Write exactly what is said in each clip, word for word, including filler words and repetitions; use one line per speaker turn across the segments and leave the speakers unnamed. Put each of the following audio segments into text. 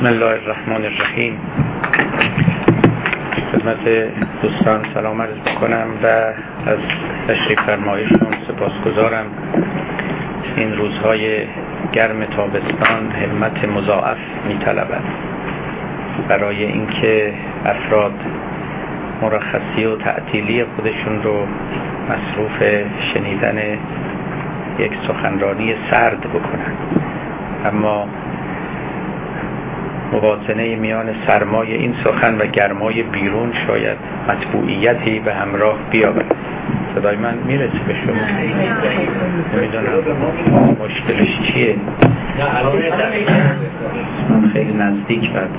الله الرحمن الرحیم. خدمت دوستان سلام عرض می‌کنم و از تشریف فرمایشتون سپاسگزارم. این روزهای گرم تابستان همت مضاعف می‌طلبد برای اینکه افراد مرخصی و تعطیلی خودشون رو مصروف شنیدن یک سخنرانی سرد بکنن، اما موازنه میان سرمای این سخن و گرمای بیرون شاید مطبوعیتی به همراه بیاورد. صدای من میرسه به شما؟ نمیدونم مشکلش چیه؟ خیلی نزدیک بعد.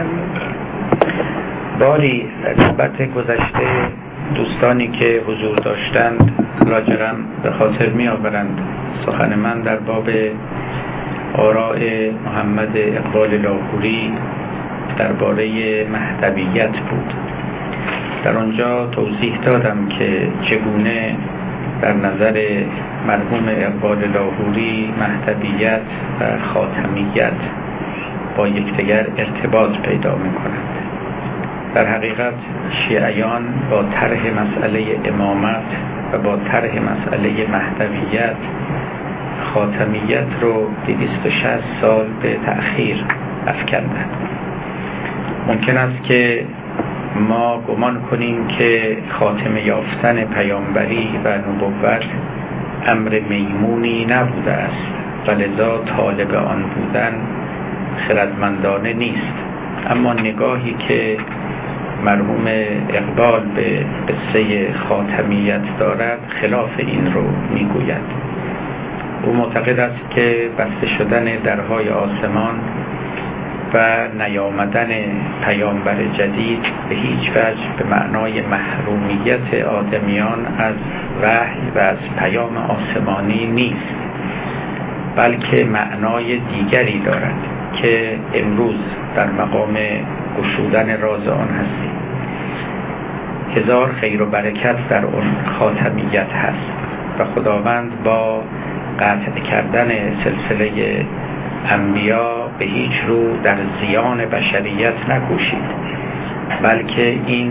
باری نوبت گذشته دوستانی که حضور داشتند لاجرم به خاطر می آورند سخن من در باب آراء محمد اقبال لاهوری درباره مهدویت بود. در آنجا توضیح دادم که چگونه در نظر مرحوم اقبال لاهوری مهدویت و خاتمیت با یکدیگر ارتباط پیدا می‌کنند. در حقیقت شیعیان با طرح مسئله امامت و با طرح مسئله مهدویت خاتمیت رو دویست و شصت سال به تأخیر افکندند. ممکن است که ما گمان کنیم که خاتمه یافتن پیامبری و نبوت امر میمونی نبوده است و لذا طالب آن بودن خردمندانه نیست، اما نگاهی که مرحوم اقبال به قصه خاتمیت دارد خلاف این رو میگوید. او معتقد است که بسته شدن درهای آسمان و نیامدن پیامبر جدید به هیچ وجه به معنای محرومیت آدمیان از وحی و از پیام آسمانی نیست، بلکه معنای دیگری دارد که امروز در مقام گشودن راز آن هستیم. هزار خیر و برکت در آن خاتمیت هست و خداوند با قطع کردن سلسله انبیا به هیچ رو در زیان بشریت نکوشید، بلکه این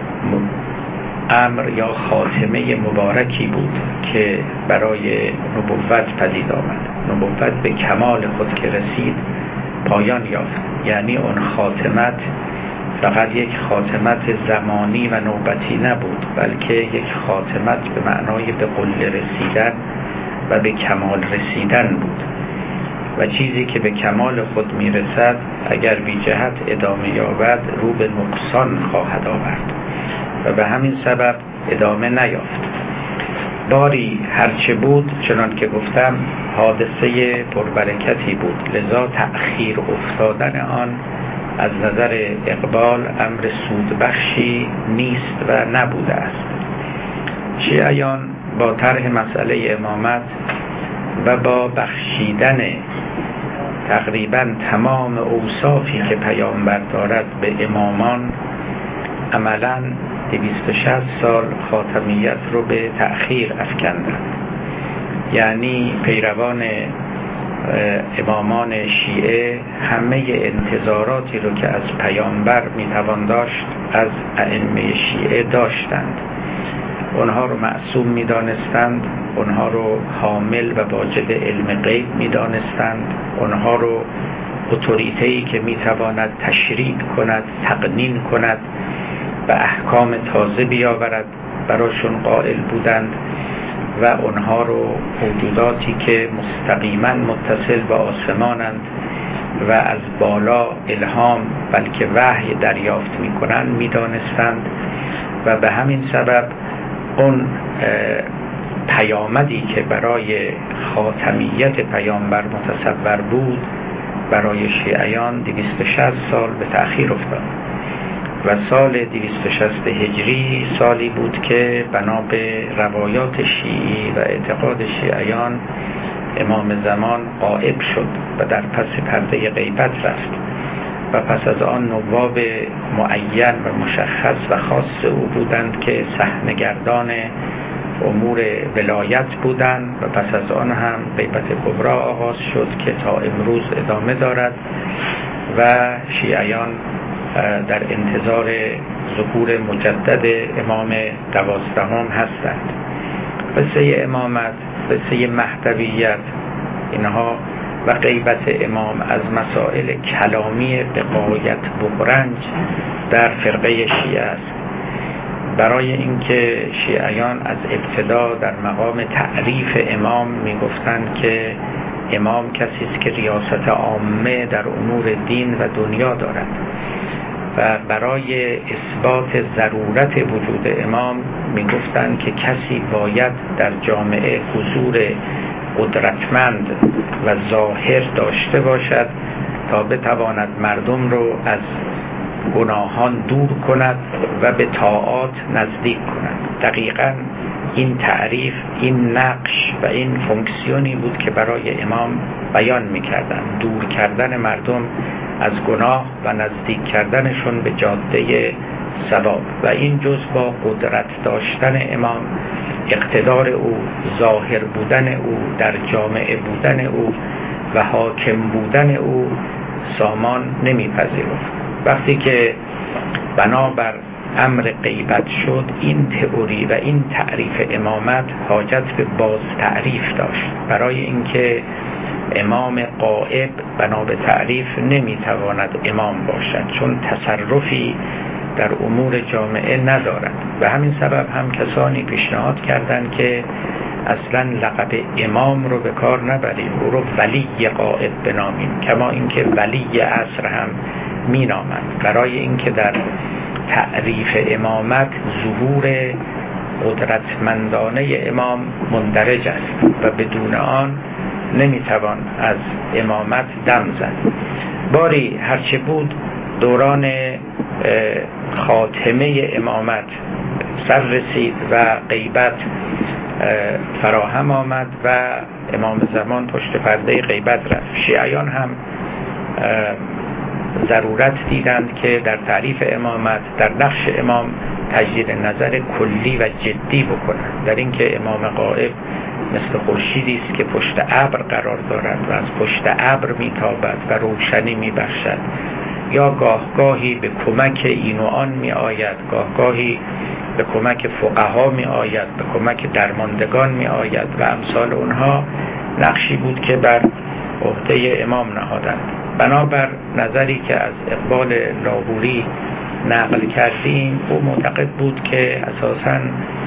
امر یا خاتمه مبارکی بود که برای نبوت پدید آمد. نبوت به کمال خود که رسید پایان یافت، یعنی اون خاتمت فقط یک خاتمت زمانی و نوبتی نبود، بلکه یک خاتمت به معنای به قله رسیدن و به کمال رسیدن بود و چیزی که به کمال خود میرسد اگر بی جهت ادامه یابد رو به نقصان خواهد آورد و به همین سبب ادامه نیافت. باری هرچه بود چنان که گفتم حادثه پربرکتی بود، لذا تأخیر افتادن آن از نظر اقبال امر سودبخشی نیست و نبوده است. شیعیان با طرح مسئله امامت و با بخشیدن تقریبا تمام اوصافی که پیامبر دارد به امامان عملاً دویست و شصت سال خاتمیت رو به تأخیر افکندند. یعنی پیروان امامان شیعه همه انتظاراتی رو که از پیامبر میتوان داشت از ائمه شیعه داشتند. اونها رو معصوم میدانستند، اونها رو حامل و واجد علم غیب میدانستند، اونها رو اتوریته‌ای که میتواند تشریع کند، تقنین کند و احکام تازه بیاورد براشون قائل بودند و اونها رو موجوداتی که مستقیما متصل به آسمانند و از بالا الهام بلکه وحی دریافت میکنند میدانستند و به همین سبب اون پیامدی که برای خاتمیت پیامبر متصور بود برای شیعیان دویست و شصت سال به تأخیر افتاد و سال دویست و شصت هجری سالی بود که بنا به روایات شیعی و اعتقاد شیعیان امام زمان غائب شد و در پس پرده غیبت رفت و پس از آن نواب معین و مشخص و خاص او بودند که صحنه‌گردان امور ولایت بودند و پس از آن هم غیبت کبرا آغاز شد که تا امروز ادامه دارد و شیعیان در انتظار ظهور مجدد امام دوازدهم هستند. قصه امامت، قصه مهدویت، اینها و غیبت امام از مسائل کلامی به غایت بغرنج در فرقه شیعه است. برای اینکه شیعیان از ابتدا در مقام تعریف امام میگفتند که امام کسی است که ریاست عامه در امور دین و دنیا دارد و برای اثبات ضرورت وجود امام میگفتند که کسی باید در جامعه حضور قدرتمند و ظاهر داشته باشد تا بتواند مردم رو از گناهان دور کند و به طاعات نزدیک کند. دقیقاً این تعریف، این نقش و این فونکسیونی بود که برای امام بیان می‌کردن: دور کردن مردم از گناه و نزدیک کردنشون به جاده ثواب. و این جز با قدرت داشتن امام، اقتدار او، ظاهر بودن او، در جامعه بودن او و حاکم بودن او سامان نمی‌پذیرفت. وقتی که بنابر امر غیبت شد، این تئوری و این تعریف امامت حاجت به باز تعریف داشت، برای اینکه امام غائب بنا به تعریف نمیتواند امام باشد، چون تصرفی در امور جامعه ندارد. و همین سبب هم کسانی پیشنهاد کردند که اصلا لقب امام رو به کار نبریم، او رو ولی غائب بنامیم، کما اینکه ولی عصر هم مینامند، برای اینکه در تعریف امامت ظهور قدرتمندانه امام مندرج است و بدون آن نمیتوان از امامت دم زد. باری هرچه بود دوران خاتمه امامت سر رسید و غیبت فراهم آمد و امام زمان پشت پرده غیبت رفت. شیعیان هم ضرورت دیدند که در تعریف امامت، در نقش امام تجدید نظر کلی و جدی بکنند، در اینکه امام غائب مثل خورشیدی است که پشت ابر قرار دارد و از پشت ابر میتابد و روشنی میبخشد، یا گاهگاهی به کمک این و آن می آید، گاهگاهی به کمک فقها می آید، به کمک درماندگان می آید و امثال اونها، نقشی بود که بر عهده امام نهادند. بنابر نظری که از اقبال لاهوری نقل کردیم، او معتقد بود که اساساً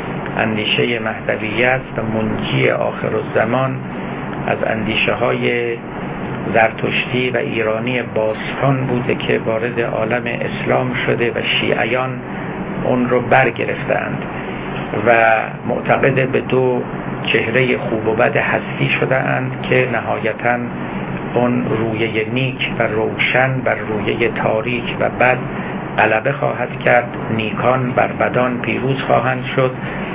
اندیشه مهدویت و منجی آخر الزمان از اندیشه های زرتشتی و ایرانی باستان بوده که وارد عالم اسلام شده و شیعیان اون رو برگرفتند و معتقد به دو چهره خوب و بد هستی شده اند که نهایتاً اون رویه نیک و روشن بر رویه تاریک و بد غلبه خواهد کرد، نیکان بر بدان پیروز خواهند شد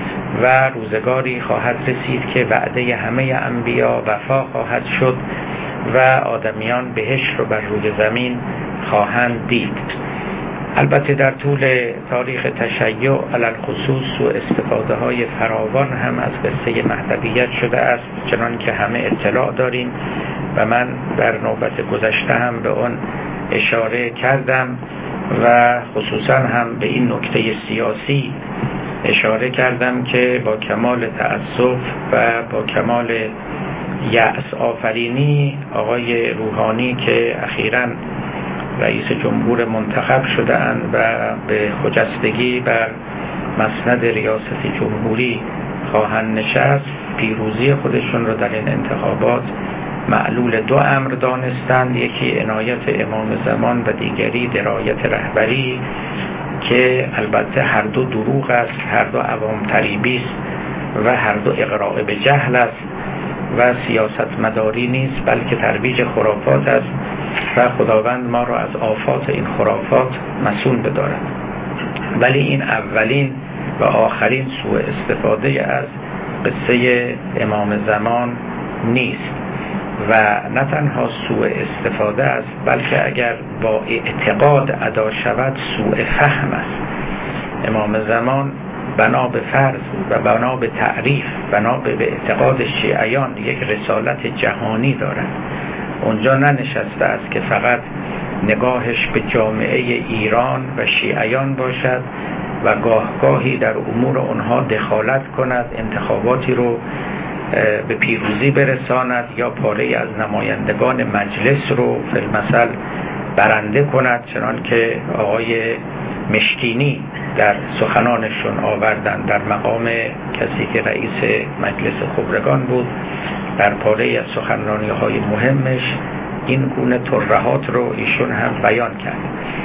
و روزگاری خواهد رسید که وعده همه انبیا وفا خواهد شد و آدمیان بهشت رو بر روی زمین خواهند دید. البته در طول تاریخ تشیع علل خصوص و استفاده های فراوان هم از قصه مهدویت شده است، چنان که همه اطلاع داریم و من در نوبت گذشته هم به اون اشاره کردم و خصوصا هم به این نکته سیاسی اشاره کردم که با کمال تأسف و با کمال یأس آفرینی آقای روحانی که اخیراً رئیس جمهور منتخب شده اند و به خجستگی بر مسند ریاست جمهوری خواهند نشست، پیروزی خودشون رو در این انتخابات معلول دو امر دانستند: یکی عنایت امام زمان و دیگری درایت رهبری، که البته هر دو دروغ است، هر دو عوام طریبی است و هر دو اغراء به جهل است و سیاست مداری نیست، بلکه ترویج خرافات است و خداوند ما را از آفات این خرافات مسئول بدارد. ولی این اولین و آخرین سوء استفاده از قصه امام زمان نیست و نه تنها سوء استفاده است، بلکه اگر با اعتقاد ادا شود سوء فهم است. امام زمان بنا به فرض و بنا به تعریف، بنا به اعتقاد شیعیان یک رسالت جهانی دارد. اونجا ننشسته است که فقط نگاهش به جامعه ایران و شیعیان باشد و گاه گاهی در امور آنها دخالت کند، انتخاباتی رو به پیروزی برساند یا پاره از نمایندگان مجلس رو فی المثل برنده کند، چنان که آقای مشکینی در سخنانشون آوردن در مقام کسی که رئیس مجلس خبرگان بود. در پاره از سخنرانی های مهمش این گونه ترهات رو ایشون هم بیان کرد.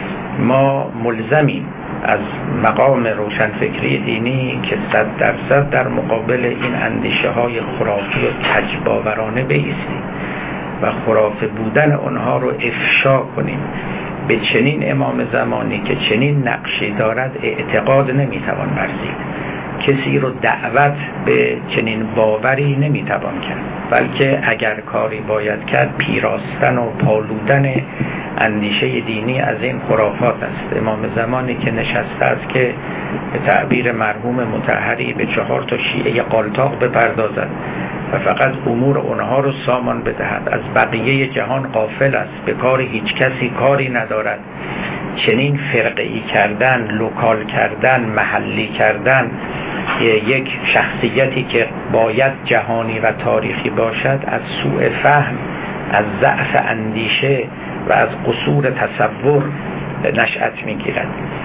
ما ملزمیم از مقام روشنفکری دینی که صد درصد در مقابل این اندیشه های خرافی و کجباورانه بایستیم و خرافه بودن اونها رو افشا کنیم. به چنین امام زمانی که چنین نقشی دارد اعتقاد نمیتوان ورزید، کسی رو دعوت به چنین باوری نمیتوان کرد، بلکه اگر کاری باید کرد پیراستن و پالودن اندیشه دینی از این خرافات است. امام زمانی که نشسته است که به تعبیر مرحوم مطهری به چهار تا شیعه قالتاق بپردازد و فقط امور اونها رو سامان بدهد، از بقیه جهان غافل است، به کار هیچ کسی کاری ندارد، چنین فرقه‌ای کردن، لوکال کردن، محلی کردن یک شخصیتی که باید جهانی و تاریخی باشد از سوء فهم، از ضعف اندیشه و از قصور تصور نشأت می‌گیرد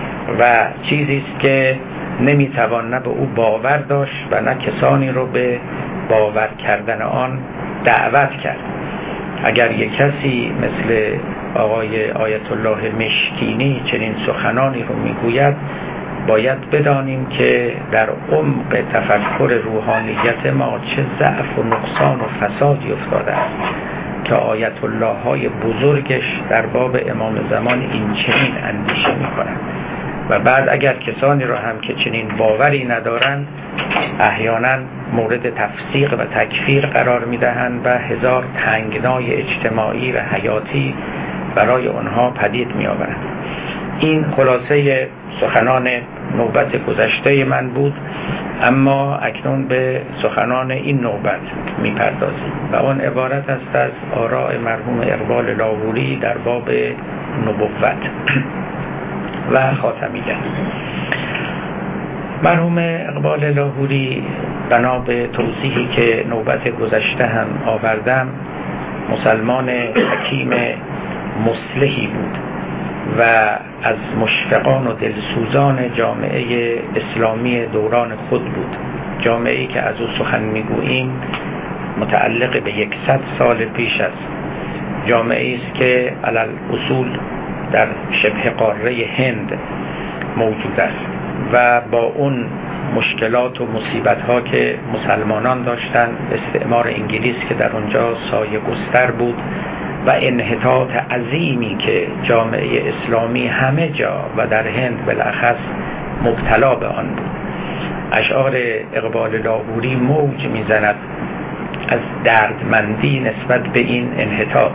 و چیزی است که نمی‌توان نه به او باور داشت و نه کسانی رو به باور کردن آن دعوت کرد. اگر یک کسی مثل آقای آیت الله مشکینی چنین سخنانی رو میگوید، باید بدانیم که در عمق تفکر روحانیت ما چه ضعف و نقصان و فسادی افتاده است که آیت الله های بزرگش در باب امام زمان این چنین اندیشه میکنند و بعد اگر کسانی را هم که چنین باوری ندارند احیانا مورد تفسیق و تکفیر قرار میدهند و هزار تنگنای اجتماعی و حیاتی برای آنها پدید میآورند. این خلاصه سخنان نوبت گذشته من بود، اما اکنون به سخنان این نوبت میپردازیم و آن عبارت است از آراء مرحوم اقبال لاهوری در باب نبوت و خاتمیت. مرحوم اقبال لاهوری بنا به توضیحی که نوبت گذشته هم آوردم مسلمان حکیم مصلحی بود و از مشفقان و دلسوزان جامعه اسلامی دوران خود بود. جامعه‌ای که از او سخن میگوییم متعلق به یکصد سال پیش است. جامعه‌ای است که علل اصول در شبه قاره هند موجود است و با اون مشکلات و مصیبت‌ها که مسلمانان داشتند، استعمار انگلیس که در اونجا سایه گستر بود و انحطاط عظیمی که جامعه اسلامی همه جا و در هند بالاخص مبتلا به آن بود. اشعار اقبال لاهوری موج میزند از دردمندی نسبت به این انحطاط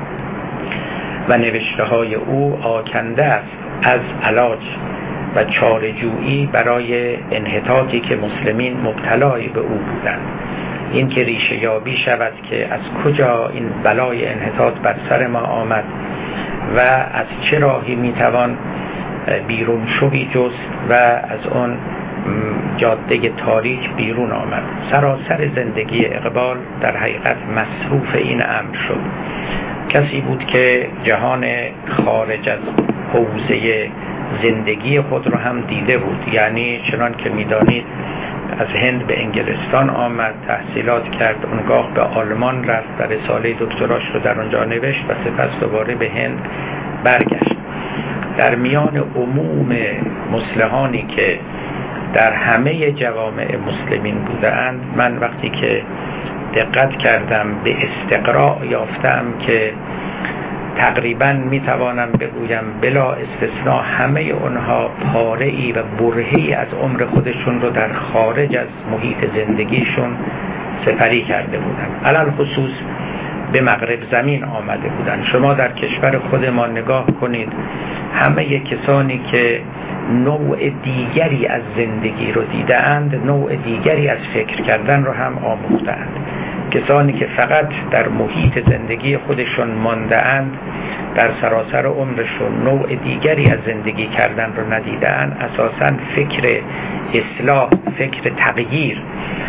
و نوشته های او آکنده است از علاج و چاره‌جویی برای انحطاطی که مسلمین مبتلای به او بودند. این که ریشه یابی شود که از کجا این بلای انحطاط بر سر ما آمد و از چه راهی میتوان بیرون شوی جست و از اون جاده تاریک بیرون آمد. سراسر زندگی اقبال در حقیقت مصروف این امر شد. کسی بود که جهان خارج از حوزه زندگی خود رو هم دیده بود، یعنی چنان که میدانید از هند به انگلستان آمد، تحصیلات کرد، اونگاه به آلمان رفت و رساله دکتراش رو در اونجا نوشت و سپس دوباره به هند برگشت. در میان عموم مصلحانی که در همه جوامع مسلمین بودند، من وقتی که دقت کردم به استقراء یافتم که تقریبا میتوانم بگویم بلا استثناء همه اونها پاره‌ای و برهه‌ای از عمر خودشون رو در خارج از محیط زندگیشون سپری کرده بودند. علل خصوص به مغرب زمین آمده بودند. شما در کشور خود ما نگاه کنید، همه کسانی که نوع دیگری از زندگی رو دیدند، نوع دیگری از فکر کردن رو هم آموختند. کسانی که فقط در محیط زندگی خودشون مانده اند، در سراسر عمرشون نوع دیگری از زندگی کردن رو ندیدن، اساساً فکر اصلاح، فکر تغییر،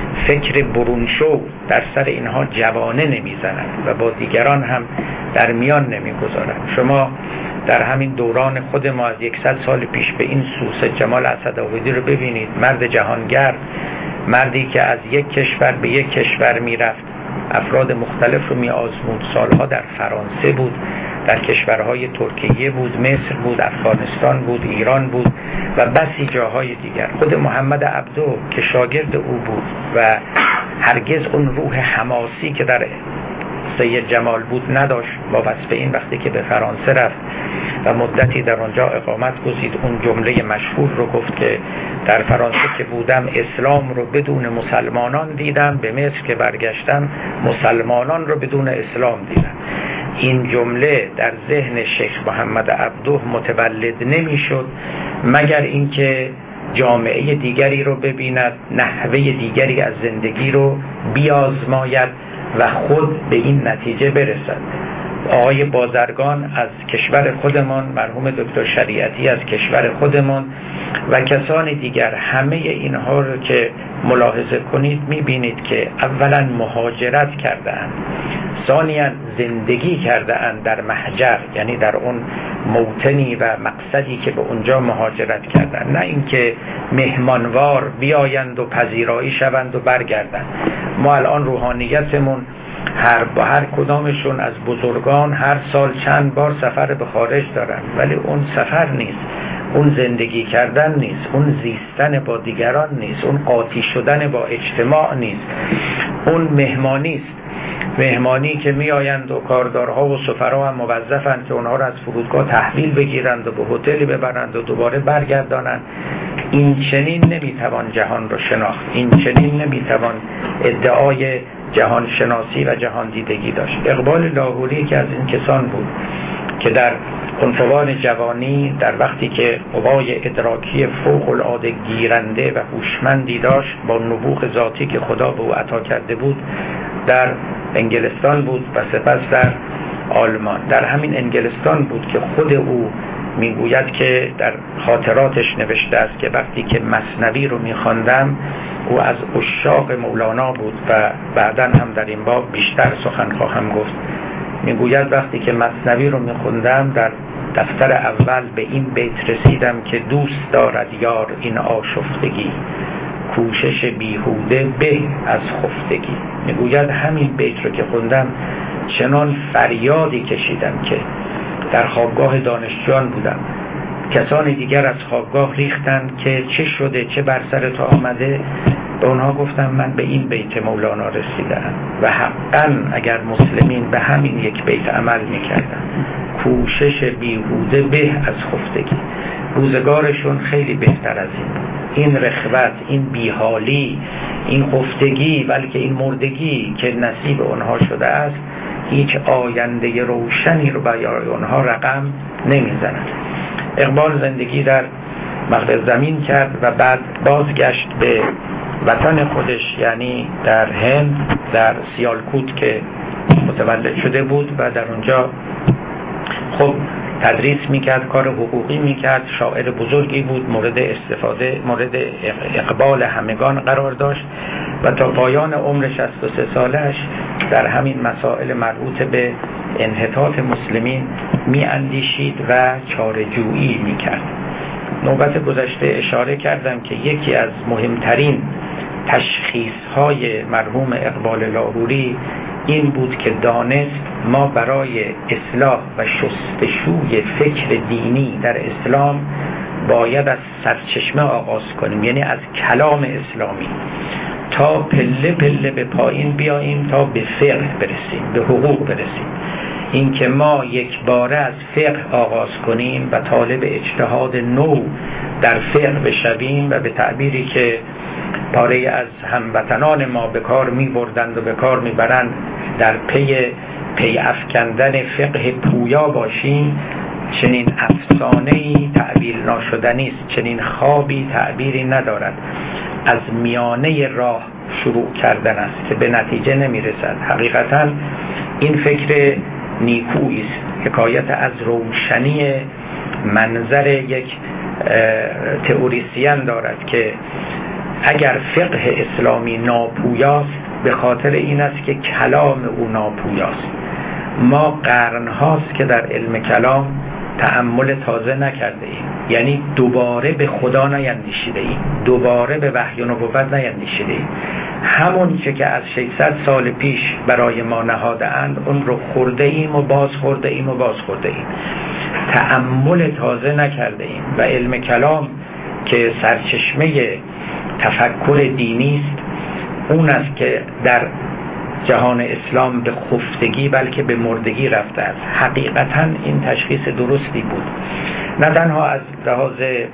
فکر برونشو در سر اینها جوانه نمیزنند و با دیگران هم در میان نمیگذارند. شما در همین دوران خود ما از یکصد سال پیش به این سو جمال اسدآبادی رو ببینید، مرد جهانگرد، مردی که از یک کشور به یک کشور میرفت، افراد مختلف رو می آزمود. سالها در فرانسه بود، در کشورهای ترکیه بود، مصر بود، افغانستان بود، ایران بود و بسی جاهای دیگر. خود محمد عبدو که شاگرد او بود و هرگز اون روح حماسی که در سید جمال بود نداشت، با وصف این وقتی که به فرانسه رفت و مدتی در آنجا اقامت گزید، اون جمله مشهور رو گفت که در فرانسه که بودم اسلام رو بدون مسلمانان دیدم، به مصر که برگشتم مسلمانان رو بدون اسلام دیدم. این جمله در ذهن شیخ محمد عبدو متولد نمیشد مگر اینکه جامعه دیگری رو ببیند، نحوه دیگری از زندگی رو بیازماید و خود به این نتیجه برسد. آقای بازرگان از کشور خودمان، مرحوم دکتر شریعتی از کشور خودمان و کسان دیگر، همه اینها رو که ملاحظه کنید میبینید که اولا مهاجرت کرده‌اند، ثانیاً زندگی کرده‌اند در محجر، یعنی در اون موطنی و مقصدی که به اونجا مهاجرت کردند، نه اینکه مهمانوار بیایند و پذیرایی شوند و برگردند. ما الان روحانیتمون هر با هر کدامشون از بزرگان هر سال چند بار سفر به خارج دارن، ولی اون سفر نیست، اون زندگی کردن نیست، اون زیستن با دیگران نیست، اون قاطی شدن با اجتماع نیست، اون مهمانی است. مهمانی که می آیند و کاردارها و سفرا هم موظفند که اونها را از فرودگاه تحویل بگیرند و به هتلی ببرند و دوباره برگردانند. این چنین نمیتوان جهان را شناخت، این چنین نمیتوان ادعای جهان شناسی و جهان دیدگی داشت. اقبال لاهوری که از این کسان بود که در عنفوان جوانی، در وقتی که قوای ادراکی فوق العاده گیرنده و هوشمندی داشت با نبوغ ذاتی که خدا به او عطا کرده بود، در انگلستان بود و سپس در آلمان. در همین انگلستان بود که خود او میگوید که در خاطراتش نوشته است که وقتی که مثنوی رو میخواندم، او از عشاق مولانا بود و بعداً هم در این باب بیشتر سخن خواهم گفت. میگوید وقتی که مثنوی رو میخوندم، در دفتر اول به این بیت رسیدم که دوست دارد یار این آشفتگی، کوشش بیهوده به از خفتگی. میگوید همین بیت رو که خوندم چنان فریادی کشیدم که در خوابگاه دانشجویان بودم. کسان دیگر از خوابگاه ریختند که چه شده، چه بر سر تو آمده. به اونها گفتم من به این بیت مولانا رسیدم و حقا اگر مسلمین به همین یک بیت عمل میکردن، کوشش بیهوده به از خفتگی، روزگارشون خیلی بهتر از این بود. این رخوت، این بیحالی، این خفتگی، بلکه این مردگی که نصیب اونها شده است، هیچ آینده روشنی رو برای اونها رقم نمیزنند. اقبال زندگی در مغرب زمین کرد و بعد بازگشت به وطن خودش، یعنی در هند، در سیالکوت که متولد شده بود و در اونجا خب تدریس میکرد، کار حقوقی میکرد، شاعر بزرگی بود، مورد استفاده، مورد اقبال همگان قرار داشت و تا پایان عمر شصت و سه سالش در همین مسائل مربوط به انحطاط مسلمین میاندیشید و چاره‌جویی میکرد. نوبت گذشته اشاره کردم که یکی از مهمترین تشخیص‌های مرحوم اقبال لاهوری این بود که دانست ما برای اصلاح و شستشوی فکر دینی در اسلام باید از سرچشمه آغاز کنیم، یعنی از کلام اسلامی تا پله پله به پایین بیاییم تا به فقه برسیم، به حقوق برسیم. این که ما یک باره از فقه آغاز کنیم و طالب اجتهاد نو در فقه بشویم و به تعبیری که پاره از هموطنان ما به کار می بردند و به کار می برند در پی پی افکندن فقه پویا باشیم، چنین افسانه‌ای تعبیر ناشدنی است، چنین خوابی تعبیری ندارد. از میانه راه شروع کردن است که به نتیجه نمیرسد. حقیقتا این فکر نیکویی است، حکایت از روشنی منظر یک تئوریسین دارد که اگر فقه اسلامی ناپویاست به خاطر این است که کلام او ناپویاست. ما قرنهاست که در علم کلام تأمل تازه نکرده ایم، یعنی دوباره به خدا نیندیشیده ایم، دوباره به وحی و نبوت نیندیشیده ایم. همون چه که از ششصد سال پیش برای ما نهاده اند اون رو خورده ایم و باز خورده ایم و باز خورده ایم، تأمل تازه نکرده ایم. و علم کلام که سرچشمه تفکر دینی است، اون است که در جهان اسلام به خفتگی بلکه به مردگی رفته است. حقیقتا این تشخیص درستی بود، نه تنها از لحاظ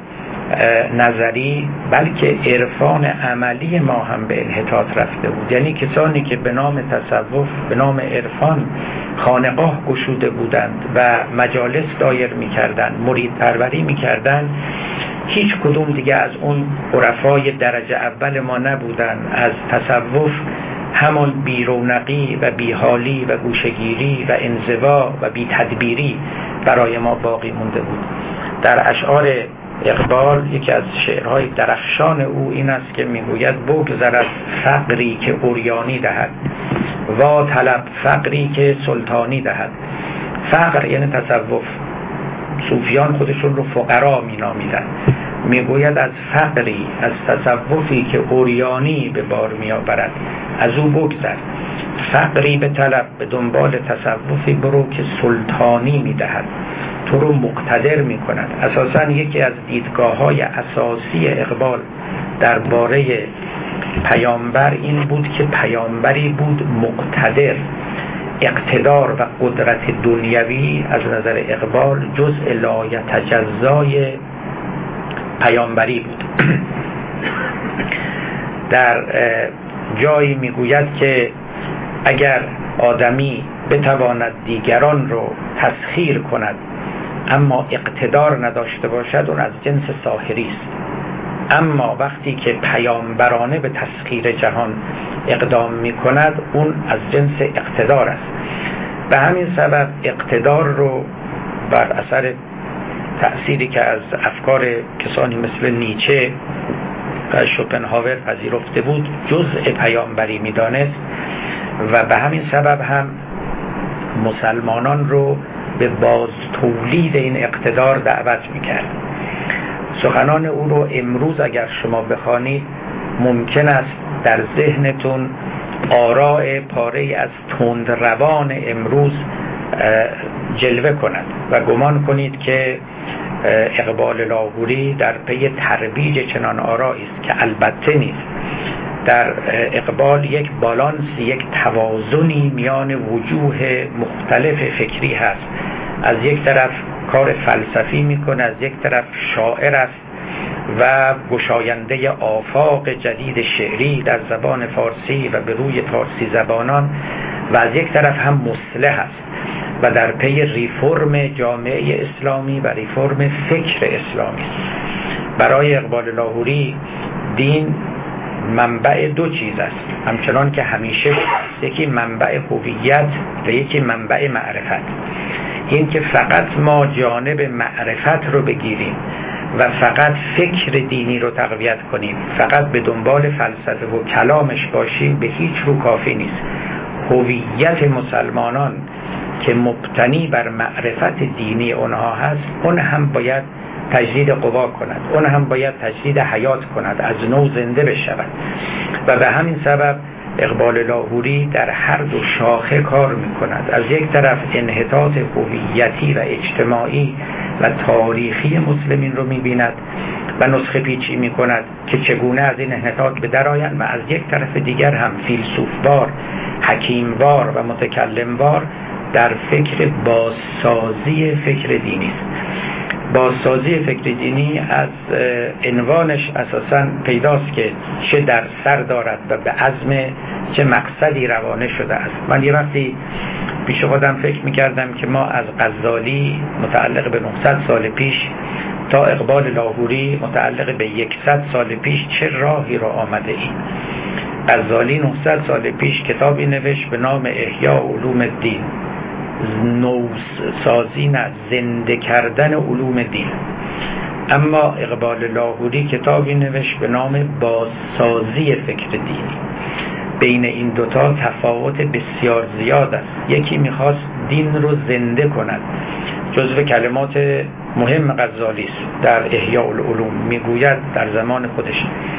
نظری بلکه عرفان عملی ما هم به انحطاط رفته بود. یعنی کسانی که به نام تصوف، به نام عرفان خانقاه گشوده بودند و مجالس دایر می‌کردند، مرید پروری می‌کردند، هیچ کدوم دیگه از اون عرفای درجه اول ما نبودند. از تصوف همان بیرونقی و بیحالی و گوشگیری و انزوا و بی‌تدبیری برای ما باقی مونده بود. در اشعار اقبال یکی از شعرهای درخشان او این است که میگوید بگذر از فقری که عریانی دهد و طلب فقری که سلطانی دهد. فقر یعنی تصوف، صوفیان خودشون رو فقرا مینامیدن. میگوید از فقری، از تصوفی که عریانی به بار میآورد از او بگذر، فقری به طلب، به دنبال تصوفی برو که سلطانی میدهد، تو رو مقتدر میکند. اساساً یکی از دیدگاه‌های اساسی اقبال درباره پیامبر این بود که پیامبری بود مقتدر. اقتدار و قدرت دنیوی از نظر اقبال جزء لایتجزای پیامبری بود. در جایی میگوید که اگر آدمی بتواند دیگران رو تسخیر کند اما اقتدار نداشته باشد اون از جنس ساحری است، اما وقتی که پیامبرانه به تسخیر جهان اقدام می کند اون از جنس اقتدار است. به همین سبب اقتدار رو بر اثر تأثیری که از افکار کسانی مثل نیچه و شوپنهاور پذیرفته بود جزء پیامبری می دانست و به همین سبب هم مسلمانان رو به باز تولید این اقتدار دعوت میکرد. سخنان او رو امروز اگر شما بخوانید ممکن است در ذهنتون آراء پاره از تند روان امروز جلوه کند و گمان کنید که اقبال لاهوری در پی ترویج چنان آرایی است که البته نیست. در اقبال یک بالانس، یک توازنی میان وجوه مختلف فکری هست. از یک طرف کار فلسفی میکنه، از یک طرف شاعر است و گشاینده آفاق جدید شعری در زبان فارسی و به روی فارسی زبانان، و از یک طرف هم مصلح است و در پی ریفرم جامعه اسلامی و ریفرم فکر اسلامی است. برای اقبال لاهوری دین منبع دو چیز است، همچنان که همیشه یکی منبع هویت و یکی منبع معرفت. این که فقط ما جانب معرفت رو بگیریم و فقط فکر دینی رو تقویت کنیم، فقط به دنبال فلسفه و کلامش باشیم، به هیچ رو کافی نیست. هویت مسلمانان که مبتنی بر معرفت دینی اونها هست اون هم باید تجدید قوا کند، اون هم باید تجدید حیات کند، از نو زنده بشود. و به همین سبب اقبال لاهوری در هر دو شاخه کار می کند. از یک طرف انحطاط هویتی و اجتماعی و تاریخی مسلمین رو می بیند و نسخه پیچی می کند که چگونه از این انحطاط به در آیند، و از یک طرف دیگر هم فیلسوفوار، حکیموار و متکلموار در فکر بازسازی فکر دینی است. بازسازی فکر دینی از عنوانش اساساً پیداست که چه در سر دارد و به عزم چه مقصدی روانه شده است. من یه وقتی پیش خودم فکر می‌کردم که ما از غزالی متعلق به نهصد سال پیش تا اقبال لاهوری متعلق به یکصد سال پیش چه راهی را آمده ای؟ غزالی نهصد سال پیش کتابی نوشت به نام احیاء علوم الدین، نوسازی نه زنده کردن علوم دین. اما اقبال لاهوری کتابی نوشت به نام بازسازی فکر دینی. بین این دوتا تفاوت بسیار زیاد است. یکی میخواست دین رو زنده کند، جزو کلمات مهم غزالی است در احیاء العلوم، میگوید در زمان خودش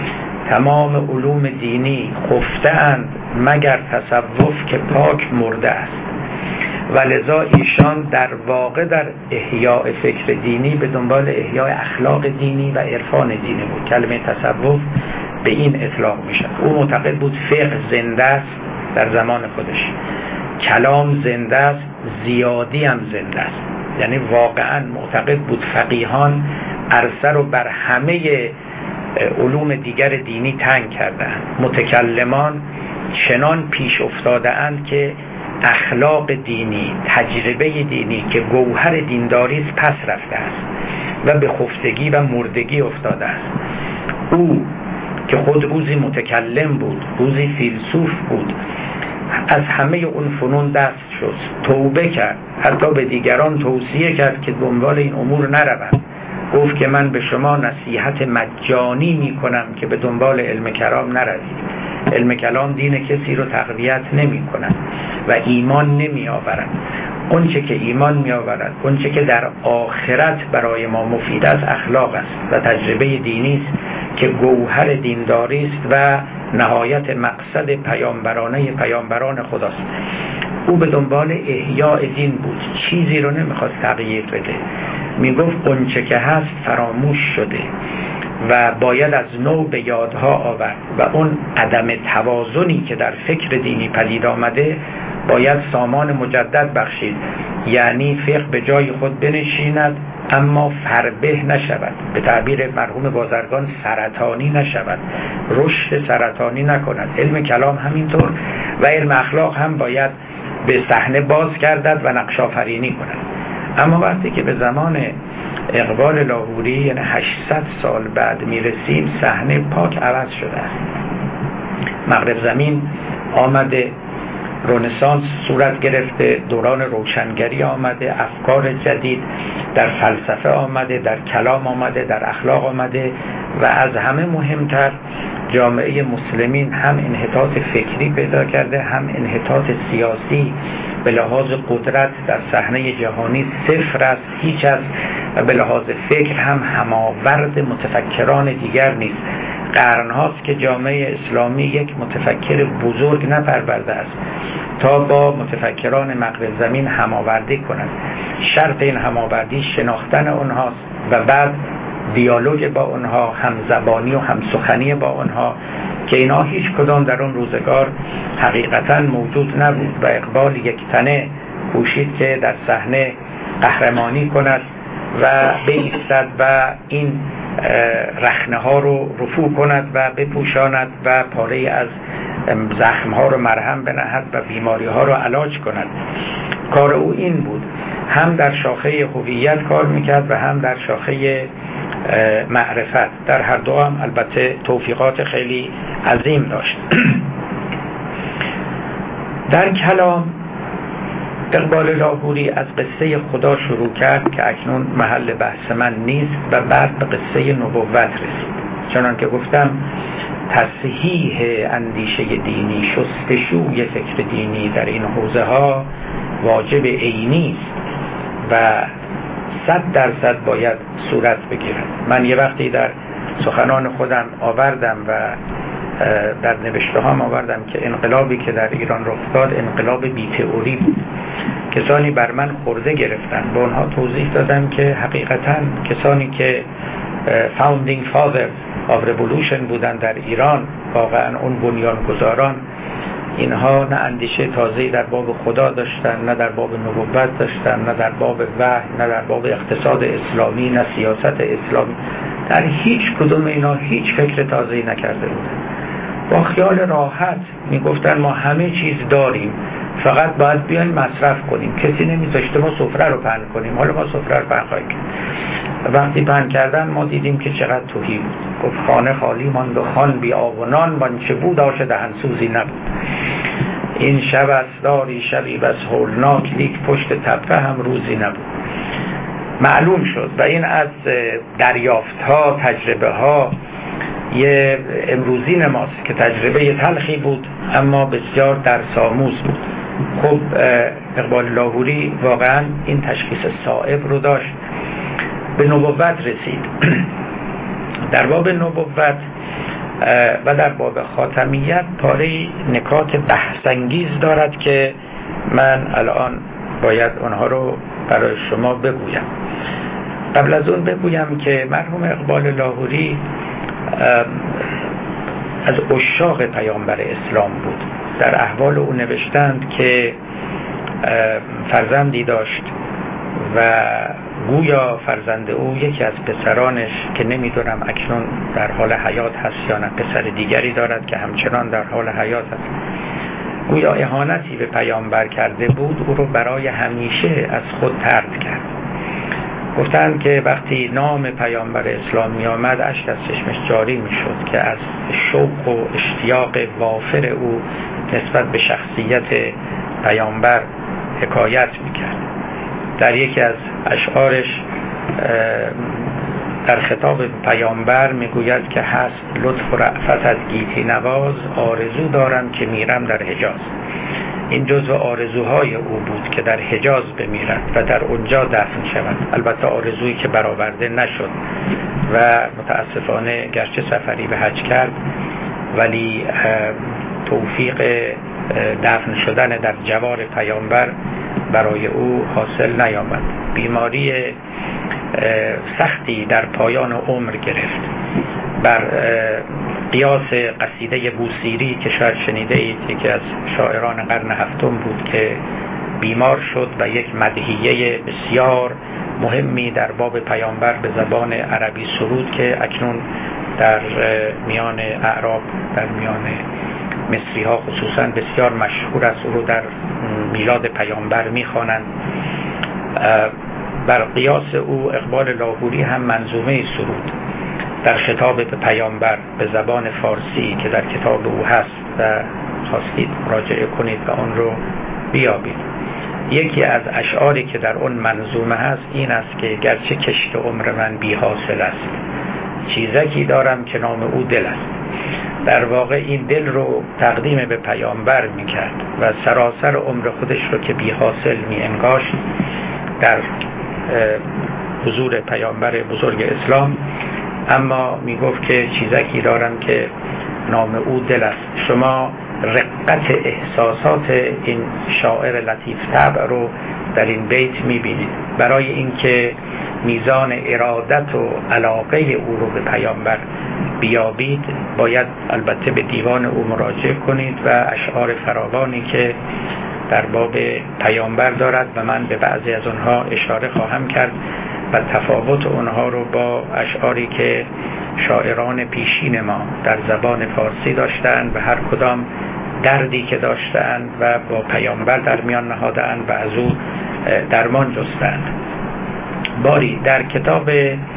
تمام علوم دینی خفته اند مگر تصوف که پاک مرده است، و لذا ایشان در واقع در احیاء فکر دینی به دنبال احیاء اخلاق دینی و عرفان دینی بود. کلمه تصوف به این اطلاق می شد. او معتقد بود فقه زنده است در زمان خودش، کلام زنده است، زیادی هم زنده است. یعنی واقعا معتقد بود فقیهان عرصه رو بر همه علوم دیگر دینی تنگ کردند. متکلمان چنان پیش افتاده اند که اخلاق دینی، تجربه دینی که گوهر دینداری است پس رفته است و به خفتگی و مردگی افتاده است. او که خود روزی متکلم بود، روزی فیلسوف بود، از همه اون فنون دست شد، توبه کرد، حتی به دیگران توصیه کرد که دنبال این امور نروند. گفت که من به شما نصیحت مجانی می کنم که به دنبال علم کلام نروید. علم کلام دین کسی رو تقویت نمی کند و ایمان نمی آورد. اون چه که ایمان می آورد، اون چه که در آخرت برای ما مفید است، اخلاق است و تجربه دینی است که گوهر دینداری است و نهایت مقصد پیامبرانه پیامبران خداست. او به دنبال احیاء دین بود، چیزی رو نمیخواست تغییر بده. میگفت اون چه که هست فراموش شده و باید از نو به یادها آورد و اون عدم توازنی که در فکر دینی پدید آمده باید سامان مجدد بخشید. یعنی فقه به جای خود بنشیند اما فربه نشود، به تعبیر مرحوم بازرگان سرطانی نشود، رشد سرطانی نکند. علم کلام همینطور و علم اخلاق هم باید به صحنه باز گردد و نقش آفرینی کند. اما وقتی که به زمان اقبال لاهوری یعنی هشتصد سال بعد میرسیم، صحنه پاک عوض شده است. مغرب زمین آمده، رنسانس صورت گرفته، دوران روشنگری آمده، افکار جدید در فلسفه آمده، در کلام آمده، در اخلاق آمده و از همه مهمتر جامعه مسلمین هم انحطاط فکری پیدا کرده، هم انحطاط سیاسی به لحاظ قدرت در صحنه جهانی صفر است، هیچ است و به لحاظ فکر هم هماورد متفکران دیگر نیست. قرن هاست که جامعه اسلامی یک متفکر بزرگ نپرورده است تا با متفکران مغرب زمین هماوردی کند. شرط این هماوردی شناختن اونهاست و بعد دیالوگ با اونها، همزبانی و همسخنی با اونها که اینا هیچ کدام در اون روزگار حقیقتا موجود نبود و اقبال یک تنه کوشید که در صحنه قهرمانی کند و بایستد و این رخنه ها رو رفو کند و بپوشاند و پاره از زخم ها رو مرهم بنهد و بیماری ها رو علاج کند. کار او این بود، هم در شاخه هویت کار میکرد و هم در شاخه معرفت. در هر دو هم البته توفیقات خیلی عظیم داشت. در کلام اقبال لاهوری از قصه خدا شروع کرد که اکنون محل بحث من نیست و بعد به قصه نبوت رسید. چنان که گفتم تصحیح اندیشه دینی، شستشوی فکر دینی در این حوزه ها واجب عینی است و صد درصد باید صورت بگیرد. من یه وقتی در سخنان خودم آوردم و در نوشته هام آوردم که انقلابی که در ایران رخ داد انقلاب بی تئوری بود. کسانی بر من خورده گرفتن، به اونها توضیح دادم که حقیقتا کسانی که founding fathers of revolution بودن در ایران، واقعا اون بنیانگذاران، اینها نه اندیشه تازه‌ای در باب خدا داشتن، نه در باب نبوت داشتن، نه در باب وحی، نه در باب اقتصاد اسلامی، نه سیاست اسلامی. در هیچ کدوم اینا هیچ فکر تازه‌ای نکرده بودن. با خیال راحت میگفتن ما همه چیز داریم، فقط باید بیایم مصرف کنیم. کسی نمیذاشته ما سفره رو پهن کنیم، حالا ما سفره رو پهن خواهیم کرد. وقتی پهن کردن ما دیدیم که چقدر تهی بود. گفت خانه خالی ماند و خان بی آب و نان، وانچه بود آش دهنسوزی نبود. این شب اسراری شبی بس هولناک، لیک پشت تپه هم روزی نبود. معلوم شد و این از دریافت ها، تجربه ها یه امروزین ماست که تجربه تلخی بود اما بسیار درس‌آموز بود. خب اقبال لاهوری واقعا این تشخیص صائب رو داشت، به نبوت رسید. در باب نبوت و در باب خاتمیت پاره نکات بحث‌انگیز دارد که من الان باید اونها رو برای شما بگویم. قبل از اون بگویم که مرحوم اقبال لاهوری از عشاق پیامبر اسلام بود. در احوال او نوشتند که فرزندی داشت و گویا فرزند او یکی از پسرانش که نمیدونم اکنون در حال حیات هست یا نه، پسر دیگری دارد که همچنان در حال حیات هست، گویا اهانتی به پیامبر کرده بود، او رو برای همیشه از خود طرد کرد. گفتند که وقتی نام پیامبر اسلام می آمد اشک از چشمش جاری می شد که از شوق و اشتیاق وافر او نسبت به شخصیت پیامبر حکایت می کرد. در یکی از اشعارش در خطاب پیامبر می گوید که هست لطف و رأفت از گیتی نواز، آرزو دارم که میرم در حجاز. این جزو آرزوهای او بود که در حجاز بمیرد و در اونجا دفن شود. البته آرزویی که برآورده نشد و متاسفانه گرچه سفری به حج کرد ولی توفیق دفن شدن در جوار پیامبر برای او حاصل نیامد. بیماری سختی در پایان عمر گرفت. بر قیاس قصیده بوسیری که شاید شنیده اید، یکی از شاعران قرن هفتم بود که بیمار شد و یک مدحیه بسیار مهمی در باب پیامبر به زبان عربی سرود که اکنون در میان اعراب، در میان مصری ها خصوصا بسیار مشهور است. او رو در میلاد پیامبر میخوانند. بر قیاس او اقبال لاهوری هم منظومه سرود در خطاب به پیامبر به زبان فارسی که در کتاب او هست و خواستید مراجعه کنید و اون رو بیابید. یکی از اشعاری که در اون منظومه هست این است که گرچه کشت عمر من بی حاصل است، چیزکی دارم که نام او دل است. در واقع این دل رو تقدیم به پیامبر میکرد و سراسر عمر خودش رو که بی حاصل می انگاشت در حضور پیامبر بزرگ اسلام، اما می گفت که چیزکی دارم که نام او دل است. شما رقت احساسات این شاعر لطیف طبع رو در این بیت می بینید. برای اینکه میزان ارادت و علاقه او رو به پیامبر بیابید باید البته به دیوان او مراجعه کنید و اشعار فراوانی که در باب پیامبر دارد و من به بعضی از اونها اشاره خواهم کرد و تفاوت اونها رو با اشعاری که شاعران پیشین ما در زبان فارسی داشتند و هر کدام دردی که داشتند و با پیامبر در میان نهادند و از او درمان جستند. باری در کتاب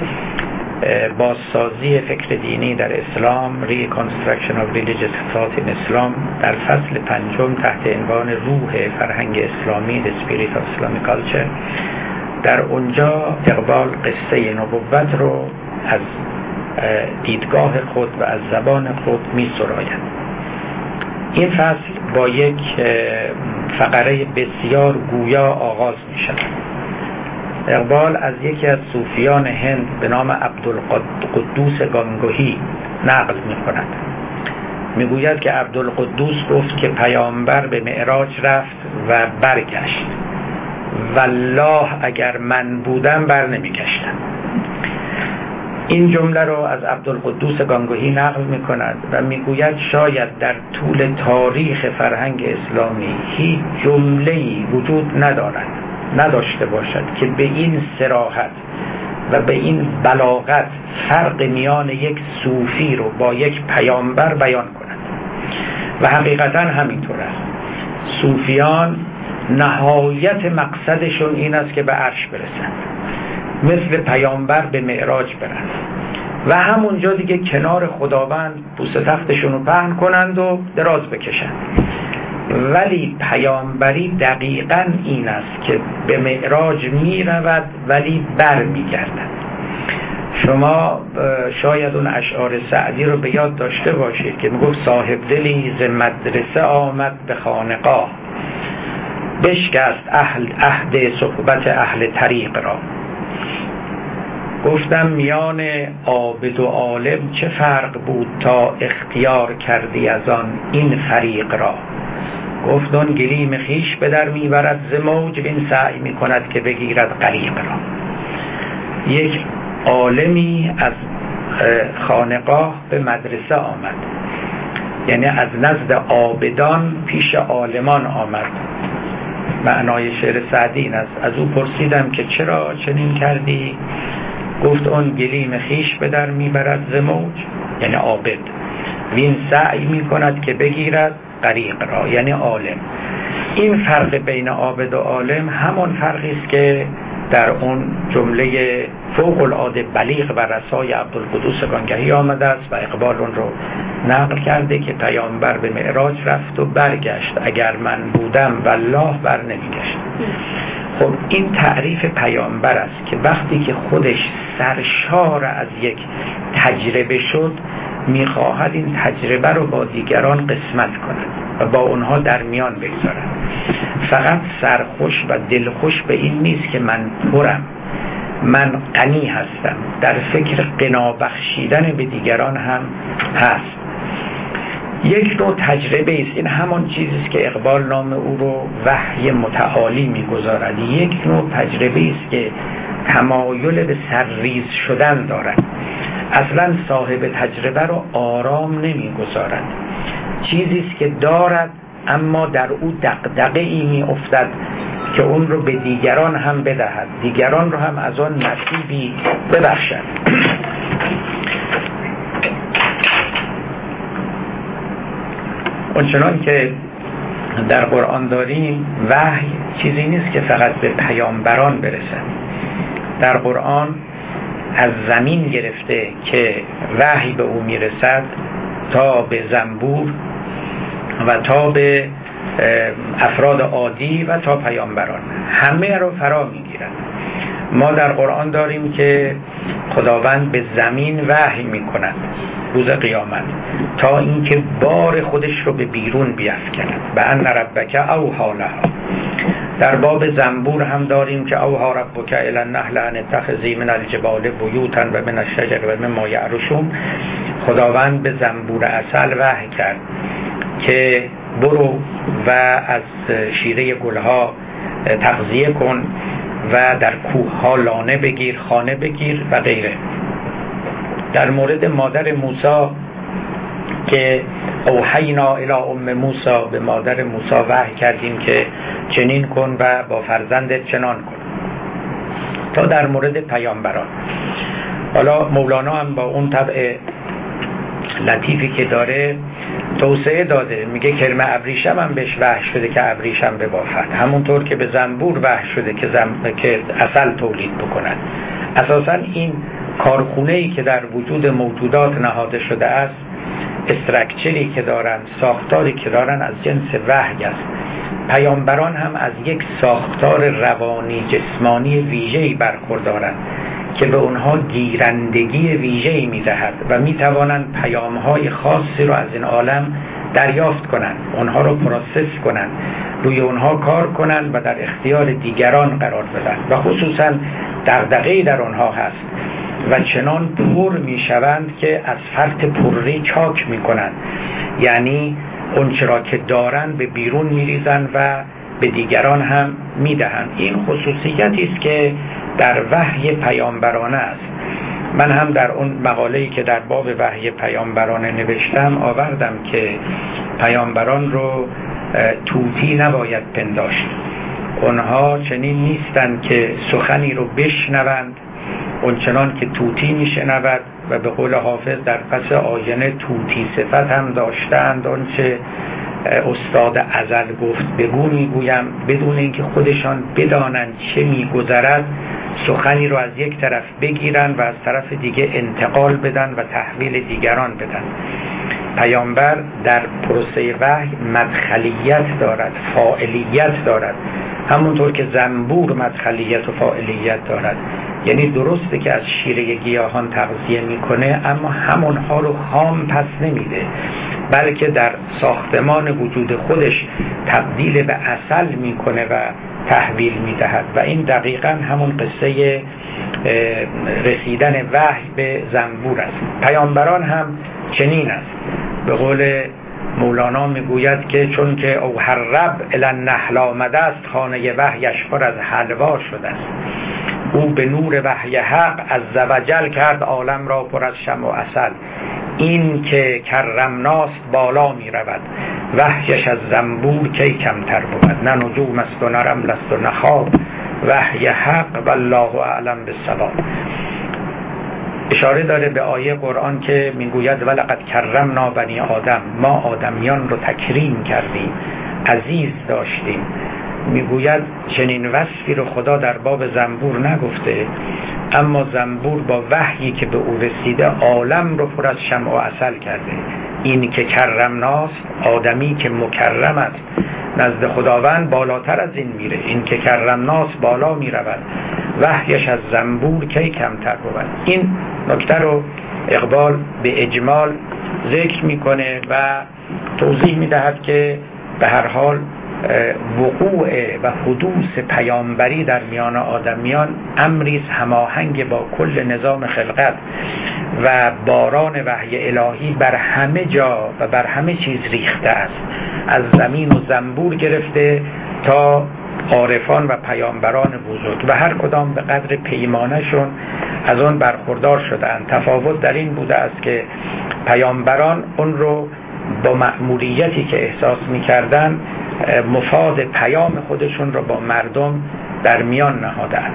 بازسازی فکر دینی در اسلام Reconstruction of Religious Thought in Islam در فصل پنجم تحت عنوان روح فرهنگ اسلامی The Spirit of Islamic Culture در اونجا اقبال قصه نبوت رو از دیدگاه خود و از زبان خود می سراید. این فصل با یک فقره بسیار گویا آغاز می شود. اقبال از یکی از صوفیان هند به نام عبدالقدوس گانگوهی نقل می کند. می گوید که عبدالقدوس گفت که پیامبر به معراج رفت و برگشت. والله اگر من بودم بر نمی گشتم. این جمله رو از عبدالقدوس گانگوهی نقل می کند و می گوید شاید در طول تاریخ فرهنگ اسلامی هیچ جمله‌ای وجود ندارد نداشته باشد که به این صراحت و به این بلاغت فرق میان یک صوفی رو با یک پیامبر بیان کند و حقیقتا همینطور است. صوفیان نهایت مقصدشون این است که به عرش برسند مثل پیامبر به معراج برن و همونجا دیگه کنار خداوند پوست تختشون رو پهن کنند و دراز بکشند. ولی پیامبری دقیقاً این است که به معراج می رود ولی بر می گردد. شما شاید اون اشعار سعدی رو به یاد داشته باشید که میگفت صاحب دلی ز مدرسه آمد به خانقاه، بشکست اهل عهد صحبت اهل طریق را. گفتم میان عابد و عالم چه فرق بود تا اختیار کردی از آن این فریق را. گفت آن گلیم خیش به در میبرد ز موج، این سعی میکند که بگیرد غریق را. یک عالمی از خانقاه به مدرسه آمد، یعنی از نزد عابدان پیش عالمان آمد. معنای شعر سعدی این است. از او پرسیدم که چرا چنین کردی؟ گفت اون گلیم خیش به در میبرد ز موج، یعنی عابد، وین سعی میکند که بگیرد غریق را، یعنی عالم. این فرق بین عابد و عالم همان فرقی است که در اون جمله فوق العاده بلیغ و رسای عبدالقدوس گانگهی آمده است و اقبال اون رو نقل کرده که پیامبر به معراج رفت و برگشت، اگر من بودم والله بر نمیگشت. خب این تعریف پیامبر است که وقتی که خودش سرشار از یک تجربه شد میخواهد این تجربه رو با دیگران قسمت کند و با اونها در میان بگذارد. فقط سرخوش و دلخوش به این نیست که من پرم، من غنی هستم، در فکر غنا بخشیدن به دیگران هم هست. یک نوع تجربه است. این همان چیزی است که اقبال نام او رو وحی متعالی میگذارد. یک نوع تجربه است که تمایل به سرریز شدن دارد. اصلا صاحب تجربه رو آرام نمیگذارد. چیزی است که دارد اما در او دغدغه ای می افتد که اون رو به دیگران هم بدهد، دیگران رو هم از آن نصیبی ببخشد. اونچنان که در قرآن داریم وحی چیزی نیست که فقط به پیامبران برسد. در قرآن از زمین گرفته که وحی به او میرسد تا به زنبور و تا به افراد عادی و تا پیامبران همه رو فرا میگیرد. ما در قرآن داریم که خداوند به زمین وحی میکند روز قیامت تا اینکه بار خودش رو به بیرون بیفکند و ان ربک اوحی لها. در باب زنبور هم داریم که اوحی ربک الی النحل ان اتخذی من الجبال بیوتا و من الشجر و مما یعرشون. خداوند به زنبور عسل وحی کرد که برو و از شیره گلها تغذیه کن و در کوه ها لانه بگیر، خانه بگیر و غیره. در مورد مادر موسی که اوحینا الی ام موسی، به مادر موسی وحی کردیم که چنین کن و با فرزندت چنان کن، تا در مورد پیامبران. حالا مولانا هم با اون طبع لطیفی که داره توسعه داده، میگه کرم ابریشم هم بهش وحی شده که ابریشم ببافد، همونطور که به زنبور وحی شده که, زم... که عسل تولید بکند. اساسا این کارخونه‌ای که در وجود موجودات نهاده شده است، استرکچری که دارن، ساختاری که دارن، از جنس وحی است. پیامبران هم از یک ساختار روانی جسمانی ویژه‌ای برخوردارند که به اونها گیرندگی ویژه‌ای می‌دهد و می‌توانند پیام‌های خاصی رو از این عالم دریافت کنند، اونها رو پروسس کنند، روی اونها کار کنند و در اختیار دیگران قرار بدن و خصوصاً دغدغه‌ای در اونها هست و چنان پر می‌شوند که از فرط پرری چاک می‌کنند، یعنی اون چرا که دارن به بیرون می‌ریزن و به دیگران هم می‌دهند. این خصوصیتی است که در وحی پیامبرانه است. من هم در اون مقاله‌ای که در باب وحی پیامبرانه نوشتم آوردم که پیامبران رو توتی نباید پنداشت. اونها چنین نیستند که سخنی رو بشنوند اونچنان که توتی میشنود و به قول حافظ در پس آینه توتی صفت هم داشتند. آنچه استاد ازل گفت بگو میگویم، بدون اینکه خودشان بدانند چه میگذرد سخنی رو از یک طرف بگیرن و از طرف دیگه انتقال بدن و تحویل دیگران بدن. پیامبر در پروسه وحی مدخلیت دارد، فاعلیت دارد، همونطور که زنبور مدخلیت و فاعلیت دارد. یعنی درسته که از شیره گیاهان تغذیه میکنه، اما همونها رو خام پس نمیده، بلکه در ساختمان وجود خودش تبدیل به عسل میکنه و تحویل میدهد. و این دقیقاً همون قصه رسیدن وحی به زنبور است. پیامبران هم چنین است. به قول مولانا میگوید که چون که او هر رب الی النحل آمده است، خانه وحیش پر از حلوا شده است. او به نور وحی حق عزوجل کرد عالم را پر از شمع و عسل. این که کرمناست بالا می رود، وحیش از زنبور کی کمتر بود. نه نجوم است و نه رمل است و نه خواب، وحی حق والله اعلم بالصواب. اشاره داره به آیه قرآن که میگوید ولقد کرمنا بنی آدم، ما آدمیان رو تکریم کردیم، عزیز داشتیم. میگوید چنین وصفی رو خدا در باب زنبور نگفته، اما زنبور با وحیی که به او رسیده عالم رو پر از شمع و عسل کرده. این که کرمناست، آدمی که مکرم است نزد خداوند بالاتر از این میره. این که کرمناست بالا میرود، وحیش از زنبور کی کمتر بود. این نکته رو اقبال به اجمال ذکر میکنه و توضیح میدهد که به هر حال وقوع و حدوث پیامبری در میان آدمیان امری هماهنگ با کل نظام خلقت و باران وحی الهی بر همه جا و بر همه چیز ریخته است، از زمین و زنبور گرفته تا عارفان و پیامبران بزرگ، و هر کدام به قدر پیمانشون از اون برخوردار شدند. تفاوت در این بوده است که پیامبران اون رو با مأموریتی که احساس می‌کردند مفاد پیام خودشون رو با مردم در میان نهادند.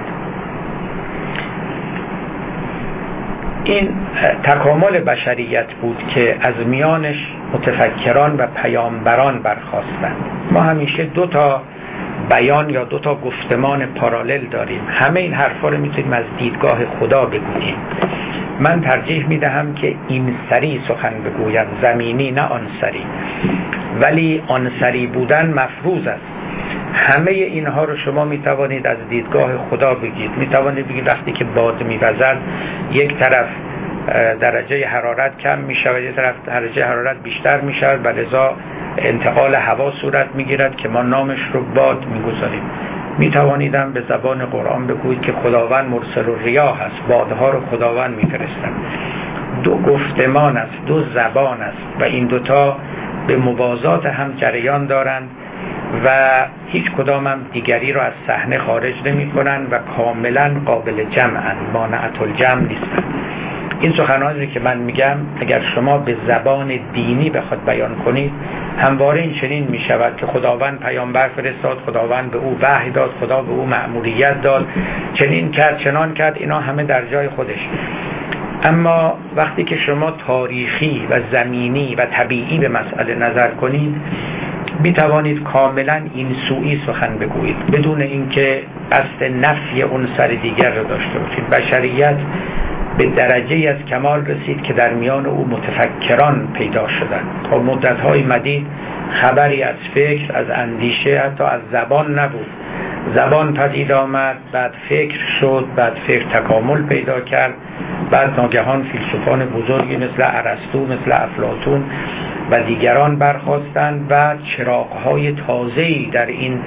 این تکامل بشریت بود که از میانش متفکران و پیامبران برخاستند. ما همیشه دو تا بیان یا دو تا گفتمان پارالل داریم. همه این حرفا رو میتونیم از دیدگاه خدا بگوییم. من ترجیح میدهم که این سری سخن بگویم، زمینی نه آن سری، ولی آن سری بودن مفروض است. همه اینها رو شما میتوانید از دیدگاه خدا بگید. میتوانید بگید وقتی که باد میوزد یک طرف درجه حرارت کم میشود، یک طرف درجه حرارت بیشتر میشود و لذا انتقال هوا صورت میگیرد که ما نامش رو باد میگذاریم. میتوانیدم به زبان قرآن بگویید که خداوند مرسل الریاح است، بادها رو خداوند میفرستند. دو گفتمان است، دو زبان است و این دوتا به موازات هم جریان دارند و هیچ کدام هم دیگری رو از صحنه خارج نمی کنند و کاملا قابل جمعند، مانعت الجمع نیستند. این سخنانی که من میگم اگر شما به زبان دینی بخواد بیان کنید، همواره این چنین می شود که خداوند پیامبر فرستاد، خداوند به او وحی داد، خدا به او مأموریت داد، چنین کرد چنان کرد، اینا همه در جای خودش. اما وقتی که شما تاریخی و زمینی و طبیعی به مسئله نظر کنید، می توانید کاملا این سوئی سخن بگویید بدون اینکه قصد نفی اون سر دیگر رو داشته باشید. بشریت به درجه از کمال رسید که در میان او متفکران پیدا شدند. تا مدت‌های مدید خبری از فکر، از اندیشه، حتی از زبان نبود. زبان پدید آمد، بعد فکر شد، بعد فکر تکامل پیدا کرد، بعد ناگهان فیلسوفان بزرگی مثل ارسطو، مثل افلاطون و دیگران برخاستند و چراغ‌های تازه‌ای در این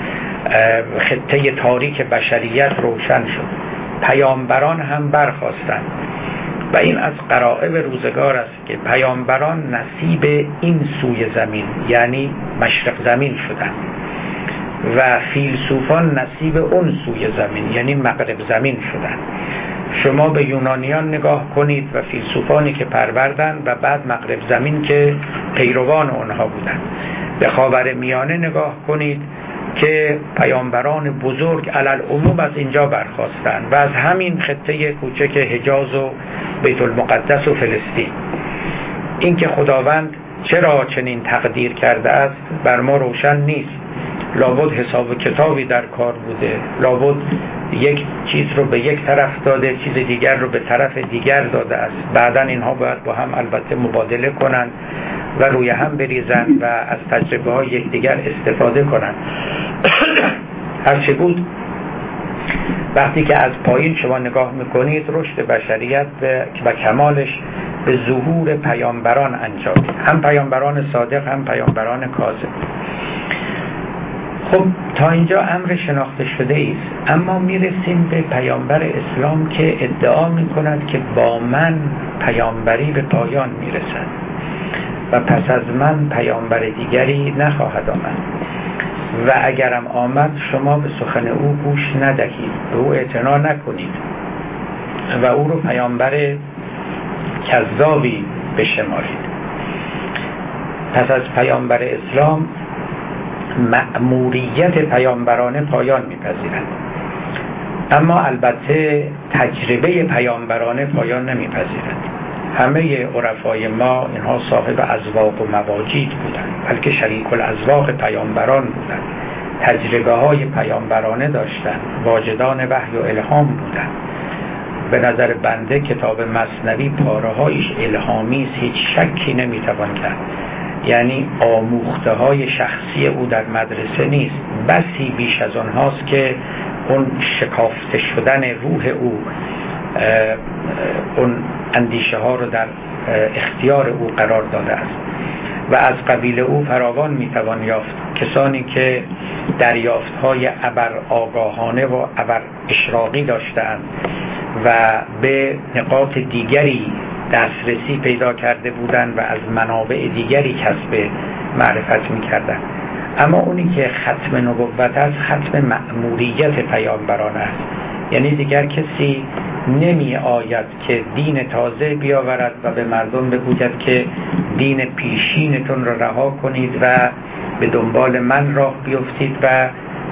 خطه تاریک بشریت روشن شد. پیامبران هم برخاستند و این از غرایب روزگار است که پیامبران نصیب این سوی زمین یعنی مشرق زمین شدند و فیلسوفان نصیب اون سوی زمین یعنی مغرب زمین شدند. شما به یونانیان نگاه کنید و فیلسوفانی که پروردند و بعد مغرب زمین که پیروان اونها بودند. به خاورمیانه نگاه کنید که پیامبران بزرگ علل عموم از اینجا برخاستند و از همین خطه کوچک حجاز و بیت المقدس و فلسطین. این که خداوند چرا چنین تقدیر کرده است بر ما روشن نیست. لابد حساب و کتابی در کار بوده، لابد یک چیز رو به یک طرف داده، چیز دیگر رو به طرف دیگر داده است. بعداً اینها باید با هم البته مبادله کنند و روی هم بریزند و از تجربه های یکدیگر استفاده کنند. هرچه بود وقتی که از پایین شما نگاه میکنید رشد بشریت و کمالش به ظهور پیامبران انجامید، هم پیامبران صادق هم پیامبران کاذب. خب تا اینجا امر شناخته شده است، اما میرسیم به پیامبر اسلام که ادعا میکند که با من پیامبری به پایان میرسد و پس از من پیامبر دیگری نخواهد آمد و اگرم آمد شما به سخن او گوش ندهید، به او اعتنا نکنید و او رو پیامبر کذابی بشمارید. پس از پیامبر اسلام مأموریت پیامبرانه پایان میپذیرد، اما البته تجربه پیامبرانه پایان نمیپذیرد. همه عرفای ما اینها صاحب اذواق و مواجید بودند، بلکه شریک الاذواق پیامبران بودند، تجربه های پیامبرانه داشتند، واجدان وحی و الهام بودند. به نظر بنده کتاب مثنوی پاره هایش الهامی است، هیچ شکی نمیتوان کرد. یعنی آموخته های شخصی او در مدرسه نیست، بسی بیش از آنهاست که اون شکافته شدن روح او، اون اندیشه ها رو در اختیار او قرار داده است و از قبیل او فراوان میتوان یافت کسانی که دریافت های ابر آگاهانه و ابر اشراقی داشتند و به نقاط دیگری دسترسی پیدا کرده بودند و از منابع دیگری کسب معرفت میکردند. اما اونی که ختم نبوت است ختم مأموریت پیامبران است، یعنی دیگر کسی نمی آید که دین تازه بیاورد و به مردم بگوید که دین پیشینتون را رها کنید و به دنبال من راه بیفتید و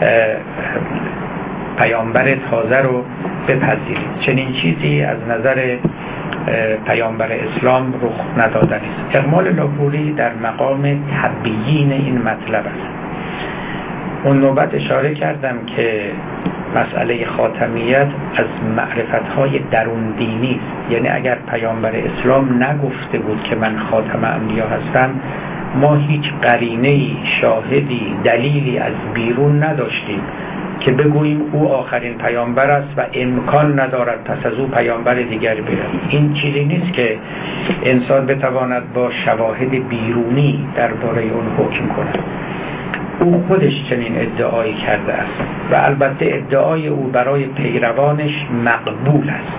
پیامبر تازه رو بپذیرید. چنین چیزی از نظر پیامبر اسلام رخ ندادنی است. اقمال لاهوری در مقام تبیین این مطلب است. اون نوبت اشاره کردم که مسئله خاتمیت از معرفت‌های درون دینی است، یعنی اگر پیامبر اسلام نگفته بود که من خاتم انبیا هستم، ما هیچ قرینه‌ای، شاهدی، دلیلی از بیرون نداشتیم که بگوییم او آخرین پیامبر است و امکان ندارد پس از او پیامبر دیگر بیاید. این چیزی نیست که انسان بتواند با شواهد بیرونی درباره اون حکم کند. او خودش چنین ادعایی کرده است و البته ادعای او برای پیروانش مقبول است.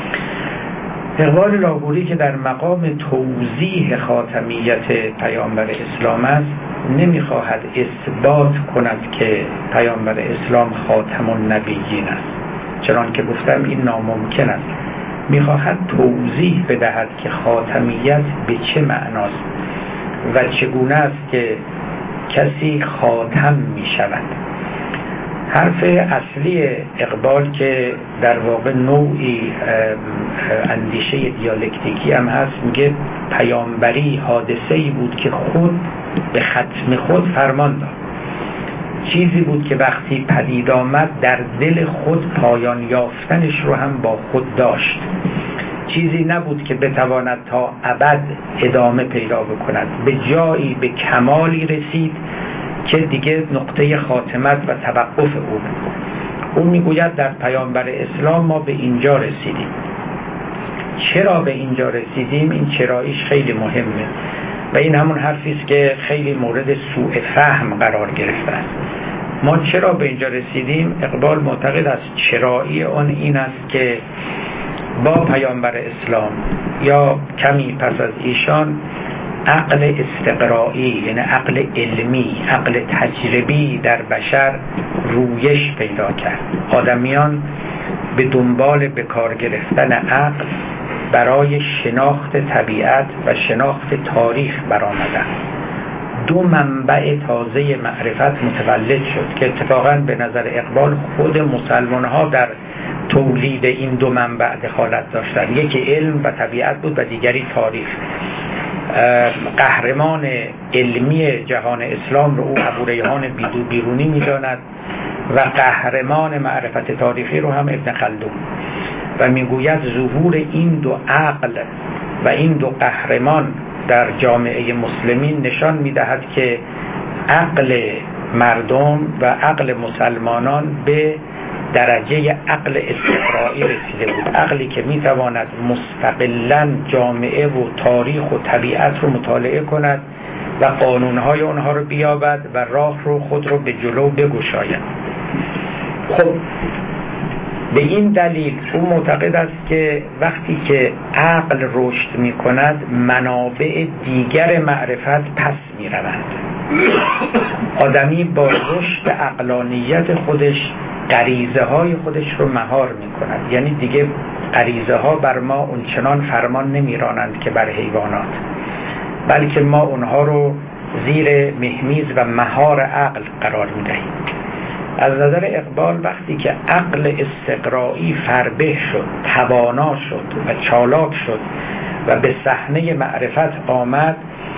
اقبال لاهوری که در مقام توضیح خاتمیت پیامبر اسلام است نمیخواهد اثبات کند که پیامبر اسلام خاتم النبیین است، چنان که گفتم این ناممکن است. میخواهد توضیح بدهد که خاتمیت به چه معناست و چگونه است که کسی خاتم می شود. حرف اصلی اقبال که در واقع نوعی اندیشه دیالکتیکی هم هست، میگه پیامبری حادثه‌ای بود که خود به ختم خود فرمان داد، چیزی بود که وقتی پدید آمد در دل خود پایان یافتنش رو هم با خود داشت، چیزی نبود که بتواند تا ابد ادامه پیدا بکند، به جایی به کمالی رسید که دیگه نقطه خاتمت و توقف او بود. او میگوید در پیامبر اسلام ما به اینجا رسیدیم. چرا به اینجا رسیدیم؟ این چراییش خیلی مهمه و این همون حرفی است که خیلی مورد سوء فهم قرار گرفته است. ما چرا به اینجا رسیدیم؟ اقبال معتقد است چرایی آن این است که با پیامبر اسلام یا کمی پس از ایشان عقل استقرایی، یعنی عقل علمی، عقل تجربی در بشر رویش پیدا کرد. آدمیان به دنبال به کار گرفتن عقل برای شناخت طبیعت و شناخت تاریخ برآمدند. دو منبع تازه معرفت متولد شد که اتفاقاً به نظر اقبال خود مسلمان ها در تولید این دو منبع دخالت داشتند. یکی علم و طبیعت بود و دیگری تاریخ. قهرمان علمی جهان اسلام رو او ابو ریحان بیرونی می‌داند و قهرمان معرفت تاریخی رو هم ابن خلدون و میگوید ظهور این دو عقل و این دو قهرمان در جامعه مسلمین نشان میدهد که عقل مردم و عقل مسلمانان به درجه عقل استقرایی رسیده بود، عقلی که میتواند مستقلاً جامعه و تاریخ و طبیعت رو مطالعه کند و قانونهای اونها رو بیابد و راه رو خود رو به جلو بگشاید. خب به این دلیل او معتقد است که وقتی که عقل رشد می کند منابع دیگر معرفت پس می روند. آدمی با رشد عقلانیت خودش غریزه های خودش رو مهار می کند، یعنی دیگه غریزه ها بر ما اونچنان فرمان نمی رانند که بر حیوانات، بلکه ما اونها رو زیر مهمیز و مهار عقل قرار می دهیم. از نظر اقبال وقتی که عقل استقرایی فربه شد، توانا شد و چالاک شد و به صحنه معرفت آمد،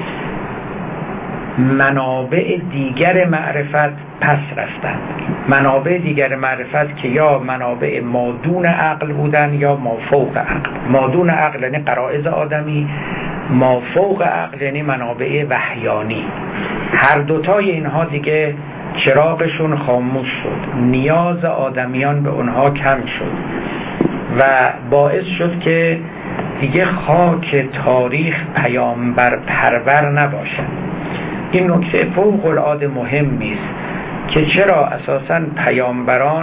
منابع دیگر معرفت پس رفتند. منابع دیگر معرفت که یا منابع مادون عقل بودن یا مافوق عقل. مادون عقل یعنی غرایز آدمی، مافوق عقل یعنی منابع وحیانی. هر دوتای اینها دیگه چراغشون خاموش شد، نیاز آدمیان به اونها کم شد و باعث شد که دیگه خاک تاریخ پیامبر پرور نباشد. این نکته فوق العاده مهمی است که چرا اساساً پیامبران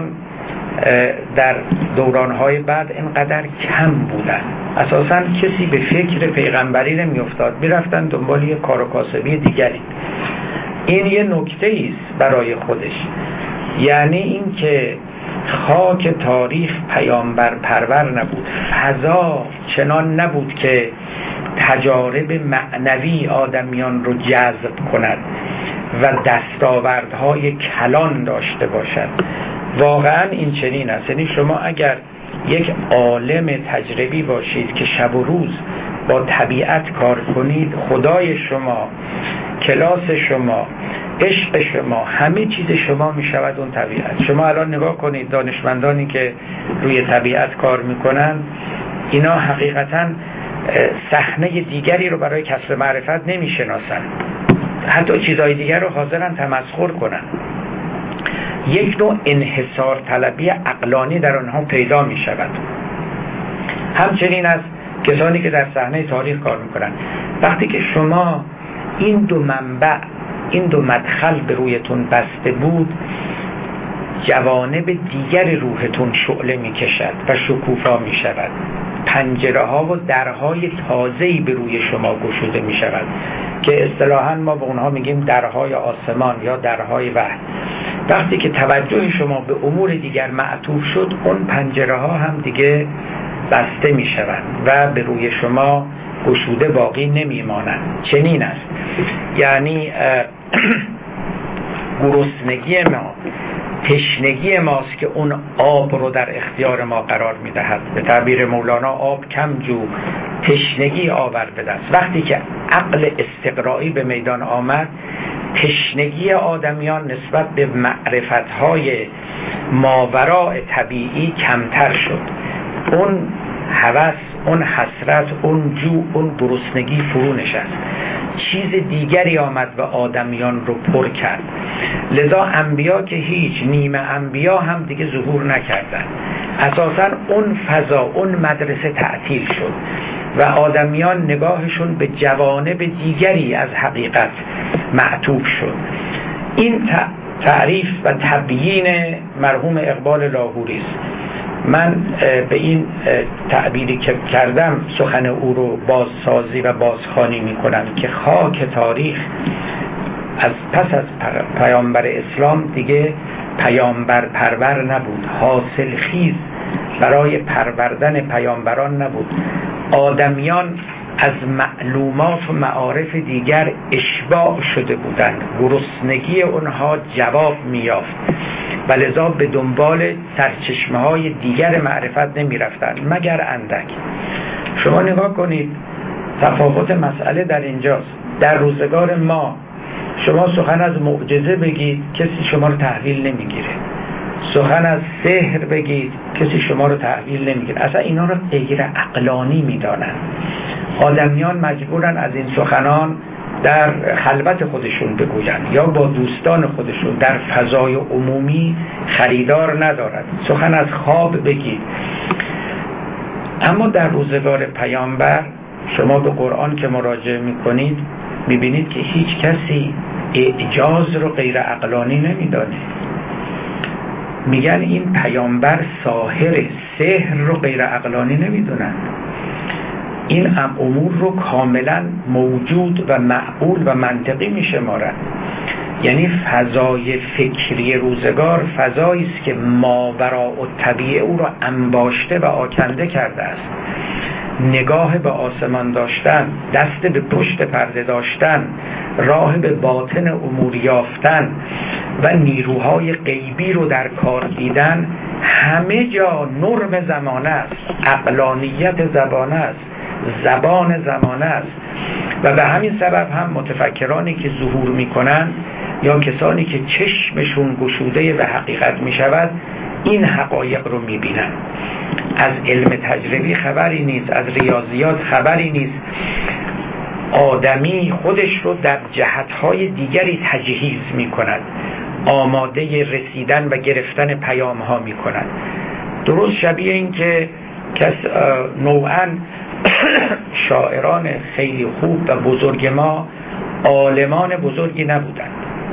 در دورانهای بعد اینقدر کم بودن. اساساً کسی به فکر پیغمبری نمی افتاد، می رفتن دنبال یک کار و کاسبی دیگری. این یه نکته است برای خودش، یعنی این که خاک تاریخ پیامبر پرور نبود، فضا چنان نبود که تجارب معنوی آدمیان رو جذب کند و دستاوردهای کلان داشته باشد. واقعا این چنین است. یعنی شما اگر یک عالم تجربی باشید که شب و روز با طبیعت کار کنید، خدای شما، کلاس شما، عشق شما، همه چیز شما می شود اون طبیعت. شما الان نگاه کنید دانشمندانی که روی طبیعت کار میکنن، اینا حقیقتاً صحنه دیگری رو برای کسب معرفت نمی شناسن، حتی چیزهای دیگر رو حاضرن تمسخر کنن. یک نوع انحصار طلبی عقلانی در آنها پیدا می شود. همچنین از کسانی که در صحنه تاریخ کار میکنن، وقتی که شما این دو منبع، این دو مدخل به رویتون بسته بود، جوانب دیگر روحتون شعله می کشد و شکوفا می شود. پنجره ها و درهای تازه‌ای به روی شما گشوده می شود که اصطلاحاً ما به اونها میگیم درهای آسمان یا درهای وحی. وقتی که توجه شما به امور دیگر معطوف شد، اون پنجره ها هم دیگه بسته می شود و به روی شما گشوده باقی نمی مانند. چنین است. یعنی گرسنگی ما، تشنگی ماست که اون آب رو در اختیار ما قرار می دهد. به تعبیر مولانا آب کم جو، تشنگی آور به دست. وقتی که عقل استقرایی به میدان آمد، تشنگی آدمیان نسبت به معرفت‌های ماوراء طبیعی کمتر شد. اون هوس، اون حسرت، اون جو، اون گرسنگی فرو نشست. چیز دیگری آمد و آدمیان رو پر کرد. لذا انبیا که هیچ، نیمه انبیا هم دیگه ظهور نکردن. اساساً اون فضا، اون مدرسه تعطیل شد و آدمیان نگاهشون به جوانب دیگری از حقیقت معطوف شد. این تعریف و تبیین مرحوم اقبال لاهوری است. من به این تعبیری که کردم سخن او رو بازسازی و بازخوانی می کنم که خاک تاریخ از پس از پیامبر اسلام دیگه پیامبر پرور نبود، حاصل خیز برای پروردن پیامبران نبود. آدمیان از معلومات و معارف دیگر اشباع شده بودند، گرسنگی اونها جواب می‌یافت و لذا به دنبال سرچشمه های دیگر معرفت نمی رفتن مگر اندک. شما نگاه کنید تفاوت مسئله در اینجاست. در روزگار ما شما سخن از معجزه بگید، کسی شما رو تحویل نمیگیره. سخن از سحر بگید، کسی شما رو تحویل نمیگیره. اصلا اینا رو غیر عقلانی میدانن. آدمیان مجبورن از این سخنان در خلوت خودشون بگوین یا با دوستان خودشون در فضای عمومی خریدار ندارد. سخن از خواب بگید. اما در روزگار پیامبر شما به قرآن که مراجعه میکنید میبینید که هیچ کسی اعجاز رو غیر عقلانی نمیدانه. میگن این پیامبر ساحر، سحر رو غیر عقلانی نمیدونن. این امور رو کاملا موجود و معقول و منطقی میشمارن. یعنی فضای فکری روزگار فضایی است که ماوراء الطبیعه او را انباشته و آکنده کرده است. نگاه به آسمان داشتن، دست به پشت پرده داشتن، راه به باطن امور یافتن و نیروهای غیبی رو در کار دیدن، همه جا نرم زمانه است، عقلانیت زبانه است، زبان زمانه است. و به همین سبب هم متفکرانی که ظهور میکنن یا کسانی که چشمشون گشوده به حقیقت میشود این حقایق رو میبینن. از علم تجربی خبری نیست، از ریاضیات خبری نیست. آدمی خودش رو در جهتهای دیگری تجهیز میکند، آماده رسیدن و گرفتن پیام ها میکند. درست شبیه این که کس نوعاً شاعران خیلی خوب و بزرگ ما عالمان بزرگی نبودند.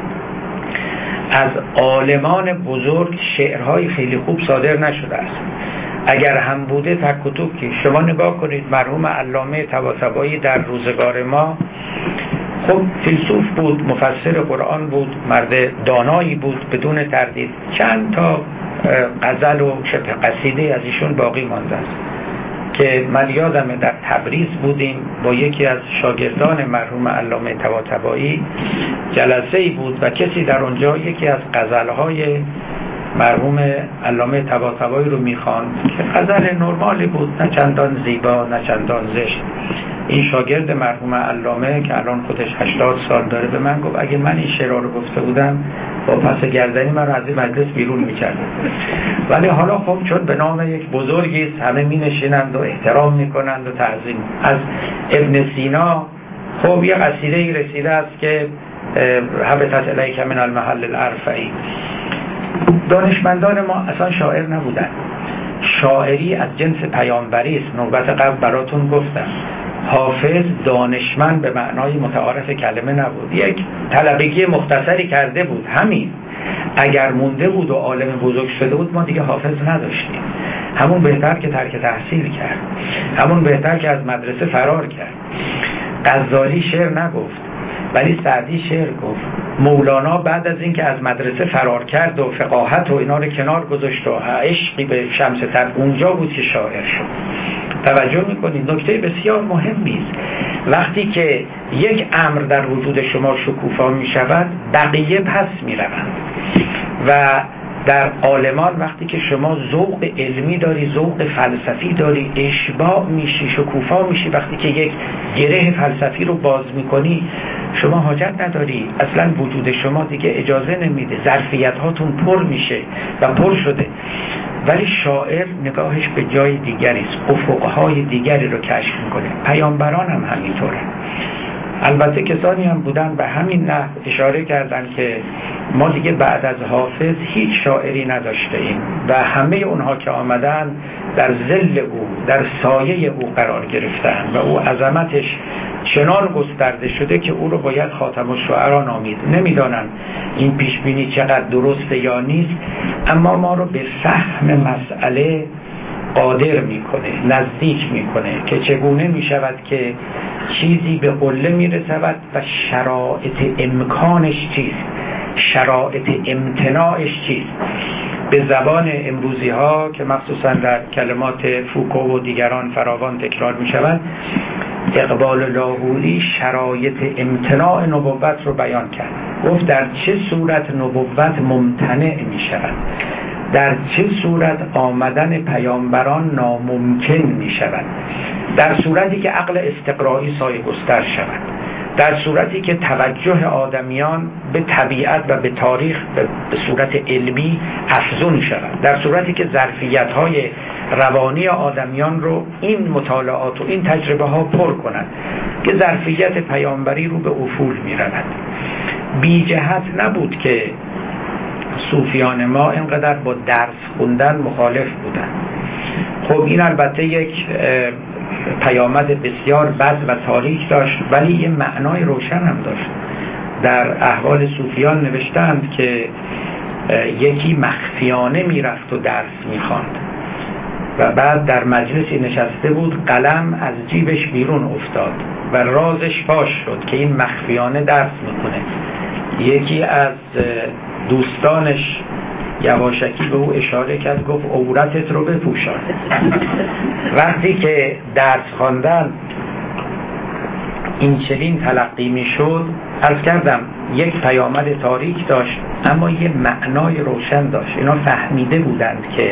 از عالمان بزرگ شعرهای خیلی خوب صادر نشده است. اگر هم بوده تک و توکی. شما نگاه کنید مرحوم علامه طباطبایی در روزگار ما خب فیلسوف بود، مفسر قرآن بود، مرد دانایی بود بدون تردید. چند تا غزل و شبه قصیده از ایشون باقی مانده است که من یادمه در تبریز بودیم با یکی از شاگردان مرحوم علامه طباطبایی، جلسه‌ای بود و کسی در اونجا یکی از غزل‌های مرحوم علامه طباطبایی رو میخواند که غزل نرمالی بود، نه چندان زیبا نه چندان زشت. این شاگرد مرحوم علامه که الان خودش هشتاد سال داره به من گفت اگه من این شعر رو گفته بودم با پس گردنی من رو از این مجلس بیرون میکردم. ولی حالا خب چون به نام یک بزرگی است همه می نشینند و احترام میکنند و تعظیم. از ابن سینا خب یه قصیده رسیده است که هبطت الیک من المحل الارفعی. دانشمندان ما اصلا شاعر نبودن. شاعری از جنس پیامبری است. نوبت قبل براتون گفتم حافظ دانشمند به معنای متعارف کلمه نبود، یک طلبگی مختصری کرده بود، همین. اگر مونده بود و عالم بزرگ شده بود ما دیگه حافظ نداشتیم. همون بهتر که ترک تحصیل کرد، همون بهتر که از مدرسه فرار کرد. غزالی شعر نگفت ولی سعدی شعر گفت. مولانا بعد از اینکه از مدرسه فرار کرد و فقاهت و اینا رو کنار گذاشت و عشقی به شمس تبریز، اونجا بود که شاعر شد. توجه میکنید نکته بسیار مهمی است. وقتی که یک امر در وجود شما شکوفا میشود بقیه پس میروند. و در عالمان وقتی که شما ذوق علمی داری، ذوق فلسفی داری، اشباع میشی، شکوفا میشی. وقتی که یک گره فلسفی رو باز میکنی شما حاجت نداری، اصلا وجود شما دیگه اجازه نمیده، ظرفیت هاتون پر میشه و پر شده. ولی شاعر نگاهش به جای دیگری است، افقهای دیگری رو کشف میکنه. پیامبران هم همینطوره. البته کسانی هم بودن به همین نحو اشاره کردن که ما دیگه بعد از حافظ هیچ شاعری نداشته ایم و همه اونها که آمدن در ظل او، در سایه او قرار گرفتن و او عظمتش چنان گسترده شده که او رو باید خاتم الشعرا نامید. نمیدانن این پیشبینی چقدر درسته یا نیست، اما ما رو به فهم مسئله قادر میکنه، نزدیک میکنه که چگونه میشود که چیزی به قله میرسود و شرایط امکانش چیست، شرایط امتناعش چیست. به زبان امروزی ها که مخصوصا در کلمات فوکو و دیگران فراوان تکرار میشود، اقبال لاهوری شرایط امتناع نبوت رو بیان کرد. گفت در چه صورت نبوت ممتنع میشود، در چه صورت آمدن پیامبران ناممکن می شود. در صورتی که عقل استقرایی سایه گستر شود، در صورتی که توجه آدمیان به طبیعت و به تاریخ به صورت علمی افزون شود، در صورتی که ظرفیت‌های روانی آدمیان رو این مطالعات و این تجربه ها پر کنند که ظرفیت پیامبری رو به افول می رود. بی جهت نبود که صوفیان ما اینقدر با درس خوندن مخالف بودن. خب این البته یک پیامد بسیار بد و تاریک داشت، ولی یه معنای روشن هم داشت. در احوال صوفیان نوشتند که یکی مخفیانه میرفت و درس میخواند و بعد در مجلسی نشسته بود، قلم از جیبش بیرون افتاد و رازش فاش شد که این مخفیانه درس میکنه. یکی از دوستانش یواشکی به او اشاره کرد، گفت عورتت رو بپوشان. وقتی که درس خواندن این چنین تلقی میشد، عرض کردم یک پیامد تاریک داشت اما یه معنای روشن داشت. اینا فهمیده بودند که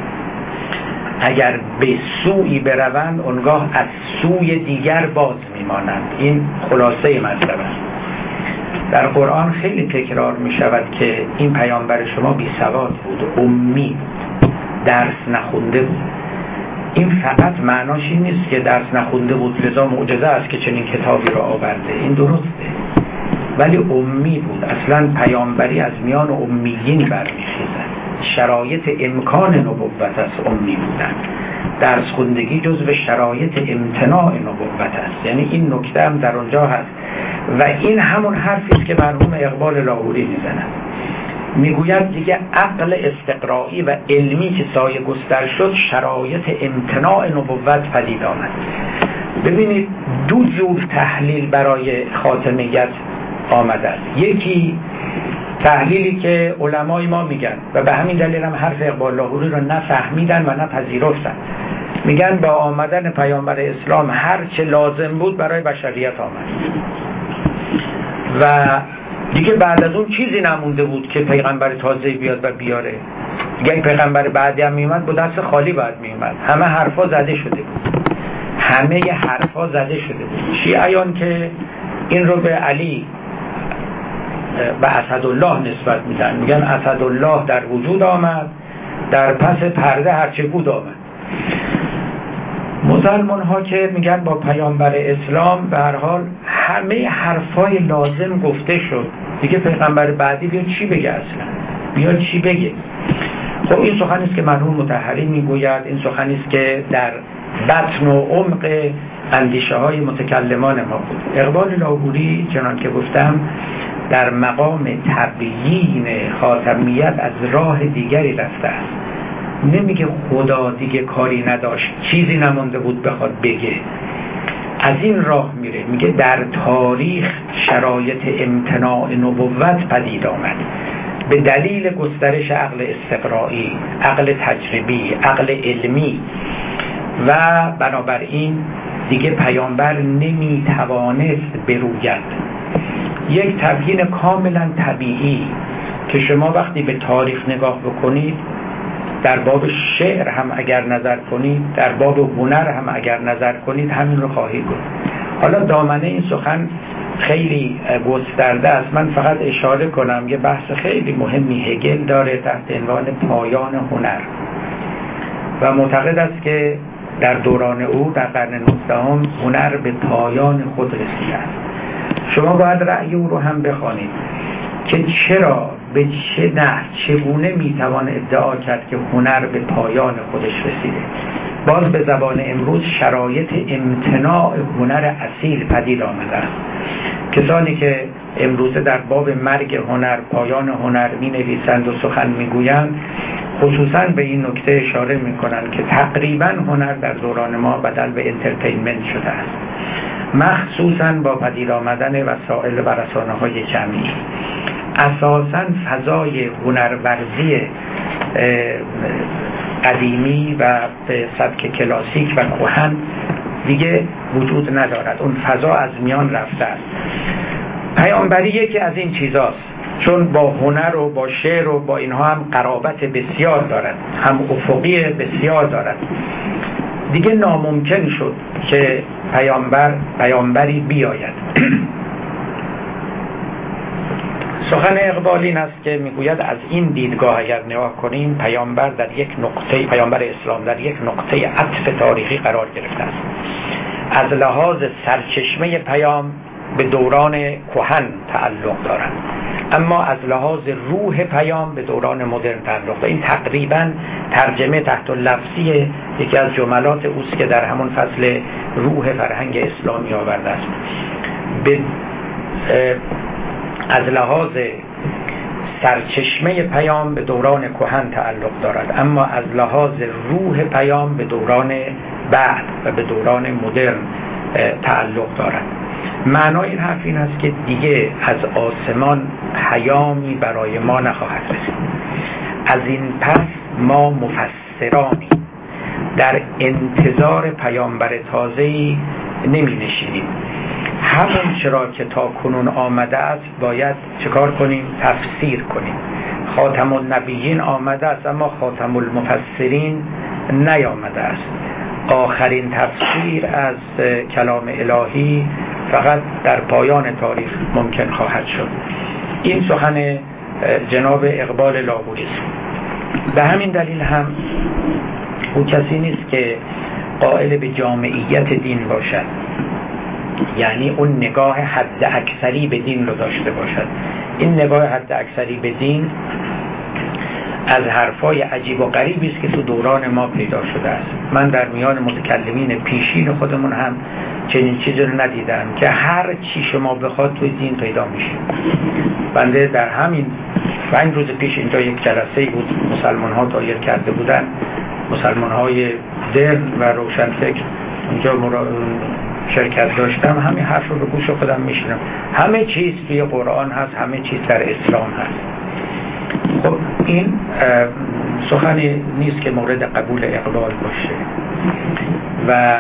اگر به سوی بروند اونگاه از سوی دیگر باز میمانند. این خلاصه مطلب است. در قرآن خیلی تکرار می شود که این پیامبر شما بی سواد بود، امی بود، درس نخونده بود. این فقط معناش این نیست که درس نخونده بود لذا معجزه است که چنین کتابی را آورده، این درسته، ولی امی بود. اصلا پیامبری از میان امیین برمیخیزد. شرایط امکان نبوت است امی بودن. درس خوندگی جزو شرایط امتناع نبوت است. یعنی این نکته هم در اونجا هست و این همون حرفی است که مرحوم اقبال لاهوری میزنند. میگوید دیگه عقل استقرایی و علمی که سایه گستر شد، شرایط امتناع نبوت پدید آمد. ببینید دو جور تحلیل برای خاتمیت آمده است. یکی تحلیلی که علمای ما میگن و به همین دلیل هم حرف اقبال لاهوری رو نفهمیدن و نپذیرفتن، میگن با آمدن پیامبر اسلام هر چه لازم بود برای بشریت آمد و دیگه بعد از اون چیزی نمونده بود که پیغمبر تازه بیاد و بیاره. دیگه این پیغمبر بعدی هم میومد با دست خالی باید میومد. همه حرفا زده شده بود، همه حرفا زده شده بود. شیعیان که این رو به علی و اسدالله نسبت میدن، میگن اسدالله در وجود آمد، در پس پرده هرچه بود آمد. مسلمان ها که میگن با پیامبر اسلام به هر حال همه حرفای لازم گفته شد، دیگه پیغمبر بعدی بیا چی بگه اصلا؟ بیا چی بگه؟ خب این سخنی است که مرحوم مطهری میگوید، این سخنی است که در بطن و عمق اندیشه های متکلمان ما بود. اقبال لاهوری چنان که گفتم در مقام تبیین خاتمیت از راه دیگری رفته است. نمیگه خدا دیگه کاری نداشت، چیزی نمونده بود بخواد بگه، از این راه میره. میگه در تاریخ شرایط امتناع نبوت پدید آمد به دلیل گسترش عقل استقرایی، عقل تجربی، عقل علمی و بنابراین دیگه پیامبر نمیتوانست بروید. یک تبیین کاملا طبیعی که شما وقتی به تاریخ نگاه بکنید، در باب شعر هم اگر نظر کنید، در باب هنر هم اگر نظر کنید، همین رو خواهید گفت. حالا دامنه این سخن خیلی گسترده است، من فقط اشاره کنم یه بحث خیلی مهمی هگل داره تحت عنوان پایان هنر و معتقد است که در دوران او در قرن نوزدهم هنر به پایان خود رسیده است. شما باید رأی او رو هم بخوانید که چرا، به چه نحو، چگونه میتوان ادعا کرد که هنر به پایان خودش رسیده. باز به زبان امروز شرایط امتناع هنر اصیل پدید آمده است. کسانی که امروزه در باب مرگ هنر، پایان هنر می نویسند و سخن می گویند، خصوصا به این نکته اشاره می کنند که تقریبا هنر در دوران ما بدل به انترتینمنت شده است، مخصوصا با پدید آمدن وسایل و رسانه های جمعی. اساساً فضای هنرورزی قدیمی و به سبک کلاسیک و کهن دیگه وجود ندارد. اون فضا از میان رفته است. پیامبری یکی از این چیزاست، چون با هنر و با شعر و با اینها هم قرابت بسیار دارد، هم افقی بسیار دارد. دیگه ناممکن شد که پیامبر پیامبری بیاید سخن اقبال این است که میگوید از این دیدگاه اگر نگاه کنیم پیامبر در یک نقطه پیامبر اسلام در یک نقطه عطف تاریخی قرار گرفته است. از لحاظ سرچشمه پیام به دوران کهن تعلق دارد، اما از لحاظ روح پیام به دوران مدرن تعلق دارد. این تقریبا ترجمه تحت لفظی یکی از جملات اوست که در همون فصل روح فرهنگ اسلامی آورده است. به از لحاظ سرچشمه پیام به دوران کهن تعلق دارد، اما از لحاظ روح پیام به دوران بعد و به دوران مدرن تعلق دارد. معنای این حرف این است که دیگه از آسمان پیامی برای ما نخواهد رسید. از این پس ما مفسرانی در انتظار پیامبر تازه‌ای نمی نشینیم. همون چرا که تا کنون آمده است باید چکار کنیم؟ تفسیر کنیم. خاتم النبیین آمده است اما خاتم المفسرین نیامده است. آخرین تفسیر از کلام الهی فقط در پایان تاریخ ممکن خواهد شد. این سخن جناب اقبال لاهوری است. به همین دلیل هم او کسی نیست که قائل به جامعیت دین باشد، یعنی اون نگاه حد اکثری به دین رو داشته باشد. این نگاه حد اکثری به دین از حرفای عجیب و غریبی است که تو دوران ما پیدا شده است. من در میان متکلمین پیشین خودمون هم چنین چیزی رو ندیدم که هر چی شما بخواد توی دین پیدا میشه. بنده در همین پنج روز پیش اینجا یک جلسه بود، مسلمان ها دایر کرده بودن، مسلمان های درن و روشنفکر اونجا شرکت داشتم. همین حرف رو به گوش خودم میشنم. همه چیز توی قرآن هست، همه چیز در اسلام هست. خب این سخنی نیست که مورد قبول اقبال باشه و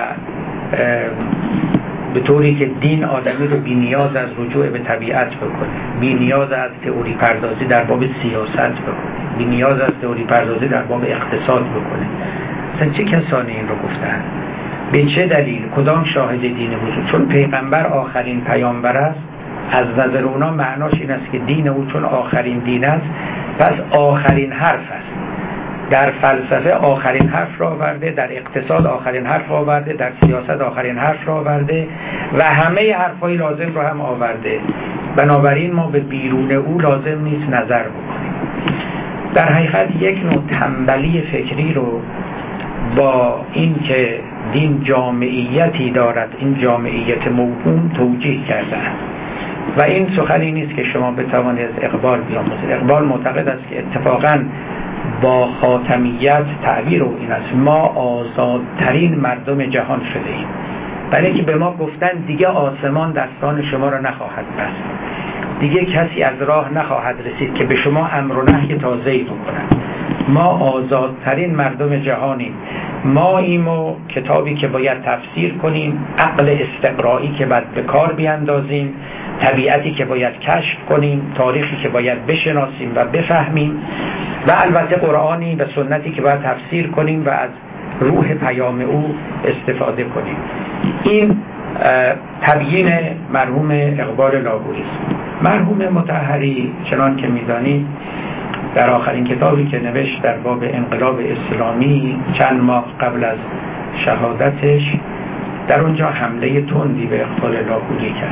به طوری که دین آدمی رو بی نیاز از رجوع به طبیعت بکنه، بی نیاز از تئوری پردازی در باب سیاست بکنه، بی نیاز از تئوری پردازی در باب اقتصاد بکنه. اصلا چه کسانی این رو گفتن؟ به چه دلیل؟ کدام شاهد دین وجود؟ چون پیغمبر آخرین پیامبر است. از نظر اونا معناش این است که دین او چون آخرین دین است پس آخرین حرف است. در فلسفه آخرین حرف را آورده، در اقتصاد آخرین حرف را آورده، در سیاست آخرین حرف را آورده و همه حرفای لازم را هم آورده. بنابراین ما به بیرون او لازم نیست نظر بکنیم. در حقیقت یک نوع تنبلی فکری رو با این که دین جامعیتی دارد، این جامعیت موهوم توجیه کردن و این سخنی نیست که شما بتوانید از اقبال بیاموزید. اقبال معتقد است که اتفاقاً با خاتمیت تعبیر او این است: ما آزادترین مردم جهان شده ایم. برای اینکه به ما گفتن دیگه آسمان دستان شما را نخواهد بست، دیگه کسی از راه نخواهد رسید که به شما امر و نهی تازه‌ای بکند. ما آزادترین مردم جهانیم. ما ایمو کتابی که باید تفسیر کنیم، عقل استقرایی که باید به کار بیاندازیم، طبیعتی که باید کشف کنیم، تاریخی که باید بشناسیم و بفهمیم و البته قرآنی و سنتی که باید تفسیر کنیم و از روح پیام او استفاده کنیم. این تبیین مرحوم اقبال لاهوری است. مرحوم مطهری چنان که می‌دانید در آخرین کتابی که نوشت در باب انقلاب اسلامی چند ماه قبل از شهادتش، در اونجا حمله تندی به اقبال لاهوری کرد.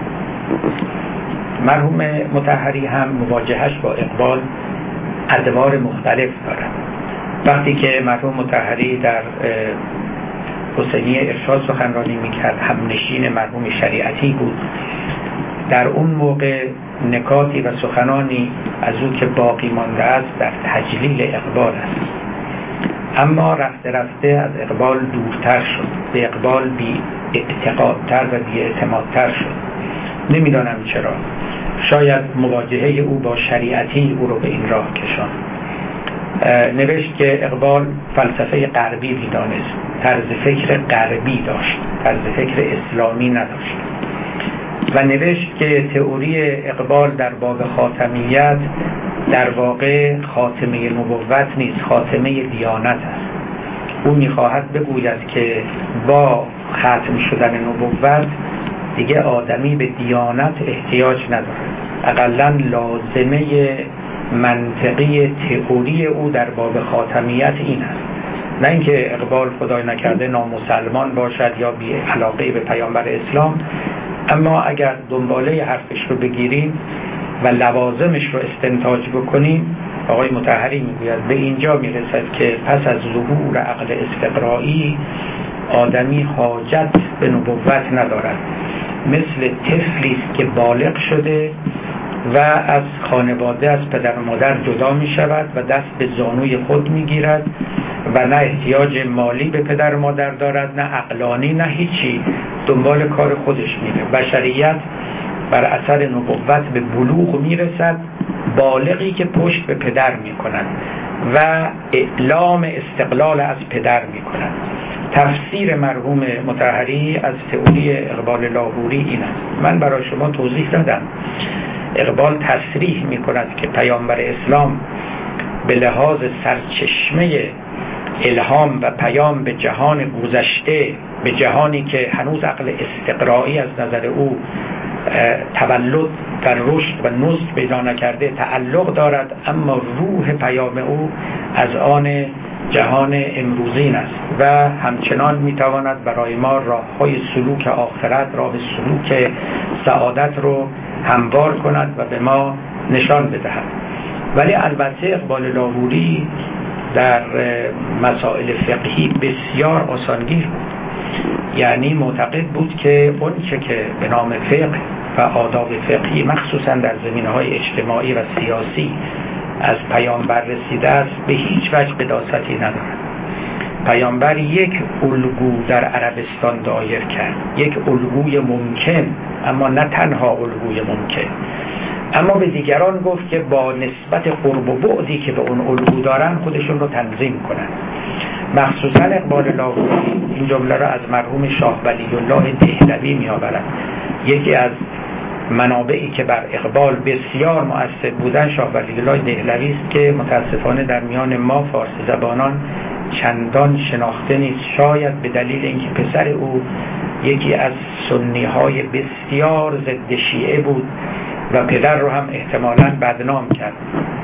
مرحوم مطهری هم مواجهش با اقبال ادوار مختلف دارد. وقتی که مرحوم مطهری در حسینیه ارشاد سخنرانی میکرد، همنشین مرحوم شریعتی بود. در اون موقع نکاتی و سخنانی از او که باقی مانده است در تجلیل اقبال است، اما رفته رفته از اقبال دورتر شد، به اقبال بی اعتقادتر و بی اعتمادتر شد. نمیدانم چرا، شاید مواجهه او با شریعتی او رو به این راه کشان. نوشت که اقبال فلسفه غربی می‌دانست، طرز فکر غربی داشت، طرز فکر اسلامی نداشت و نوشت که تئوری اقبال در باب خاتمیت در واقع خاتمه نبوت نیست، خاتمه دیانت است. او می‌خواهد بگوید که با ختم شدن نبوت دیگه آدمی به دیانت احتیاج ندارد. اقلاً لازمه منطقی تئوری او در باب خاتمیت این است، نه اینکه اقبال خدای نکرده نامسلمان باشد یا بی علاقه به پیامبر اسلام. اما اگر دنباله حرفش رو بگیریم و لوازمش رو استنتاج بکنیم، آقای مطهری میگوید به اینجا میرسد که پس از ظهور عقل استقرایی آدمی حاجت به نبوت ندارد، مثل طفلی است که بالغ شده و از خانواده، از پدر و مادر جدا می شود و دست به زانوی خود می گیرد و نه احتیاج مالی به پدر و مادر دارد، نه عقلانی، نه هیچی، دنبال کار خودش میره. بشریت بر اثر نبوت به بلوغ می رسد، بالغی که پشت به پدر می کند و اعلام استقلال از پدر می کند. تفسیر مرحوم مطهری از تئوری اقبال لاهوری این است. من برای شما توضیح دادم. اقبال تصریح می کند که پیامبر اسلام به لحاظ سرچشمه الهام و پیام به جهان گذشته، به جهانی که هنوز عقل استقرایی از نظر او تولد و رشد و نضج پیدا نکرده تعلق دارد، اما روح پیام او از آن جهان امروزین است و همچنان میتواند برای ما راههای سلوک آخرت، راه سلوک سعادت رو هموار کند و به ما نشان بدهد. ولی البته اقبال لاهوری در مسائل فقهی بسیار آسانگیر بود، یعنی معتقد بود که اون چه که به نام فقه و آداب فقهی مخصوصا در زمینه‌های اجتماعی و سیاسی از پیامبر رسیده است به هیچ وجه قداستی ندارد. پیامبر یک الگو در عربستان دایر کرد، یک الگوی ممکن، اما نه تنها الگوی ممکن. اما به دیگران گفت که با نسبت قرب و بعدی که به اون الگو دارن خودشون رو تنظیم کنن. مخصوصا اقبال لاهوری این جمله را از مرحوم شاه ولی الله دهلوی می آورد. یکی از منابعی که بر اقبال بسیار مؤثر بودن شاه ولی الله دهلوی است که متاسفانه در میان ما فارسی زبانان چندان شناخته نیست، شاید به دلیل اینکه پسر او یکی از سنی های بسیار ضد شیعه بود و پدر رو هم احتمالاً بدنام کرد.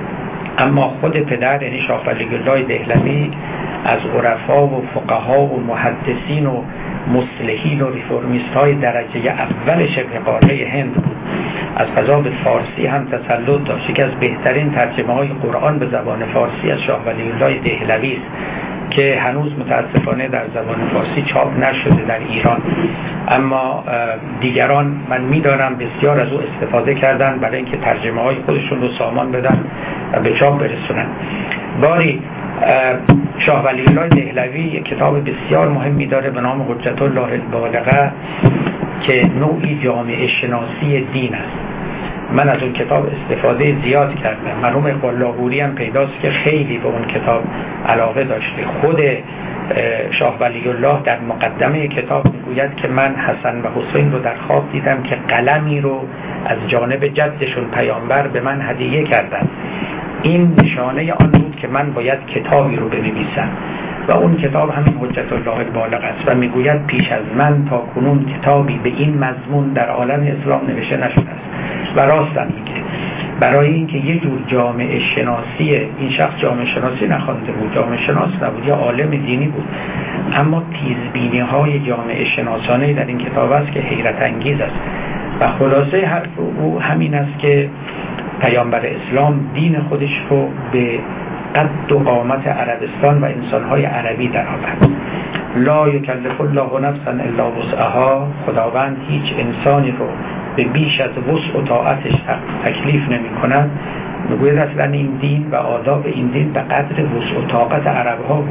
اما خود پدر یعنی شاه ولی الله دهلوی از عرفا و فقها و محدثین و مصلحین و ریفورمیست های درجه اول شبه قاره هند بود. از قضا به فارسی هم تسلط داشت. یکی از بهترین ترجمه های قرآن به زبان فارسی از شاه ولی الله دهلوی است که هنوز متاسفانه در زبان فارسی چاپ نشده در ایران، اما دیگران من میدانم بسیار از او استفاده کردن برای اینکه ترجمه های خودشون رو سامان بدن و به چاپ برسونن. باری شاه ولی الله دهلوی یک کتاب بسیار مهمی داره به نام حجت الله البالغه که نوعی جامعه شناسی دین است. من از اون کتاب استفاده زیاد کردم. مرحوم اقبال لاهوری هم پیداست که خیلی به اون کتاب علاقه داشته. خود شاه ولی الله در مقدمه کتاب میگوید که من حسن و حسین رو در خواب دیدم که قلمی رو از جانب جدشون پیامبر به من هدیه کردن. این نشانه آن بود که من باید کتابی رو بنویسم و اون کتاب همین حجت الله البالغه است و میگوید پیش از من تا کنون کتابی به این مضمون در عالم اسلام نوشته نشده است. و راست هم میگه، برای اینکه یه جور جامعه شناسی، این شخص جامعه شناسی نخوانده بود، جامعه شناس نبود یا عالم دینی بود، اما تیزبینی های جامعه شناسانه در این کتاب است که حیرت انگیز است. و خلاصه حرف او همین است که پیامبر اسلام دین خودش رو به قد و قامت عربستان و انسانهای عربی در آورد. لا یکلف الله نفسا الا وسعها، خداوند هیچ انسانی رو به بیش از وسع و طاعتش تکلیف نمی کند. میگوید اصلا این دین و آداب این دین به قدر وسع و طاقت عربها بود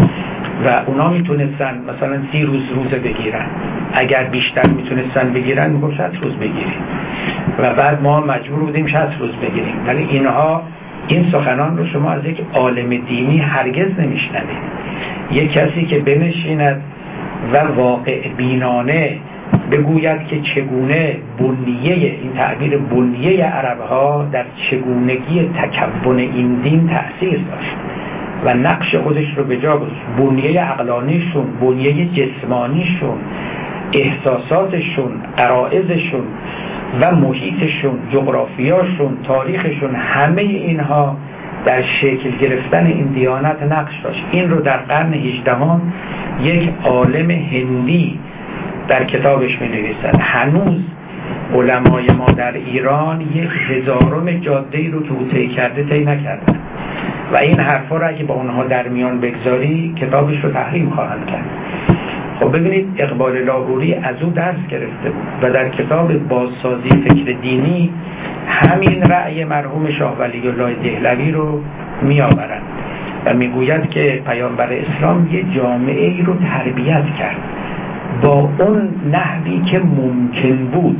و اونا میتونستن مثلا سی روز روزه بگیرن، اگر بیشتر میتونستن بگیرن میگم شصت روز بگیریم و بعد ما مجبور بودیم شصت روز بگیریم. ولی اینها این سخنان رو شما از یک عالم دینی هرگز نمیشنوید. یک کسی که بنشیند و واقع بینانه بگوید که چگونه بنیه، این تعبیر بنیه عربها در چگونگی تکون این دین تأثیر داشت و نقش خودش رو به جا گذاشت، بنیه عقلانیشون، بنیه جسمانیشون، احساساتشون، غرائزشون و محیطشون، جغرافیاشون، تاریخشون، همه اینها در شکل گرفتن این دیانت نقش داشت. این رو در قرن هجدهم یک عالم هندی در کتابش می نویسد. هنوز علمای ما در ایران یک هزارم جاده‌ای رو که او طی کرده طی نکردن و این حرفا رو اگه با اونها در میان بگذاری کتابش رو تحریم خواهند کرد. خب ببینید اقبال لاهوری از او درس گرفته بود و در کتاب بازسازی فکر دینی همین رأی مرحوم شاه ولی الله دهلوی رو می آورند و میگوید که پیامبر اسلام یه جامعه ای رو تربیت کرد با اون نحوی که ممکن بود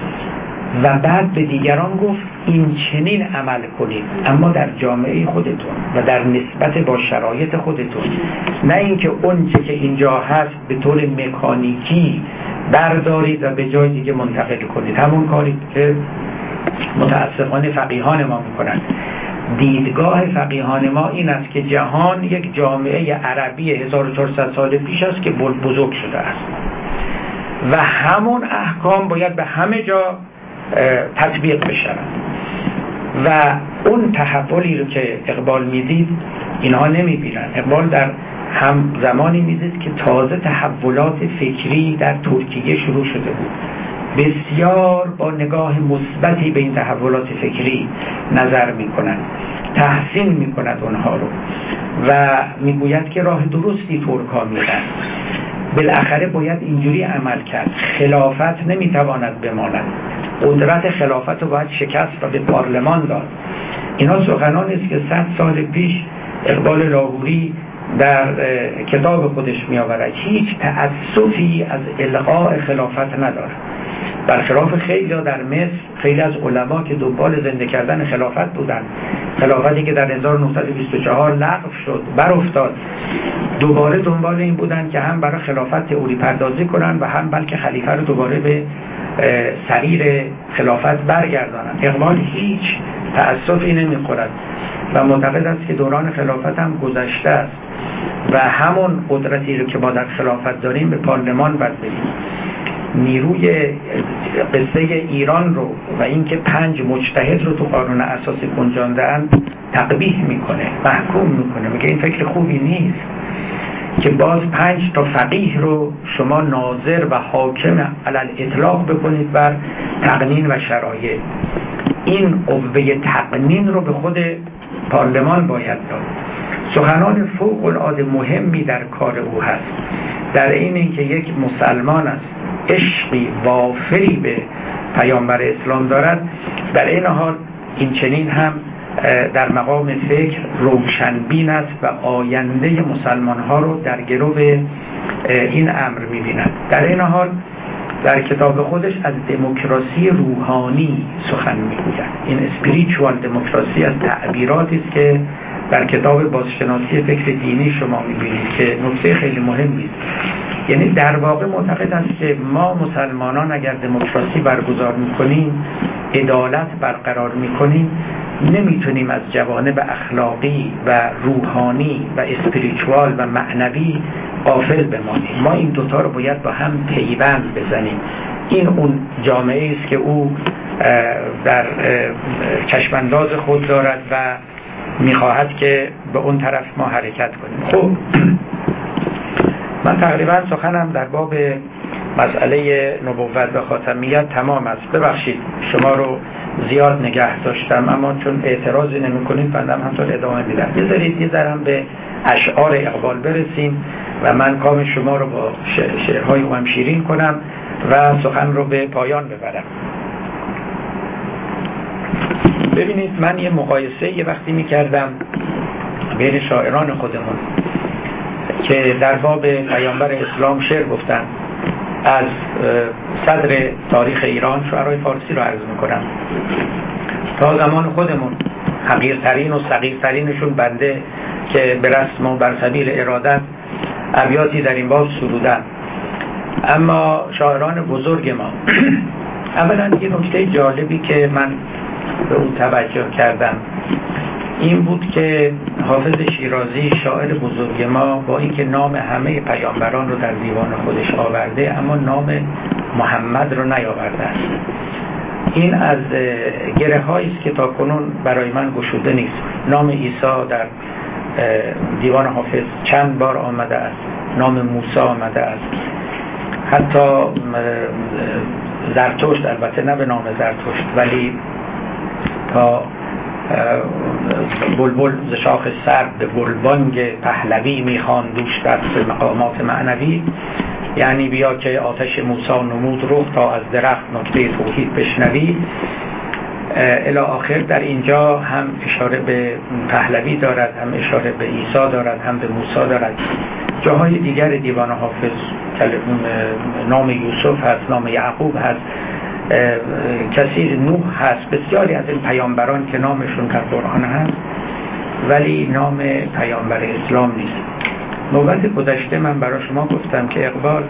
و بعد به دیگران گفت این چنین عمل کنید، اما در جامعه خودتون و در نسبت با شرایط خودتون، نه اینکه اون چه که اینجا هست به طور مکانیکی بردارید و به جای دیگه منتقل کنید. همون کاری که متاسفانه فقیهان ما میکنن. دیدگاه فقیهان ما این است که جهان یک جامعه عربی هزار و چهارصد سال پیش است که بزرگ شده است و همون احکام باید به همه جا تطبیق بشن و اون تحولی رو که اقبال میدید اینها نمیبینن. اقبال در هم زمانی میدید که تازه تحولات فکری در ترکیه شروع شده بود، بسیار با نگاه مثبتی به این تحولات فکری نظر میکنن، تحسین میکند اونها رو و میگوید که راه درستی ترکا میرن. بالاخره باید اینجوری عمل کرد، خلافت نمیتواند بماند، قدرت خلافت رو باید شکست و به پارلمان داد. اینا سخنانی است که صد سال پیش اقبال لاهوری در کتاب خودش میآورد. هیچ تأسفی از الغاء خلافت نداره، برخلاف خیلی در مصر خیلی از علما که دنبال زنده کردن خلافت بودن، خلافتی که در هزار و نهصد و بیست و چهار لغو شد بر افتاد، دوباره دنبال این بودن که هم برای خلافت تئوری پردازی کنن و هم بلکه خلیفه رو دوباره به سریر خلافت برگردانند. اقبال هیچ تأسفی نمیخورد و معتقد است که دوران خلافت هم گذشته است و همون قدرتی رو که ما در خلافت داریم به پارلمان باید بدیم. نیروی قصه ایران رو و اینکه پنج مجتهد رو تو قانون اساسی گنجانده‌اند تقبیح میکنه، محکوم میکنه، میگه این فکر خوبی نیست که باز پنج تا فقیه رو شما ناظر و حاکم علل اطلاق بکنید بر تقنین و شرایع. این قوه تقنین رو به خود پارلمان باید داد. سخنان فوق العاده مهمی در کار او هست، در این اینکه یک مسلمان است عشقی وافری به پیامبر اسلام دارد، در این حال این چنین هم در مقام فکر روشنبین است و آینده مسلمان ها رو در گرو این امر می‌بیند. در این حال در کتاب خودش از دموکراسی روحانی سخن می‌گوید. این اسپریچوال دموکراسی از تعبیراتی است که در کتاب بازشناسی فکر دینی شما می‌بینید که نکته خیلی مهمی است. یعنی در واقع معتقد است که ما مسلمانان اگر دموکراسی برگزار می‌کنیم، عدالت برقرار می‌کنیم، نمیتونیم از جوانب اخلاقی و روحانی و اسپریچوال و معنوی غافل بمانیم. ما این دوتا رو باید با هم پیوند بزنیم. این اون جامعه است که او در چشمانداز خود دارد و میخواهد که به اون طرف ما حرکت کنیم. خب من تقریبا سخنم در باب مسئله نبوت و خاتمیت تمام است. ببخشید شما رو زیاد نگه داشتم، اما چون اعتراضی نمی کنید بندم همطور ادامه میدم. بذارید یه ذرم به اشعار اقبال برسیم و من کام شما رو با شعرهای او هم شیرین کنم و سخن رو به پایان ببرم. ببینید من یه مقایسه یه وقتی می کردم بین شاعران خودمون که در باب پیامبر اسلام شعر گفتن. از صدر تاریخ ایران شعرهای فارسی رو عرض میکنم تا زمان خودمون، حقیرترین و صغیرترینشون بنده که به رسم و بر سبیل ارادت ابیاتی در این باب سرودن. اما شاعران بزرگ ما اولا یه نکته جالبی که من به اون توجه کردم این بود که حافظ شیرازی شاعر بزرگ ما با اینکه نام همه پیامبران رو در دیوان خودش آورده اما نام محمد رو نیاورده است این از گره هایی است که تا کنون برای من گشوده نیست. نام عیسی در دیوان حافظ چند بار آمده است، نام موسی آمده است، حتی زرتشت، البته نه به نام زرتشت، ولی تا بلبل ز شاخ سرد به گلبانگ پهلوی میخوان دوش در مقامات معنوی، یعنی بیا که آتش موسی نمود رخ تا از درخت نکته توحید بشنوی الی آخر. در اینجا هم اشاره به پهلوی دارد، هم اشاره به عیسی دارد، هم به موسی دارد. جاهای دیگر دیوان حافظ نام یوسف هست، نام یعقوب هست، کثیر نوح هست، بسیاری از این پیامبران که نامشون در قرآن هست، ولی نام پیامبر اسلام نیست. نوبت گذشته من برای شما گفتم که اقبال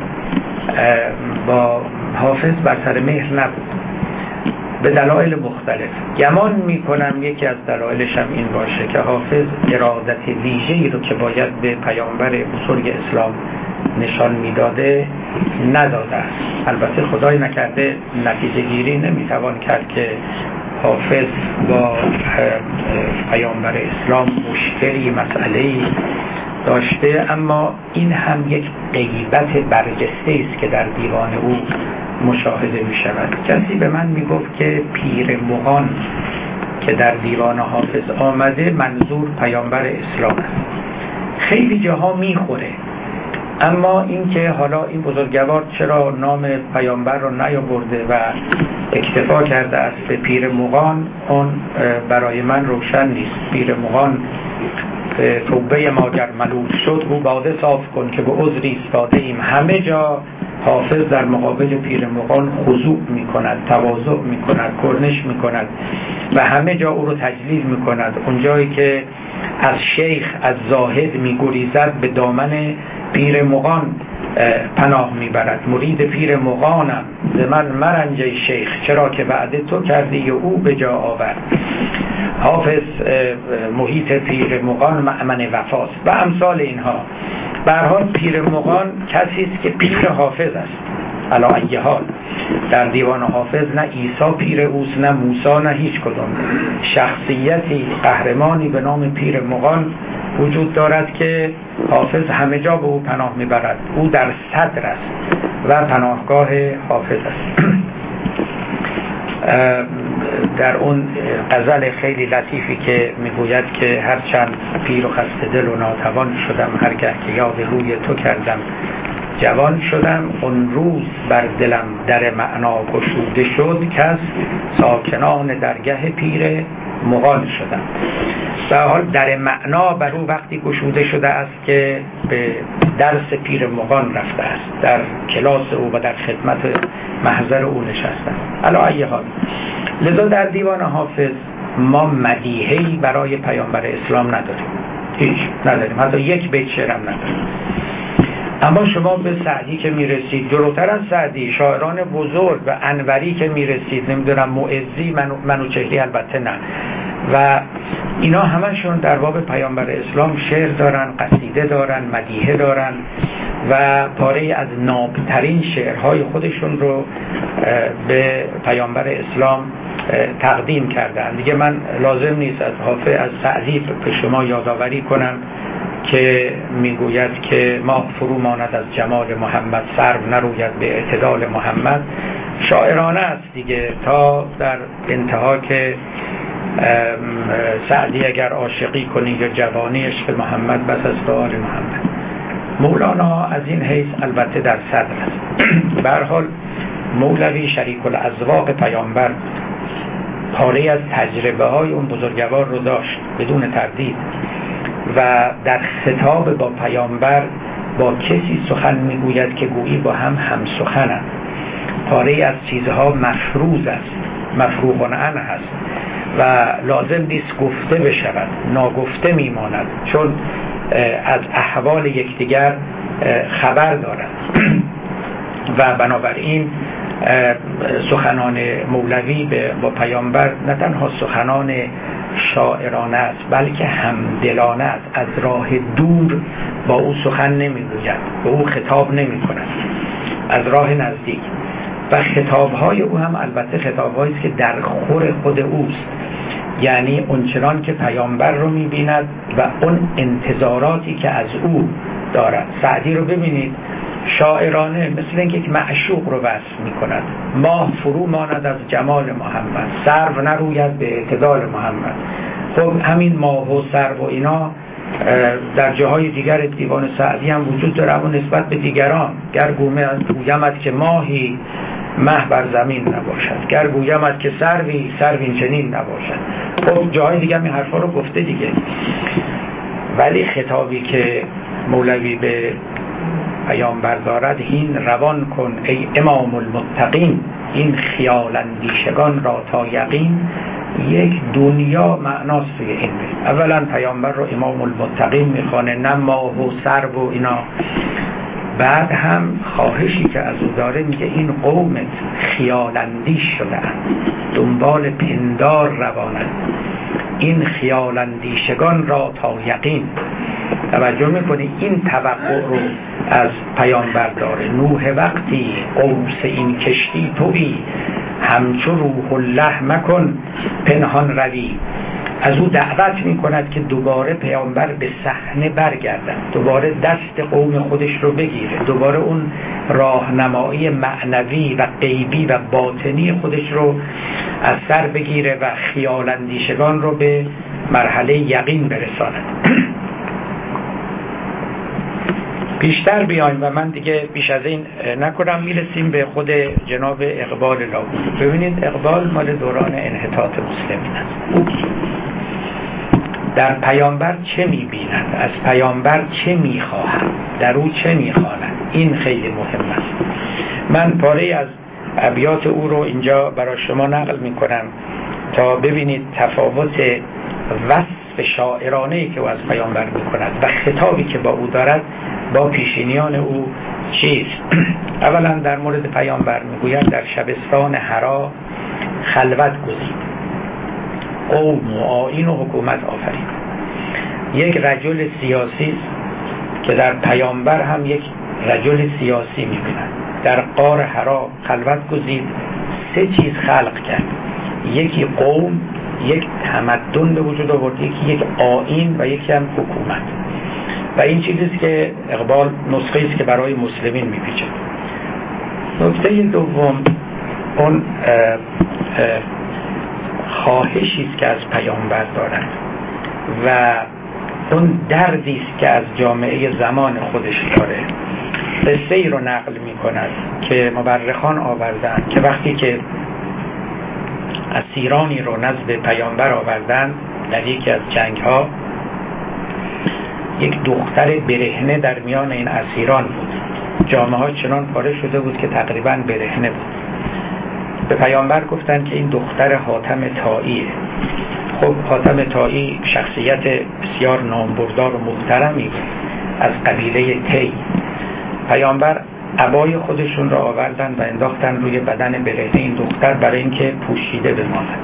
با حافظ بر سر مهر نبود به دلایل مختلف. گمان میکنم یکی از دلایلش هم این باشه که حافظ ارادت ویژه‌ای رو که باید به پیامبر بزرگ اسلام نشان میداده نداده است. البته خدای نکرده نتیجه گیری نمیتوان کرد که حافظ با پیامبر اسلام مشکلی مسئله‌ای داشته، اما این هم یک غیبت برجسته است که در دیوان او مشاهده می شود. کسی به من می گفت که پیر مغان که در دیوان حافظ آمده منظور پیامبر اسلام است. خیلی جاها می خوره، اما اینکه حالا این بزرگوار چرا نام پیامبر رو نیاورده و اکتفا کرده است به پیر مغان، اون برای من روشن نیست. پیر مغان توبه ماگر ملول شد، او باده صاف کن که به عذری ایستاده ایم. همه جا حافظ در مقابل پیر مغان خضوع می کند، تواضع می کند، کرنش می کند و همه جا او رو تجلیل می کند. اونجایی که از شیخ از زاهد می گریزد به دامن پیر مغان پناه می برد. مرید پیر مغانم ز من مرنجه شیخ، چرا که وعده تو کردی و او به جا آورد. حافظ محیط پیر مغان مأمن وفاست و امثال اینها. به هر حال پیر مغان کسی است که پیر حافظ است. علی ای حال در دیوان حافظ نه عیسی پیر اوست، نه موسی، نه هیچ کدام. شخصیتی قهرمانی به نام پیر مغان وجود دارد که حافظ همه جا به او پناه میبرد. او در صدر است و پناهگاه حافظ است. در اون غزل خیلی لطیفی که میگوید که هرچند پیر و خسته دل و ناتوان شدم، هرگه که یاد روی تو کردم جوان شدم. اون روز بر دلم در معنا گشوده شد، کس ساکنان درگه پیر مغان شدم. به حال در معنا بر او وقتی گشوده شده است که به درس پیر مغان رفته است، در کلاس او و در خدمت محضر او نشسته. علی ای حال لذا در دیوان حافظ ما مدیحه‌ای برای پیامبر اسلام نداریم، هیچ نداریم، حتی یک بیت شعرم نداریم. اما شما به سعدی که میرسید، جلوتر از سعدی شاعران بزرگ و انوری که میرسید، نمیدونم معزی، منو منوچهری البته نه، و اینا همشون در باب پیامبر اسلام شعر دارن، قصیده دارن، مدیحه دارن و پاره از نابترین شعرهای خودشون رو به پیامبر اسلام تقدیم کردن. دیگه من لازم نیست از حافظ از سعدی به شما یادآوری کنم که میگوید که ما فرو ماند از جمال محمد، سرو نروید به اعتدال محمد. شاعرانه است دیگه، تا در انتها که سعدی اگر عاشقی کنی یا جوانی عشق محمد، بس از آل محمد. مولانا از این حیث البته در صدر است. به هر حال مولوی شریک الاذواق پیامبر پاره از تجربه های اون بزرگوار رو داشت بدون تردید و در خطاب با پیامبر با کسی سخن میگوید که گویی با هم هم سخنند. پاره از چیزها مفروض است، مفروغ عنه هست و لازم نیست گفته بشود، ناگفته میماند، چون از احوال یکدیگر خبر دارند. و بنابراین سخنان مولوی با پیامبر نه تنها سخنان شاعرانه است، بلکه همدلانه است. از راه دور با او سخن نمیگوید، با او خطاب نمی کند، از راه نزدیک. و خطابهای او هم البته خطابهایی است که در خور خود اوست، یعنی اونچنان که پیامبر رو می‌بیند و اون انتظاراتی که از او دارد. سعدی رو ببینید شاعرانه مثل اینکه یک معشوق رو وصف می‌کند. ماه فرو ماند از جمال محمد، سرو نروید به اعتدال محمد. خب همین ماه و سرو و اینا در جاهای دیگر دیوان سعدی هم وجود داره، اما نسبت به دیگران. گر گویمت که ماهی مه بر زمین نباشد، گر گویمت که سروی سروی چنین نباشد. خب جاهای دیگه هم این حرفا رو گفته دیگه. ولی خطابی که مولوی به پیامبر دارد، هین روان کن ای امام المتقین، این خیال اندیشگان را تا یقین. یک دنیا معناست توی این بیت. اولا پیامبر رو امام المتقین میخوانه، نه ماه و سرو و اینا. بعد هم خواهشی که از او داره میگه این قومت خیال اندیش شدن، دنبال پندار روانند، این خیال اندیشگان را تا یقین. توجه میکنی این توقع رو از پیامبر داره. نوح وقتی قوس این کشتی توی، همچو روح الله مکن پنهان روی. از او دعوت می کند که دوباره پیامبر به صحنه برگردد، دوباره دست قوم خودش رو بگیره، دوباره اون راهنمایی معنوی و غیبی و باطنی خودش رو از سر بگیره و خیال اندیشگان رو به مرحله یقین برساند. بیشتر بیایم و من دیگه بیش از این نکنم، میرسیم به خود جناب اقبال لاهوری. ببینید اقبال مال دوران انحطاط مسلمین است. در پیامبر چه میبینند، از پیامبر چه میخواهند، در او چه میخوانند، این خیلی مهم است. من پاره از ابیات او رو اینجا برای شما نقل میکنم تا ببینید تفاوت وصف شاعرانه‌ای که او از پیامبر میکند و خطابی که با او دارد با پیشینیان او چیست. اولا در مورد پیامبر میگوید در شبستان حرا خلوت گزید، قوم و آیین و حکومت آفرید. یک رجل سیاسی که در پیامبر هم یک رجل سیاسی میبیند. در غار حرا خلوت گزید، سه چیز خلق کرد، یکی قوم، یک تمدن به وجود آورد، یکی یک آیین و یکی هم حکومت. و این چیزیست که اقبال نسخه است که برای مسلمین میپیچد. نکته دوم اون خواهشی است که از پیامبر دارد و اون دردی است که از جامعه زمان خودش داره. قصه ای رو نقل می کند که مورخان آوردن که وقتی که اسیرانی رو نزد پیامبر آوردن در یکی از جنگ ها، یک دختر برهنه در میان این اسیران بود. جامه ها چنان پاره شده بود که تقریبا برهنه بود. به پیامبر گفتن که این دختر حاتم طائیه. خب حاتم طائی شخصیت بسیار نامبردار و محترمی از قبیله تی. پیامبر عبای خودشون را آوردن و انداختن روی بدن برهنه این دختر برای اینکه پوشیده بماند.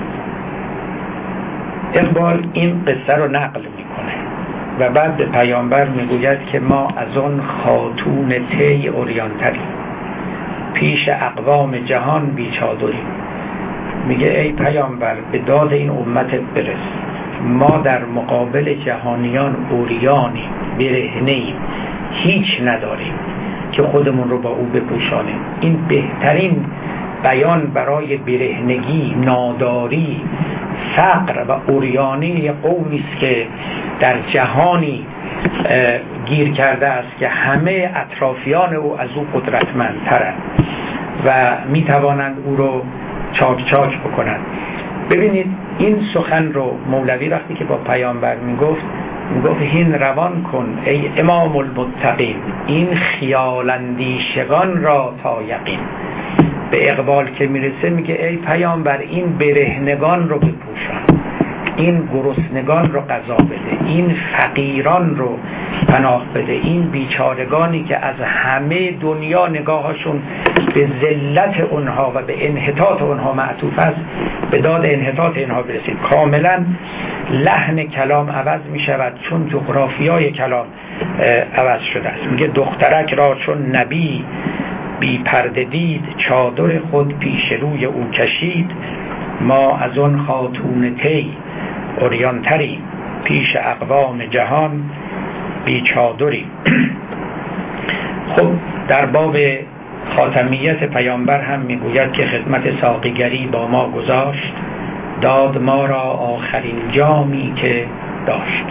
اقبال این قصه رو نقل میکنه و بعد به پیامبر میگوید که ما از اون خاتون تی عریان‌تریم، پیش اقوام جهان بیچادریم. میگه ای پیامبر به داد این امتت برس، ما در مقابل جهانیان عریانیم، برهنه‌ایم، هیچ نداریم که خودمون رو با او بپوشانیم. این بهترین بیان برای برهنگی، ناداری، فقر و عریانی قومی است که در جهانی گیر کرده است که همه اطرافیان او از او قدرتمندترند و می توانند او رو چاک چاک بکنند. ببینید این سخن رو مولوی وقتی که با پیامبر می گفت می گفت هین روان کن ای امام المتقین، این خیال اندیشگان را تا یقین. به اقبال که میرسه میگه ای پیامبر این برهنگان رو بپوشان، این گرسنگان رو غذا بده، این فقیران رو پناه بده، این بیچارگانی که از همه دنیا نگاهشون به ذلت اونها و به انحطاط اونها معطوف است، به داد انحطاط اینها برسید. کاملا لحن کلام عوض می شود چون جغرافیای کلام عوض شده است. میگه دخترک را چون نبی بی پرده دید، چادر خود پیش روی او کشید. ما از آن خاتون طی عریان‌تریم، پیش اقوام جهان بی چادریم. خب در باب خاتمیت پیامبر هم میگوید که خدمت ساقیگری با ما گذاشت، داد ما را آخرین جامی که داشت.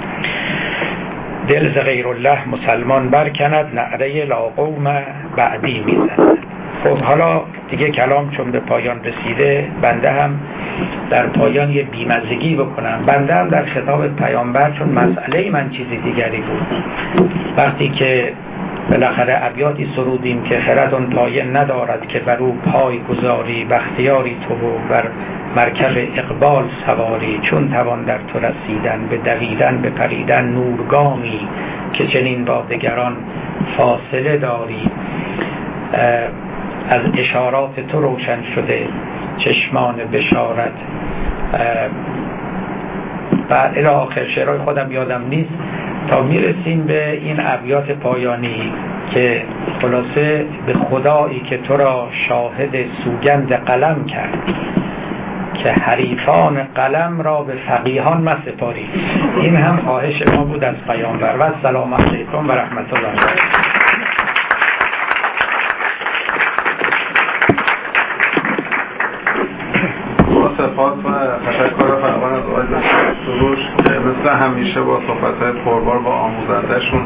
دل ز غیر الله مسلمان برکند، نعره لا قوم بعدی میزند. خب حالا دیگه کلام چون به پایان رسیده، بنده هم در پایان یه بیمزگی بکنم. بنده هم در خطاب پیامبر، چون مسئله من چیزی دیگری بود، وقتی که بالاخره ابیاتی سرودیم که خرد آن پایه ندارد که بر او پای گذاری، بختیاری تو و بر مرکب اقبال سواری، چون توان در تو رسیدن، به دویدن به پریدن نورگامی، که چنین با دگران فاصله داری. از اشارات تو روشن شده چشمان بشارت و الی آخر. شعرهای خودم یادم نیست تا میرسیم به این ابیات پایانی که خلاصه به خدایی که تو را شاهد سوگند قلم کرد، که حریفان قلم را به فقیهان مسپاری. این هم خواهش ما بود از پیامبر. و السلام علیکم و رحمت الله.
سپاس و تشکر فراوان از آقای دکتر سروش که مثل همیشه با صحبت‌های پربار با آموزنده‌شون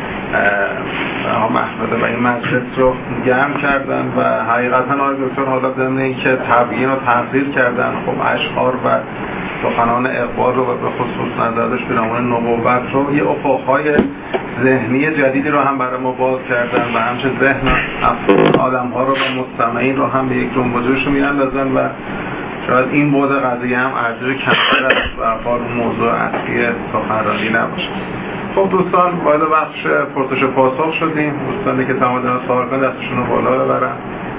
محمد و این مجلس رو گرم کردن و حقیقتا آقای دکتر حالا ضمن اینکه تبیین و تحقیر کردن، خب اشعار و سخنان اقبال رو و به خصوص نظرش پیرامون نبوت رو یه افق‌های ذهنی جدیدی رو هم برای ما باز کردن و همچنین ذهن آدم‌ها رو و مستمعین رو هم به یک جنبشش می‌اندازن و شاید این بود قضیه هم ارزش کمتر از برخوار موضوع اصلی سخنرانی نباشه. خب دوستان وارد بخش پرسش و پاسخ شدیم. دوستانی که تمام دارن سوال کنن دستشون رو بالا ببرن،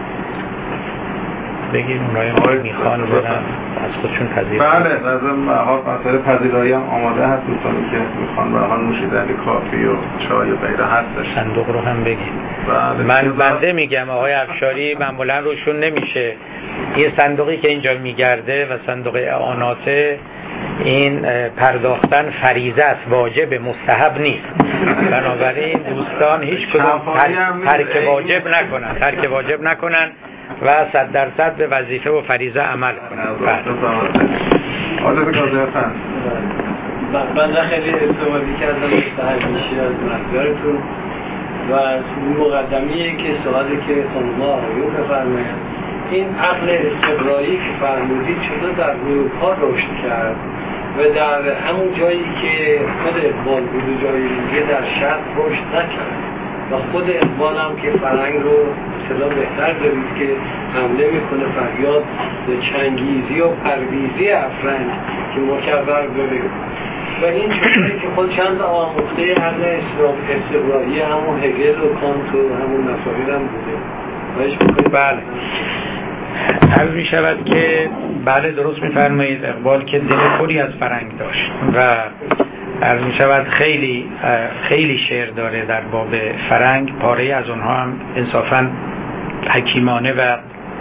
بگیم اونایی ما میخوان برن از خودشون پذیرایی.
بله لازم ها مسئله پذیرایی هم آماده هست. دوستانی که میخوان برای نوشیدنی کافی و چای و غیره هستش.
صندوق رو هم بگیم.
بله
من بنده میگم آقای افشاری معمولا روشون نمیشه. یه صندوقی که اینجا میگرده و صندوق اعاناته، این پرداختن فریضه است، واجب مستحب نیست. بنابراین دوستان هیچ کدوم ترک واجب نکنن ترک واجب نکنن و صد درصد به وظیفه و فریضه عمل کنن.
حاضر گذاشتن
بنده خیلی استفاده کردم مستحب میشه از مقدارتون و مقدمیه که سوالی که الله آیون بفرماید. این عقل استقرایی که فرمودید چطور در اروپا رشد کرد و در همون جایی که خود اقبال بود و جایی دیگه در شرق رشد نکرد و خود اقبال هم که فرهنگ رو اصلا بهتر دارید که حمله میکنه فریاد به چنگیزی و پرویزی افرنگ که مکرر ببینید و این چطوری که خود چند آموخته عقل استقرایی همون هگل و کانت و همون مسائل هم بوده.
بله عرض می شود که بله درست می فرمایید اقبال که دل پری از فرهنگ داشت و عرض می شود خیلی خیلی شعر داره در باب فرهنگ. پاره از اونها هم انصافا حکیمانه و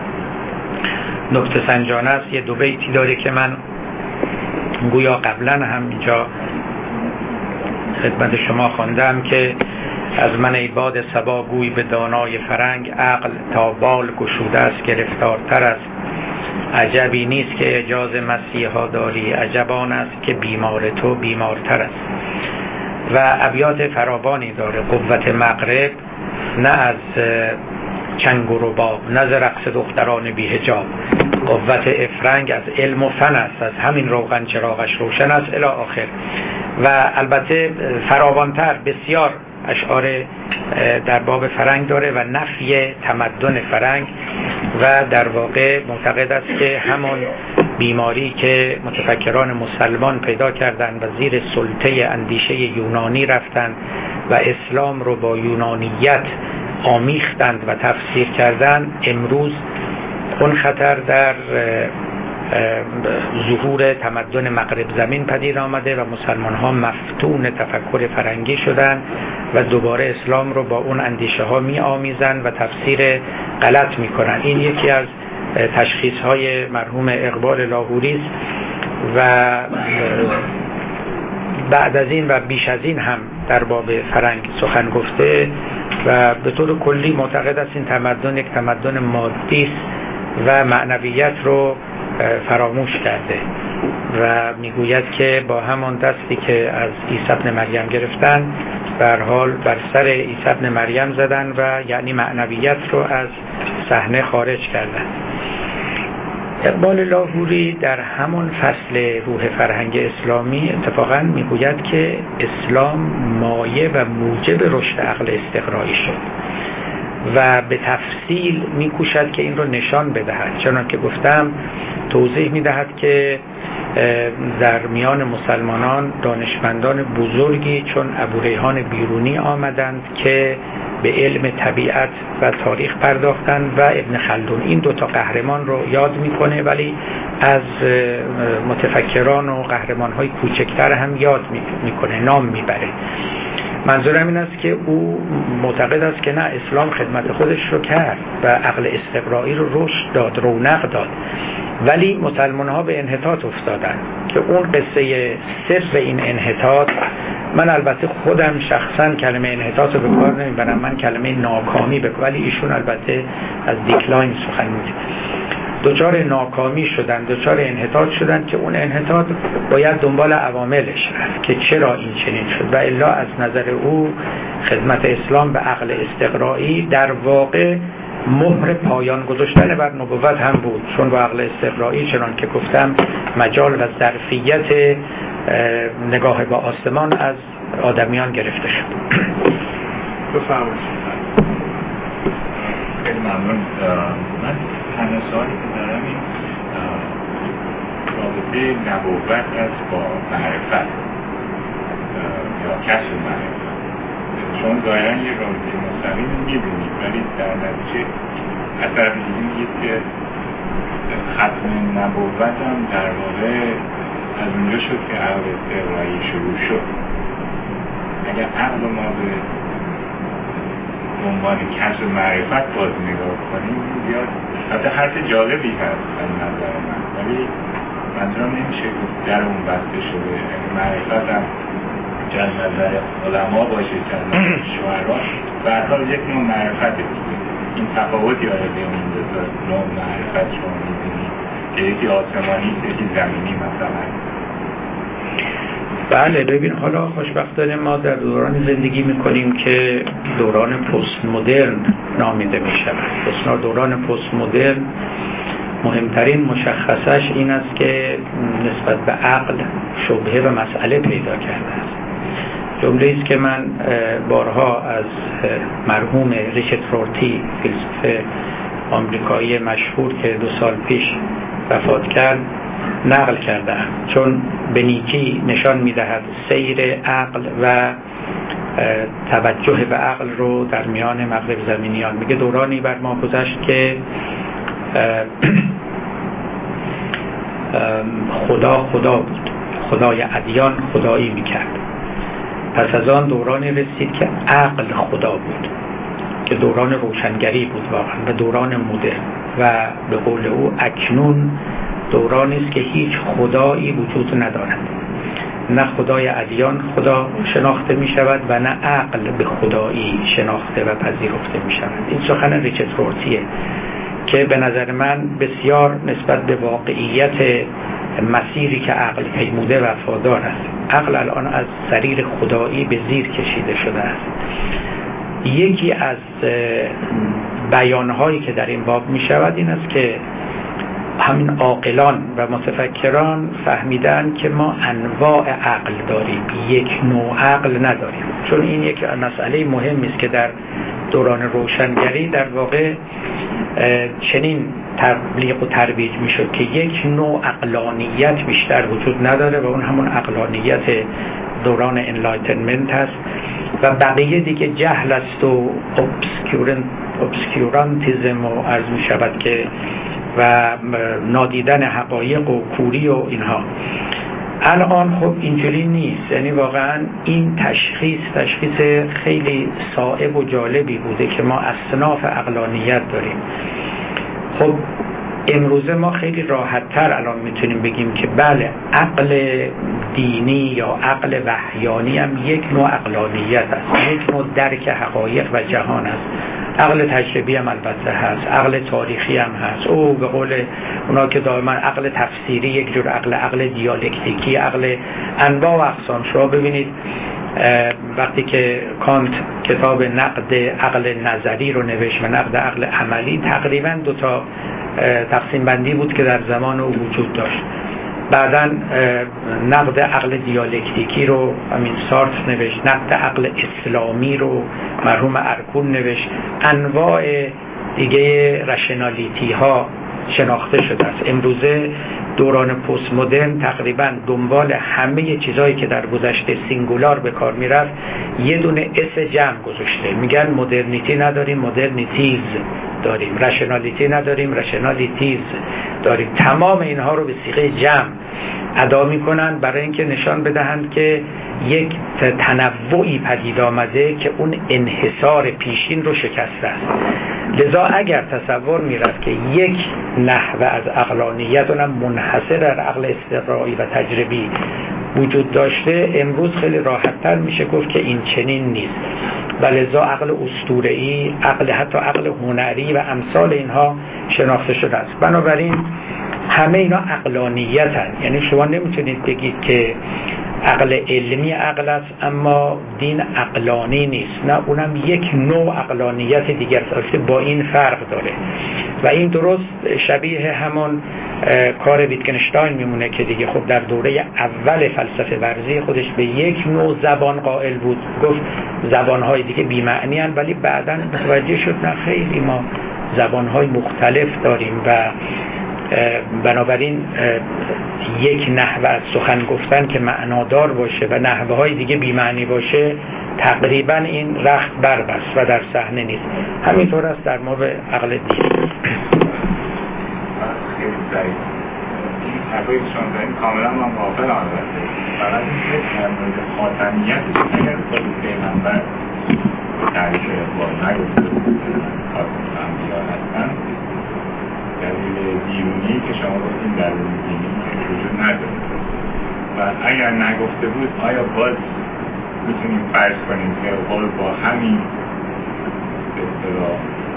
نکته سنجانه است. یه دو بیتی داره که من گویا قبلا هم اینجا خدمت شما خواندم که از من ای باد صبا گوی به دانای فرنگ، عقل تا بال گشوده است گرفتارتر است. عجبی نیست که اجاز مسیحا داری، عجبان است که بیمار تو بیمارتر است. و ابیات فراوانی داره. قوت مغرب نه از چنگ و رباب، نه از رقص دختران بی حجاب. قوت افرنگ از علم و فن است، از همین روغن چراغش روشن است الی آخر. و البته فراوانتر بسیار اشعار در باب فرهنگ داره و نفی تمدن فرهنگ و در واقع معتقد است که همون بیماری که متفکران مسلمان پیدا کردند و زیر سلطه اندیشه یونانی رفتند و اسلام رو با یونانیت آمیختند و تفسیر کردند، امروز اون خطر در ظهور تمدن مغرب زمین پدید آمده و مسلمان ها مفتون تفکر فرنگی شدن و دوباره اسلام رو با اون اندیشه ها می آمیزن و تفسیر غلط می کنن. این یکی از تشخیص های مرحوم اقبال لاهوری است و بعد از این و بیش از این هم در باب فرهنگ سخن گفته و به طور کلی معتقد است این تمدن یک تمدن مادی است و معنویت رو فراموش کرده و میگوید که با همان دستی که از عیسی ابن مریم گرفتن به هر حال بر سر عیسی ابن مریم زدن و یعنی معنویت رو از صحنه خارج کردن. اقبال لاهوری در همون فصل روح فرهنگ اسلامی اتفاقا میگوید که اسلام مایه و موجب رشد عقل استقرایی شد و به تفصیل میکوشد که این رو نشان بدهد. چنان که گفتم توضیح میدهد که در میان مسلمانان دانشمندان بزرگی چون ابو ریحان بیرونی آمدند که به علم طبیعت و تاریخ پرداختند و ابن خلدون. این دوتا قهرمان رو یاد میکنه ولی از متفکران و قهرمان‌های کوچکتر هم یاد میکنه، نام میبره. منظورم این است که او معتقد است که نه، اسلام خدمت خودش رو کرد و عقل استقرایی رو رشد داد، رونق داد، ولی مسلمان ها به انحطاط افتادن که اون قصه سر این انحطاط، من البته خودم شخصا کلمه انحطاط رو به کار نمیبرم، من کلمه ناکامی به کار، ولی ایشون البته از دیکلاین سخن میگه. دوچار ناکامی شدن، دوچار انحطاط شدن که اون انحطاط باید دنبال عواملش رفت که چرا این چنین شد و الا از نظر او خدمت اسلام به عقل استقرایی در واقع مهر پایان گذاشتن بر نبوت هم بود، چون با عقل استقرایی چنان که گفتم مجال و ظرفیت نگاه با آسمان از آدمیان گرفته شد.
بفرمایید.
خیلی ممنون. من تنها سوالی که دارم این رابطه نبوت است با معرفت یا کشف معرفت، چون ظاهرا یه رابطه مستقیم می‌بینید ولی در نتیجه از طرف دیگه میگید که ختم نبوت هم در واقع از اونجا شد که عقل استقرایی شروع شد. اگر عقل ما به عنوان کشف معرفت باز نگاه کنیم بیاد حتی حرف جالبی هست از نظر من، ولی منظورم نمیشه در اون بسته شده. معرفت هم جز نظر علما باشه، جز نظر شعرا، به هر حال یک نوع معرفت دیگه. این تفاوتی آره بین این دو تا نوع معرفت شما می‌بینید که یکی آسمانی یکی زمینی مثلا؟
بله، ببین حالا خوشبختانه ما در دوران زندگی میکنیم که دوران پست مدرن نامیده میشود. دوران پست مدرن مهمترین مشخصش این است که نسبت به عقل شبهه و مسئله پیدا کرده است. جمله است که من بارها از مرحوم ریچارد رورتی، فیلسوف آمریکایی مشهور که دو سال پیش وفات کرد، نقل کردم، چون به نیکی نشان میدهد سیر عقل و توجه به عقل رو در میان مغرب زمینیان. میگه دورانی بر ما گذشت که خدا خدا بود، خدای ادیان خدایی میکرد. پس از آن دورانی رسید که عقل خدا بود که دوران روشنگری بود واقعا و دوران مدرن، و به قول او اکنون دورانی است که هیچ خدایی وجود ندارد، نه خدای ادیان خدا شناخته می شود و نه عقل به خدایی شناخته و پذیرفته می شود. این سخن ریچارد رورتیه که به نظر من بسیار نسبت به واقعیت مسیری که عقل پیموده وفادار است. عقل الان از سریر خدایی به زیر کشیده شده است. یکی از بیانهایی که در این باب می شود این است که همین عاقلان و متفکران فهمیدن که ما انواع عقل داریم، یک نوع عقل نداریم، چون این یک مسئله مهمی است که در دوران روشنگری در واقع چنین تبلیغ و ترویج میشد که یک نوع عقلانیت بیشتر وجود نداره و اون همون عقلانیت دوران انلایتنمنت است و بقیه دیگه جهل است و obscurantism و عرض می شود که و نادیدن حقایق و کوری و اینها. الان خب اینجوری نیست، یعنی واقعا این تشخیص تشخیص خیلی صائب و جالبی بوده که ما اصناف عقلانیت داریم. خب امروزه ما خیلی راحت‌تر الان میتونیم بگیم که بله عقل دینی یا عقل وحیانی هم یک نوع عقلانیت است، یک نوع درک حقایق و جهان است. عقل تجربی هم البته هست، عقل تاریخی هم هست، او به قول اونا که دائما عقل تفسیری یک جور عقل، عقل دیالکتیکی، عقل انواع و اقسام. شما ببینید وقتی که کانت کتاب نقد عقل نظری رو نوشت و نقد عقل عملی، تقریبا دو تا تقسیم بندی بود که در زمان او وجود داشت. بعداً نقد عقل دیالکتیکی رو همین سارتر نوشت، نقد عقل اسلامی رو مرحوم ارکون نوشت. انواع دیگه رشنالیتی ها شناخته شده است. امروزه دوران پست مدرن تقریبا دنبال همه چیزایی که در گذشته سینگولار به کار میرفت یه دونه اس جمع گذاشته. میگن مدرنیتی نداریم، مدرنیتیز داریم، رشنالیتی نداریم، رشنالیتیز داریم. تمام اینها رو به صیغه جمع ادا میکنن برای اینکه نشان بدهند که یک تنوعی پدید آمده که اون انحصار پیشین رو شکسته است. لذا اگر تصور میرفت که یک نحوه از عقلانیت اونم منحصر در عقل استقرایی و تجربی وجود داشته، امروز خیلی راحت‌تر میشه گفت که این چنین نیست. و لذا عقل اسطوره‌ای، عقل حتی عقل هنری و امثال اینها شناخته شده است. بنابراین همه اینا عقلانیتن. یعنی شما نمیتونید بگید که عقل علمی عقل است اما دین عقلانی نیست، نه، اونم یک نوع عقلانیت دیگر است، با این فرق داره. و این درست شبیه همون کار ویتگنشتاین میمونه که دیگه خب در دوره اول فلسفه ورزی خودش به یک نوع زبان قائل بود، گفت زبانهای دیگه بی‌معنی هستند، ولی بعداً متوجه شد نه خیلی، ما زبانهای مختلف داریم و بنابراین یک نحوه از سخن گفتن که معنادار باشه و نحوه های دیگه بی‌معنی باشه تقریبا این رخت بربست و در صحنه نیست. همینطور است در مورد عقل دین.
خیلی ضعیف این حرفایی که شما دارین کاملا من موافقم. البته فقط این که در مورد خاتمیت اگر خود پیغمبر تعریف اقبال نگفته خاتم انبیا هستن، دلیل بیرونی که شما گفتیم دلیل دینی وجود نداره و اگر نگفته بود آیا باز میتونیم فرض کنیم که اقبال با همین به اصطلاح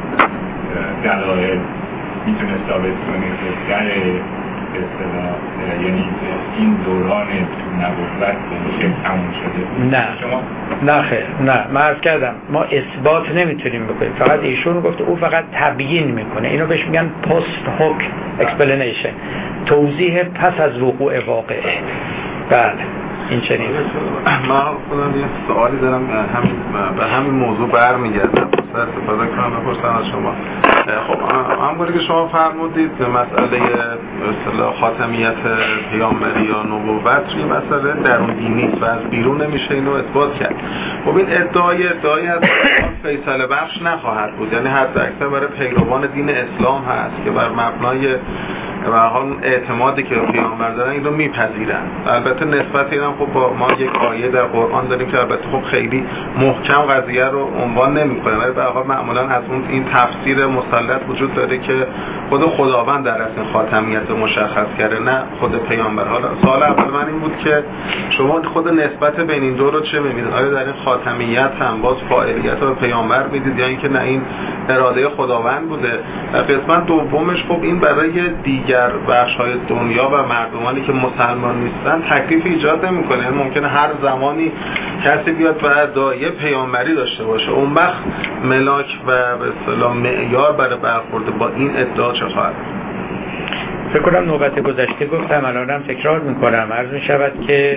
دلایل میتونه ثابت کنه که در به اصطلاح یعنی این دوران نبوت میشه تموم شده؟
نه
شما
نه خیر، نه، من عرض کردم ما اثبات نمیتونیم بکنیم، فقط ایشون گفت او فقط تبیین میکنه. اینو بهش میگن پست هوک اکسپلینیشن، توضیح پس از وقوع واقعه. بله این چنین.
من خودم یه سوالی دارم، همین به همین موضوع برمیگردم، استفاده کنم بپرسم از شما. خب همونطوری که شما فرمودید مسئله اصطلاح خاتمیت پیامبری یا نبوت یه مسئله درون دینی است و از بیرون نمیشه اینو اثبات کرد. خب این ادعای ادعای از فیصله بخش نخواهد بود، یعنی حتی اکثر برای پیروان دین اسلام هست که بر مبنای و حال اعتمادی که پیامبر دارن این رو میپذیرن. البته نسبت اینا خب با ما یک آیه در قرآن داریم که البته خب خیلی محکم قضیه رو عنوان نمیکنه، ولی به هر حال معمولا از اون این تفسیر مسلط وجود داره که خود خداوند در اصل خاتمیت مشخص کرده، نه خود پیامبر. حالا سوال اول من این بود که شما خود نسبت بین این دو رو چه می‌بینید؟ آیا در این خاتمیت هم باز فاعلیت رو پیامبر میدید یا اینکه نه این اراده خداوند بوده؟ قسمت دومش خب این برای دیگر بخش‌های دنیا و مردمانی که مسلمان نیستن تکلیف ایجاد نمی‌کنه. ممکنه هر زمانی کسی بیاد و ادعای پیامبری داشته باشه، اون وقت ملاک و به اصطلاح معیار برای برخورد با این ادعا چه خواهد؟
فکر کنم نوبت گذشته گفتم، الانم تکرار می‌کنم. عرض می‌شود که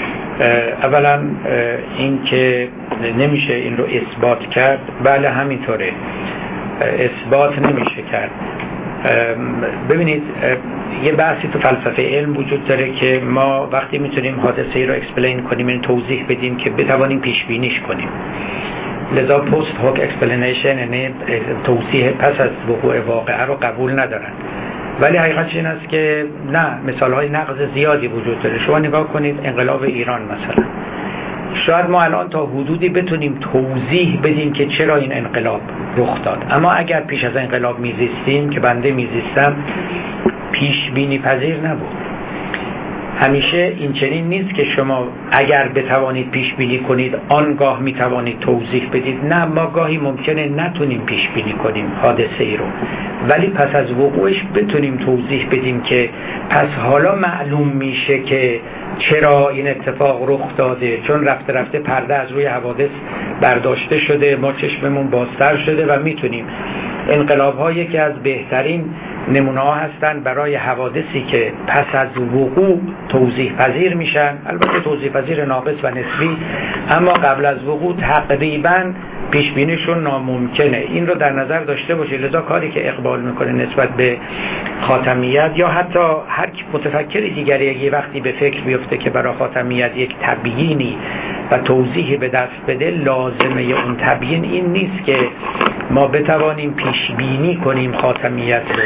اولا این که نمیشه این رو اثبات کرد، بله همینطوره، اثبات نمیشه کرد. ببینید یه بحثی تو فلسفه علم وجود داره که ما وقتی میتونیم حادثه رو اکسپلین کنیم، این توضیح بدیم که بتوانیم پیش بینیش کنیم. لذا پست هوک اکسپلینیشن یعنی توضیح پس از وقوع واقعه رو قبول ندارن. ولی حقیقتش این است که نه، مثالهای نقض زیادی وجود داره. شما نگاه کنید انقلاب ایران مثلا، شاید ما الان تا حدودی بتونیم توضیح بدیم که چرا این انقلاب رخ داد، اما اگر پیش از انقلاب میزیستیم، که بنده میزیستم، پیش بینی پذیر نبود. همیشه این چنین نیست که شما اگر بتوانید پیش بینی کنید آنگاه میتوانید توضیح بدید. نه، ما گاهی ممکنه نتونیم پیش بینی کنیم حادثه ای رو، ولی پس از وقوعش بتونیم توضیح بدیم که پس حالا معلوم میشه که چرا این اتفاق رخ داده، چون رفته رفته پرده از روی حوادث برداشته شده، ما چشممون بازتر شده و میتونیم. انقلاب ها یکی از بهترین نمونه ها هستن برای حوادثی که پس از وقوع توضیح پذیر میشن، البته توضیح پذیر ناقص و نسبی، اما قبل از وقوع تقریبا پیش بینیشون ناممکنه. این رو در نظر داشته باشید. لذا کاری که اقبال میکنه نسبت به خاتمیت، یا حتی هر متفکری دیگری یه وقتی به فکر بیفته که برای خاتمیت یک تبیینی و توضیحی به دست بده، لازمه اون تبیین این نیست که ما بتوانیم پیش بینی کنیم خاتمیت رو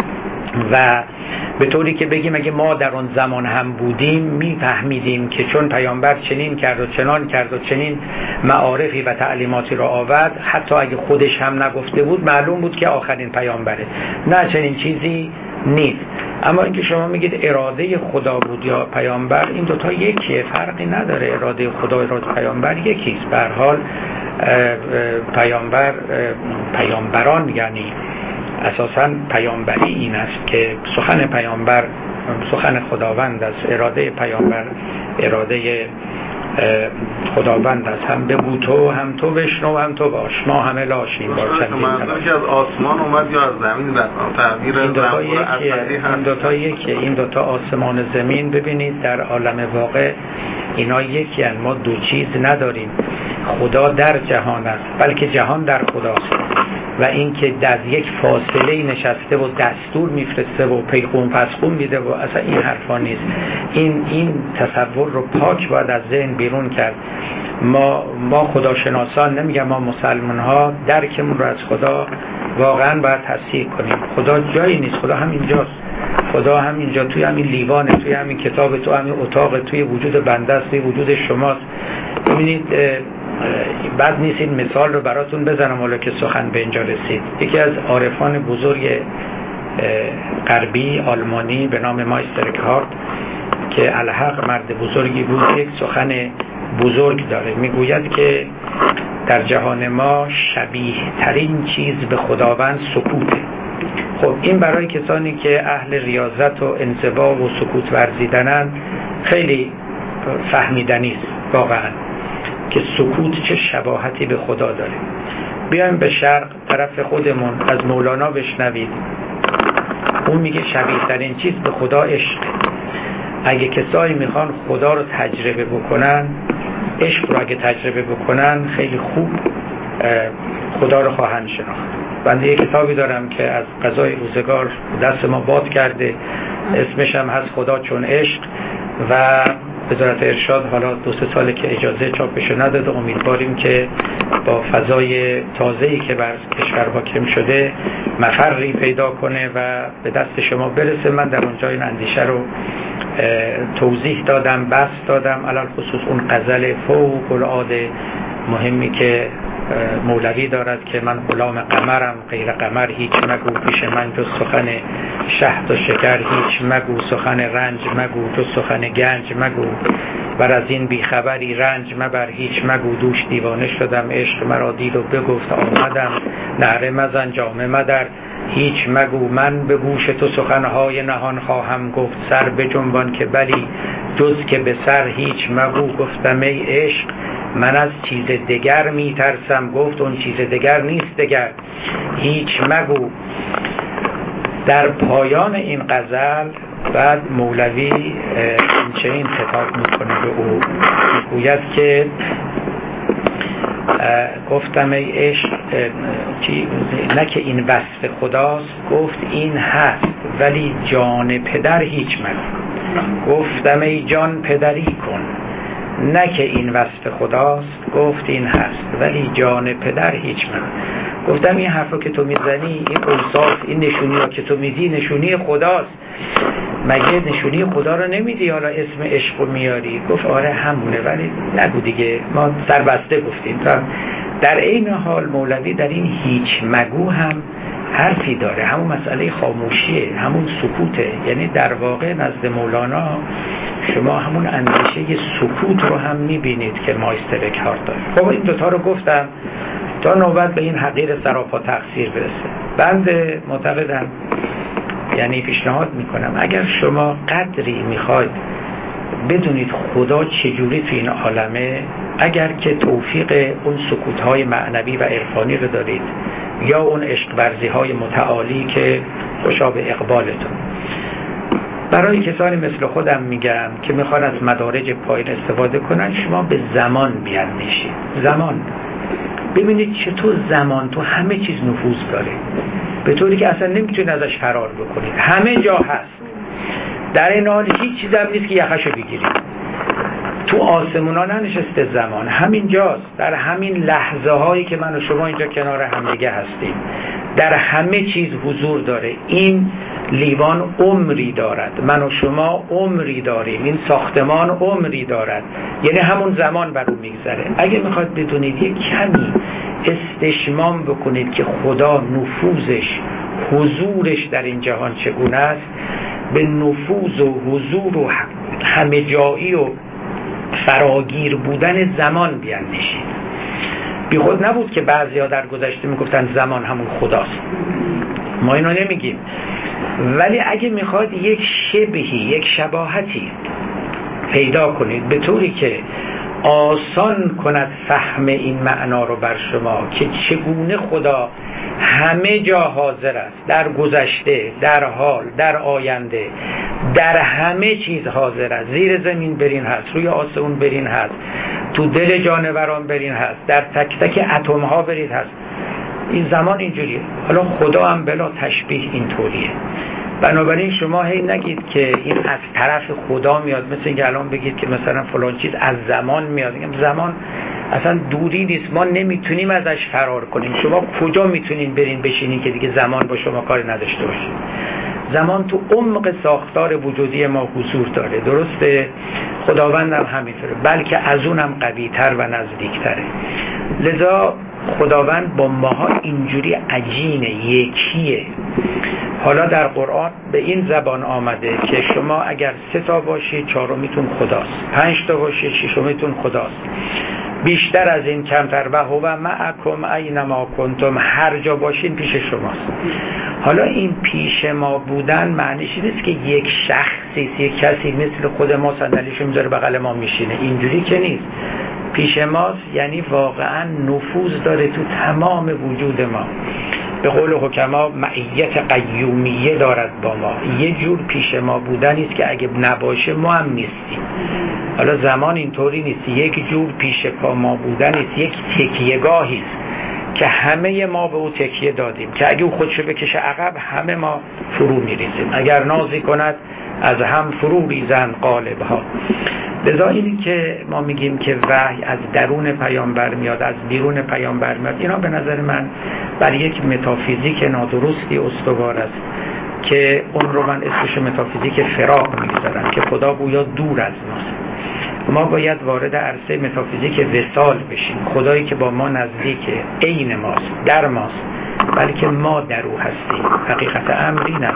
و به طوری که بگیم اگه ما در اون زمان هم بودیم میفهمیدیم که چون پیامبر چنین کرد و چنان کرد و چنین معارفی و تعلیماتی را آورد، حتی اگه خودش هم نگفته بود معلوم بود که آخرین پیامبره. نه، چنین چیزی نیست. اما اینکه شما میگید اراده خدا بود یا پیامبر، این دوتا یکیه، فرقی نداره. اراده خدا و اراده پیامبر یکیست. به هر حال پیامبر پیامبران، یعنی اساساً پیامبری این است که سخن پیامبر سخن خداوند است، اراده پیامبر اراده خداوند است. هم بگو تو، هم تو بشنو، هم تو باش، ما همه لاشیم. با چندین
منظور که از آسمان اومد یا از زمین رفت؟ تعبیر
این دوتا یکیه. این دوتا یکیه. این دوتا آسمان و زمین، ببینید در عالم واقع اینا یکی هستند. ما دو چیز نداریم. خدا در جهان است، بلکه جهان در خداست. و این که در یک فاصله نشسته و دستور میفرسته و پیغام پسخون میده و اصلا این حرفا نیست. این این تصور رو پاک باید از ذهن بیرون کرد. ما ما خداشناسان، نمیگم ما مسلمان ها، درکمون رو از خدا واقعا باید تصحیح کنیم. خدا جایی نیست، خدا همینجاست. خدا همینجا توی همین لیوانه، توی همین کتاب، توی همین اتاق، توی وجود بنده است، توی وجود شماست. ببینید بد نیست این مثال رو براتون بزنم حالا که سخن به اینجا رسید. یکی از عارفان بزرگ غربی آلمانی به نام مایستر اکهارت که الحق مرد بزرگی بود، یک سخن بزرگ داره. میگوید که در جهان ما شبیه ترین چیز به خداوند سکوته. خب این برای کسانی که اهل ریاضت و انزوا و سکوت ورزیدنن خیلی فهمیدنی است واقعا که سکوت چه شباهتی به خدا داره. بیایم به شرق طرف خودمون از مولانا بشنوید. اون میگه شبیه ترین چیز به خدا عشق. اگه کسایی میخوان خدا رو تجربه بکنن، عشق رو اگه تجربه بکنن، خیلی خوب خدا رو خواهند شناخت. بنده یک کتابی دارم که از قضای روزگار دست ما باد کرده، اسمش هم هست خدا چون عشق، و وزارت ارشاد حالا دو سه ساله که اجازه چاپش نداده. امیدواریم که با فضای تازه‌ای که بر کشور حاکم شده مفری پیدا کنه و به دست شما برسه. من در اونجا این اندیشه رو توضیح دادم، بحث دادم، علل خصوص اون غزل فوق العاده مهمی که مولوی دارد که من غلام قمرم، غیر قمر هیچ مگو، پیش من جز سخن شهد و شکر هیچ مگو، سخن رنج مگو جز سخن گنج مگو، بر از این بیخبری رنج مبر هیچ مگو، دوش دیوانه شدم عشق مرا دید و بگفت آمدم، نعره مزن جامه مدر هیچ مگو، من به گوش تو سخنهای نهان خواهم گفت، سر به جنبان که بلی جز که به سر هیچ مگو، گفتم ای عشق من از چیز دگر می ترسم، گفت اون چیز دگر نیست دگر هیچ مگو. در پایان این غزل بعد مولوی این این خطاب میکنه به او، میگوید که گفتم ای عشق نه که این وصف خداست، گفت این هست ولی جان پدر هیچ مگو، گفتم ای جان پدری کن، نه که این وصف خداست، گفت این هست ولی جان پدر هیچ مگو. گفتم این حرفا که تو میزنی، این اوصاف، این نشونی ها که تو میدی نشونی خداست، مگه نشونی خدا رو نمیدی حالا اسم عشق رو میاری؟ گفت آره همونه، ولی نگو دیگه، ما سربسته گفتیم. در این حال مولوی در این هیچ مگو هم حرفی داره، همون مسئله خاموشیه، همون سکوته. یعنی در واقع نزد مولانا شما همون اندیشه سکوت رو هم میبینید که مایستر اکهارت داره. خب این دوتا رو گفتم تا نوبت به این حقیر سراپا تقصیر برسه. بنده معتقدم، یعنی پیشنهاد میکنم اگر شما قدری میخواید بدونید خدا چجوری تو این عالمه، اگر که توفیق اون سکوت‌های معنوی و عرفانی رو دارید یا اون عشق ورزی‌های متعالی که خوشا به اقبالتون، برای کسانی مثل خودم میگم که میخوان از مدارج پایین استفاده کنن، شما به زمان بیاندیشید. زمان، ببینید چطور زمان تو همه چیز نفوذ داره، به طوری که اصلا نمیتونید ازش فرار بکنید، همه جا هست. در این حال هیچ چیز هم نیست که یخشو بگیرید. تو آسمونا ننشسته زمان، همین جاست، در همین لحظه هایی که من و شما اینجا کنار هم دیگه هستیم، در همه چیز حضور داره. این لیوان عمری دارد، من و شما عمری داریم، این ساختمان عمری دارد، یعنی همون زمان بر اون میگذره. اگه میخواد بدونید یک کمی استشمام بکنید که خدا نفوذش، حضورش در این جهان چگونه است، به نفوذ و حضور و همه جایی و فراگیر بودن زمان بیاندیشید. بی خود نبود که بعضیا در گذشته میگفتن زمان همون خداست، ما اینو نمیگیم، ولی اگه میخواد یک شبهی، یک شباهتی پیدا کنید به طوری که آسان کند فهم این معنا رو بر شما که چگونه خدا همه جا حاضر است، در گذشته، در حال، در آینده، در همه چیز حاضر است، زیر زمین برین هست، روی آسمون برین هست، تو دل جانوران برین هست، در تک تک اتم ها برین هست. این زمان اینجوریه. حالا خدا هم بلا تشبیه اینطوریه. بنابراین شما هی نگید که این از طرف خدا میاد، مثل اینکه الان بگید که مثلا فلان چیز از زمان میاد. زمان اصلا دوری نیست، ما نمیتونیم ازش فرار کنیم. شما کجا میتونین برین بشینین که دیگه زمان با شما کاری نداشته باشه؟ زمان تو عمق ساختار وجودی ما حضور داره، درسته؟ خداوند هم همینطوره، بلکه از اونم قوی‌تر و نزدیکتره. لذا خداوند با ماها اینجوری عجینه، یکیه. حالا در قرآن به این زبان آمده که شما اگر سه تا باشید چهارمیتون خداست، پنج تا باشید ششمیتون خداست، بیشتر از این کمتر. و هو معکم اینما کنتم، هر جا باشین پیش شماست. حالا این پیش ما بودن معنیش نیست که یک شخصی، یک کسی مثل خود ما صندلیشو میذاره بغل ما میشینه، اینجوری که نیست. پیش ماست یعنی واقعا نفوذ داره تو تمام وجود ما. به قول حکما معیت قیومیه دارد با ما، یه جور پیش ما بودنی است که اگه نباشه ما هم نیستیم. حالا زمان اینطوری نیست، یک جور پیش پا ما بودن است، یک تکیه‌گاهی است که همه ما به او تکیه دادیم که اگه او خودشو بکشه عقب همه ما فرو میریزیم، اگر نازی کند از هم فرو ریزند قالب ها. لذا اینی که ما میگیم که وحی از درون پیامبر میاد، از بیرون پیامبر میاد، اینا به نظر من بر یک متافیزیک نادرستی استوار است که اون رو من اسمش متافیزیک فراق میگذارم که خدا گویا دور از ماست. ما باید وارد عرصه متافیزیک وصال بشیم، خدایی که با ما نزدیکه، عین ماست، در ماست، بلکه ما در او هستیم. حقیقت امری نه.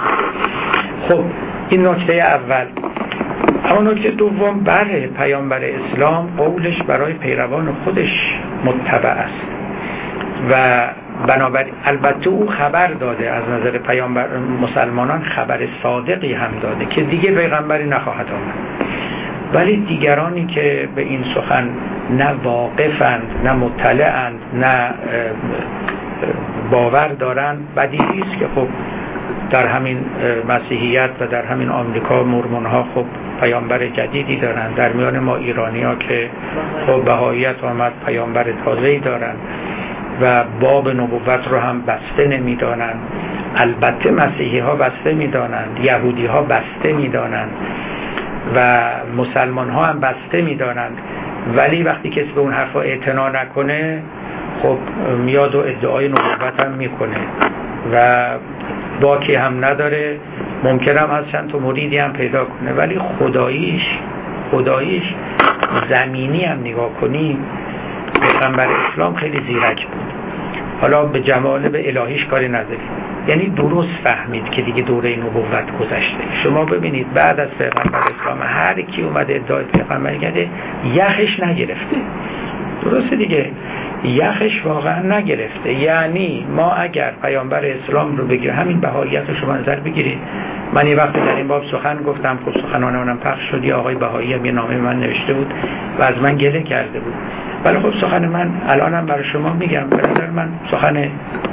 خب این نکته اول. اما نکته دوم، بله پیامبر اسلام قولش برای پیروان خودش متبع است و بنابراین البته او خبر داده، از نظر پیامبر مسلمانان خبر صادقی هم داده که دیگه پیغمبری نخواهد آمد، ولی دیگرانی که به این سخن نه واقفند، نه مطلعند، نه باور دارند، بدیهی است که خب در همین مسیحیت و در همین آمریکا مورمون ها خب پیامبر جدیدی دارن، در میان ما ایرانی ها که خب بهاییت آمد پیامبر تازه‌ای دارن و باب نبوت رو هم بسته نمیدانند. البته مسیحی ها بسته میدانند، یهودی ها بسته میدانند و مسلمان ها هم بسته میدانند، ولی وقتی کسی به اون حرفا اعتنا نکنه خب میاد و ادعای نبوت هم میکنه و باکی هم نداره، ممکن هم از چند تا مریدی هم پیدا کنه، ولی خداییش خداییش زمینی هم نگاه کنیم پیغمبر اسلام خیلی زیرک بود. حالا به جوانب الهیش کاری نداریم، یعنی درست فهمید که دیگه دوره نبوت گذشته. شما ببینید بعد از پیغمبر اسلام هر کی اومده ادعای پیغمبری کرده یخش نگرفته. درسته دیگه، یخش واقعا نگرفته. یعنی ما اگر پیامبر اسلام رو بگیریم، همین بهاییت رو شما نظر بگیرید، من یه وقت در این باب سخن گفتم که سخنان منم پخش شد، یا آقای بهایی هم یه نامه من نوشته بود و از من گله کرده بود، ولی خب سخن من الانم برای شما میگم، به نظر من سخن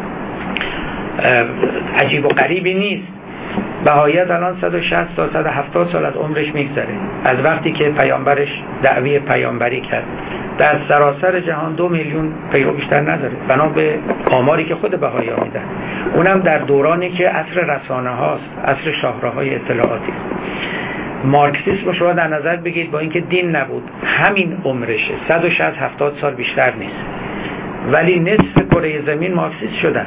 عجیب و غریبی نیست. بهاییت الان صد و شصت تا صد و هفتاد سال از عمرش میگذره، از وقتی که پیامبرش دعوی پیامبری کرد. در سراسر جهان دو میلیون پیرو بیشتر نداره بنا به آماری که خود بهایی‌ها میدن، اونم در دورانی که عصر رسانه هاست، عصر شاهراهای اطلاعاتی. مارکسیسم رو شما در نظر بگید، با اینکه دین نبود همین عمرشه، صد و شصت هفتاد سال بیشتر نیست، ولی نصف کره زمین مارکسیست شدن.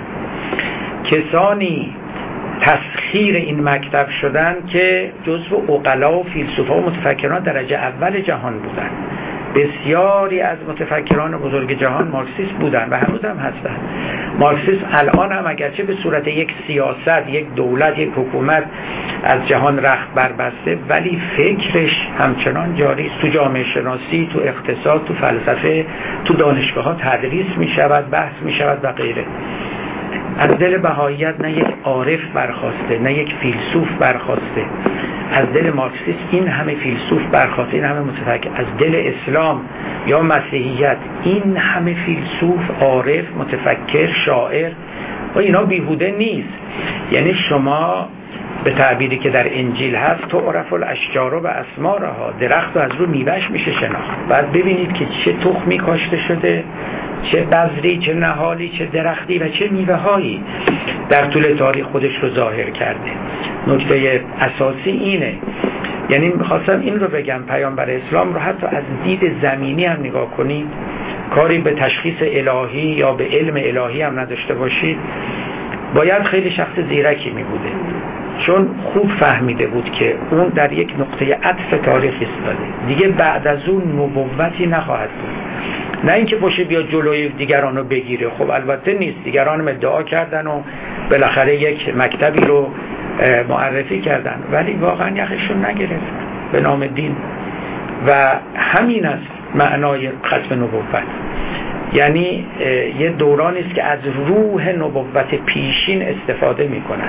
کسانی تسخیر این مکتب شدن که جزو عقلا و فیلسوفا و متفکران درجه اول جهان بودن. بسیاری از متفکران بزرگ جهان مارکسیست بودن و هنوز هم هستن. مارکسیسم الان هم اگرچه به صورت یک سیاست، یک دولت، یک حکومت از جهان رخت بربسته، ولی فکرش همچنان جاری است. تو جامعه شناسی، تو اقتصاد، تو فلسفه، تو دانشگاه ها تدریس می شود، بحث می شود و غیره. از دل بهاییت نه یک عارف برخواسته، نه یک فیلسوف برخواسته. از دل مارکسیسم این همه فیلسوف برخواسته، این همه متفکر. از دل اسلام یا مسیحیت این همه فیلسوف، عارف، متفکر، شاعر و اینا بیهوده نیست. یعنی شما به تعبیری که در انجیل هست، تو عرف الاشجار و اسمارها، درخت و از رو میوهش میشه شناخت. بعد ببینید که چه تخمی کاشته شده، چه بذری، چه نهالی، چه درختی و چه میوه هایی در طول تاریخ خودش رو ظاهر کرده. نکته اساسی اینه. یعنی میخواستم این رو بگم، پیامبر اسلام رو حتی از دید زمینی هم نگاه کنید، کاری به تشخیص الهی یا به علم الهی هم نداشته باشید، باید خیلی شخص زیرکی می بوده، چون خوب فهمیده بود که اون در یک نقطه عطف تاریخ ایستاده، دیگه بعد از اون نبوتی نخواهد بود. نه اینکه باشه بیا جلوی دیگران رو بگیره، خب البته نیست، دیگران هم ادعا کردن و بالاخره یک مکتبی رو معرفی کردن، ولی واقعا یخشون نگرفت به نام دین. و همین است معنای ختم نبوت. یعنی یه دورانی است که از روح نبوت پیشین استفاده میکنن،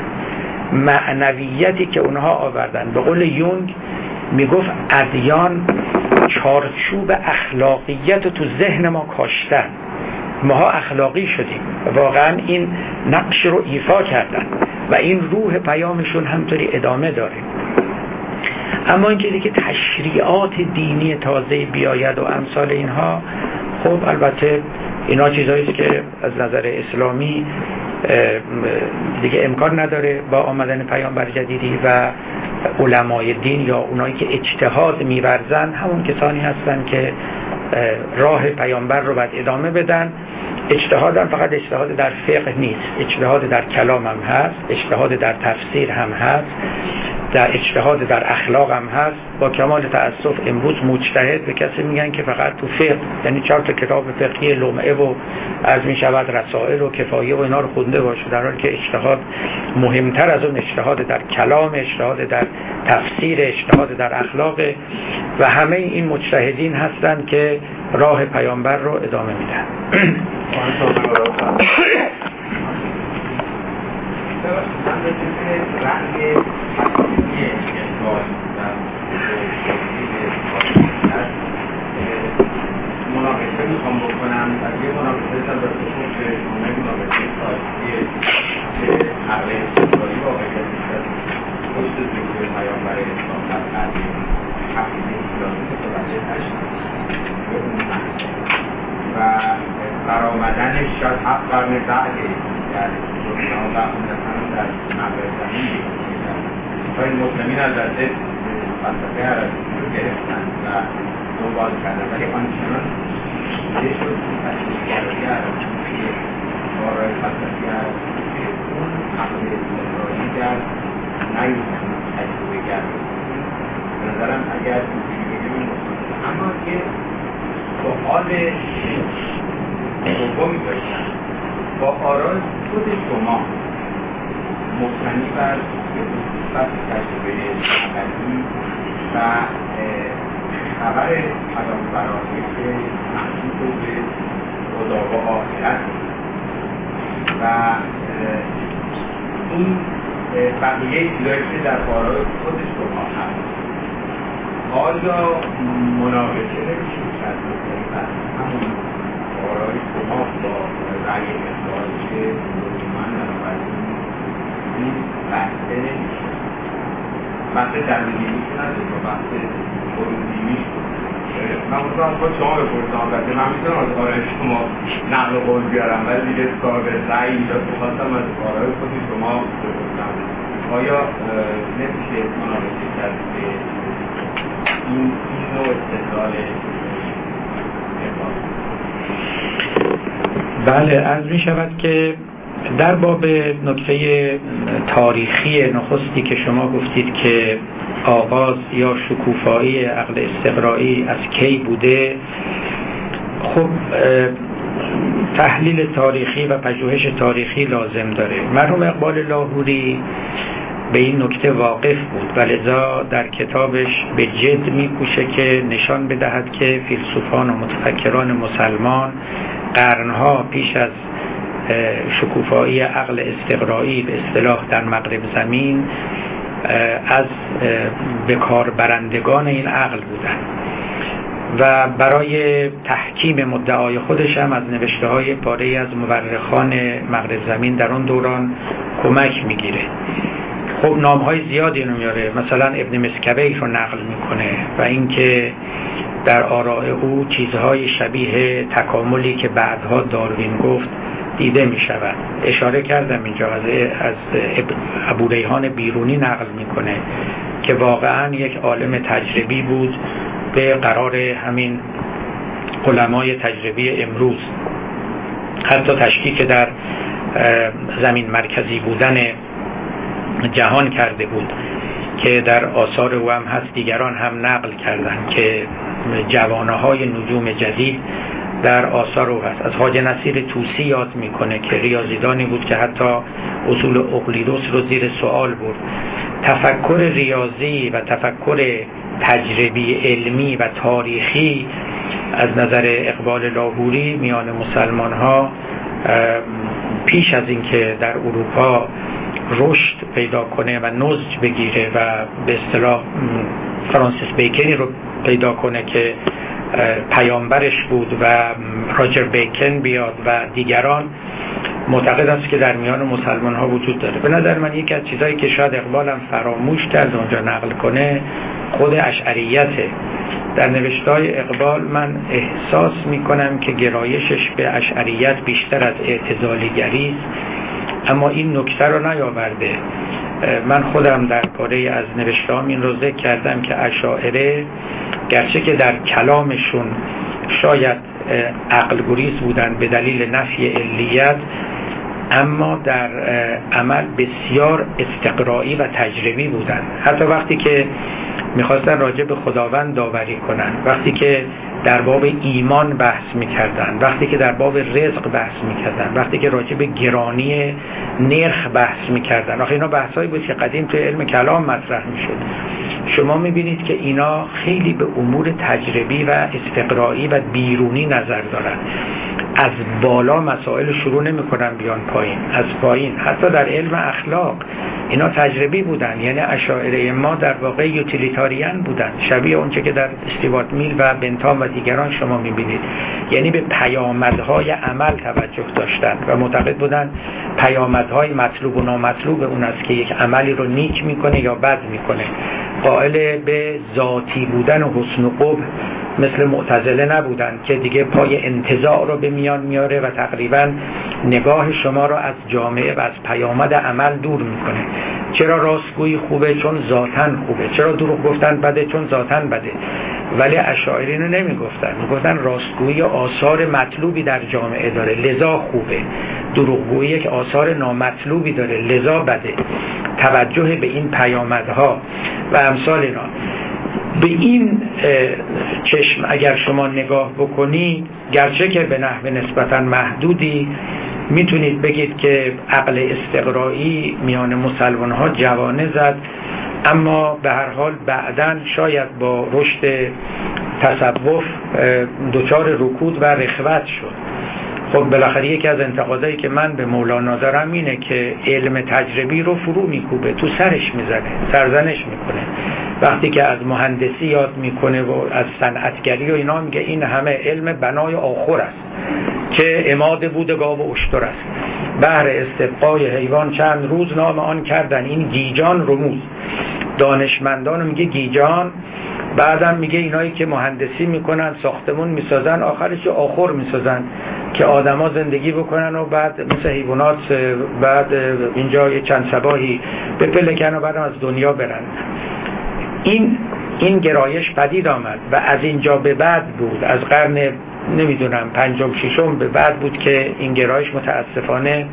معنویتی که اونها آوردن. به قول یونگ میگفت ادیان چارچوب اخلاقیت رو تو ذهن ما کاشتن، ماها اخلاقی شدیم، واقعا این نقش رو ایفا کردن و این روح پیامشون همطوری ادامه داره. اما اینکه دیگه تشریعات دینی تازه بیاید و امثال اینها، خب البته اینا چیزایی است که از نظر اسلامی دیگه امکان نداره با آمدن پیامبر جدیدی. و علمای دین یا اونایی که اجتهاد می‌ورزن همون کسانی هستن که راه پیامبر رو باید ادامه بدن. اجتهاد هم فقط اجتهاد در فقه نیست، اجتهاد در کلام هم هست، اجتهاد در تفسیر هم هست، در اجتهاد در اخلاق هم هست. با کمال تأسف امروز مجتهد به کسی میگن که فقط تو فقه، یعنی چهار تا کتاب فقهی لمعه و از می شود رسائل و کفایه و اینا رو خونده باشه، در حالی که اجتهاد مهمتر از اون اجتهاد در کلام، اجتهاد در تفسیر، اجتهاد در اخلاق. و همه این مجتهدین هستن که راه پیامبر رو ادامه میدن.
مناقشه میخوام بکنم از یه مناقشه تا به خصوص که اونه مناقشه تاریخی که عقل استثاری واقعیت میشد پشت ذکر پیامبر اسلام در قرن هفتم میلادی متوجه نشد به اون معنی و برآمدنش شاید هفت قرن بعده در دنیا و عمدتاً در مغرب زمین میشد. پای مسلمین البته فلسفه عربی رو گرفتن و دنبال کردن، ولی آنچنان دیده شد که تشکیل گرایی عربی دومی داشتن با آرای خود شما مبتنی بر نسبت تجربه عملی و خبر پیامبرانی که محبوب به خدا و آخرت و این بقیه چیزایی که در آرای خود شما هست، آیا مناقشه نمیشه کرد همون آرای شما با رأی اخراج که من بنابراین این بحثه نمیشه بحثه دلیلی میشه نداره با بحثه خروجی میشه. من بودم خود شما بپرسم بسته من میتونم از آرای شما نقل قول بیارم ولی دیگه صاحب رأی اینجا بخواستم از آرای خود شما بپرسم آیا نمیشه مناقشه کرد که این نوع استدلال
بله، عرض می شود که در باب نکته تاریخی نخستی که شما گفتید که آغاز یا شکوفایی عقل استقرایی از کی بوده، خب تحلیل تاریخی و پژوهش تاریخی لازم داره. مرحوم اقبال لاهوری به این نکته واقف بود و لذا در کتابش به جد می‌کوشه که نشان بدهد که فیلسوفان و متفکران مسلمان قرنها پیش از شکوفایی عقل استقرایی به اصطلاح در مغرب زمین از بکار برندگان این عقل بودند و برای تحکیم مدعای خودش هم از نوشته های پاره از مورخان مغرب زمین در اون دوران کمک میگیره. خب نام های زیادی اینو میاره، مثلا ابن مسکوی رو نقل میکنه و اینکه در آراء او چیزهای شبیه تکاملی که بعدها داروین گفت دیده می شود. اشاره کردم اینجا از, از ابو ریحان بیرونی نقل میکنه که واقعا یک عالم تجربی بود به قرار همین علمای تجربی امروز. حتی تشکیک در زمین مرکزی بودن جهان کرده بود که در آثار او هم هست، دیگران هم نقل کردن که جوانه های نجوم جدید در آثار او هست. از حاج نصیر طوسی یاد میکنه که ریاضیدانی بود که حتی اصول اقلیدس رو زیر سوال برد. تفکر ریاضی و تفکر تجربی علمی و تاریخی از نظر اقبال لاهوری میان مسلمان ها پیش از اینکه در اروپا رشد پیدا کنه و نضج بگیره و به اصطلاح فرانسیس بیکنی رو پیدا کنه که پیامبرش بود و راجر بیکن بیاد و دیگران، معتقد است که در میان مسلمان ها وجود داره. به نظر من یکی از چیزایی که شاید اقبالم فراموش کرد اونجا نقل کنه خود اشعریته. در نوشته‌های اقبال من احساس میکنم که گرایشش به اشعریت بیشتر از اعتزالیگری است، اما این نکته رو نیاورده. من خودم در پاره از نوشته‌هام این رو ذکر کردم که اشاعره گرچه که در کلامشون شاید عقل گریز بودن به دلیل نفی علیت، اما در عمل بسیار استقرایی و تجربی بودن. حتی وقتی که میخواستن راجع به خداوند داوری کنن، وقتی که در باب ایمان بحث میکردن، وقتی که در باب رزق بحث میکردن، وقتی که راجع به گرانی نرخ بحث میکردن، آخه اینا بحثایی بود که قدیم توی علم کلام مطرح میشد. شما میبینید که اینا خیلی به امور تجربی و استقرایی و بیرونی نظر دارن. از بالا مسائل شروع نمیکنن بیان پایین، از پایین. حتی در علم اخلاق اینا تجربی بودن، یعنی اشاعره ما در واقع یوتیلیتاریان بودن، شبیه اونچه که در استیوارت میل و بنتام و دیگران شما میبینید، یعنی به پیامدهای عمل توجه داشتن و معتقد بودن پیامدهای مطلوب و نامطلوب اون است که یک عملی رو نیک میکنه یا بد میکنه. قائل به ذاتی بودن و حسن و قبح مثل معتزله نبودن که دیگه پای انتزاع رو به میان میاره و تقریبا نگاه شما رو از جامعه و از پیامد عمل دور میکنه. چرا راستگویی خوبه؟ چون ذاتن خوبه. چرا دروغ گفتن بده؟ چون ذاتن بده. ولی اشاعره اینو نمیگفتن، میگفتن راستگویی آثار مطلوبی در جامعه داره لذا خوبه، دروغگویی یک آثار نامطلوبی داره لذا بده. توجه به این پیامدها و امثال اینا. به این چشم اگر شما نگاه بکنید، گرچه که به نحو نسبتاً محدودی میتونید بگید که عقل استقرایی میان مسلمان ها جوانه زد، اما به هر حال بعداً شاید با رشد تصوف دچار رکود و رخوت شد. خب بالاخره یکی از انتقادایی که من به مولانا دارم اینه که علم تجربی رو فرو میکوبه، تو سرش میزنه، سرزنش میکنه. وقتی که از مهندسی یاد میکنه و از صنعتگری و اینا، میگه این همه علم بنای آخر است که عماد بود گاو و اشتر است. بهر استبقای حیوان چند روز نام آن کردن، این گیجان رموز. دانشمندان میگه گیجان، بعدم میگه اینایی که مهندسی میکنن، ساختمون میسازن، آخرش آخر میسازن که آدما زندگی بکنن و بعد مثل حیوانات بعد اینجا یه چند صباحی به پلکن و بعدم از دنیا برن. این این گرایش پدید آمد و از اینجا به بعد بود، از قرن نمیدونم پنجم ششم به بعد بود که این گرایش متاسفانه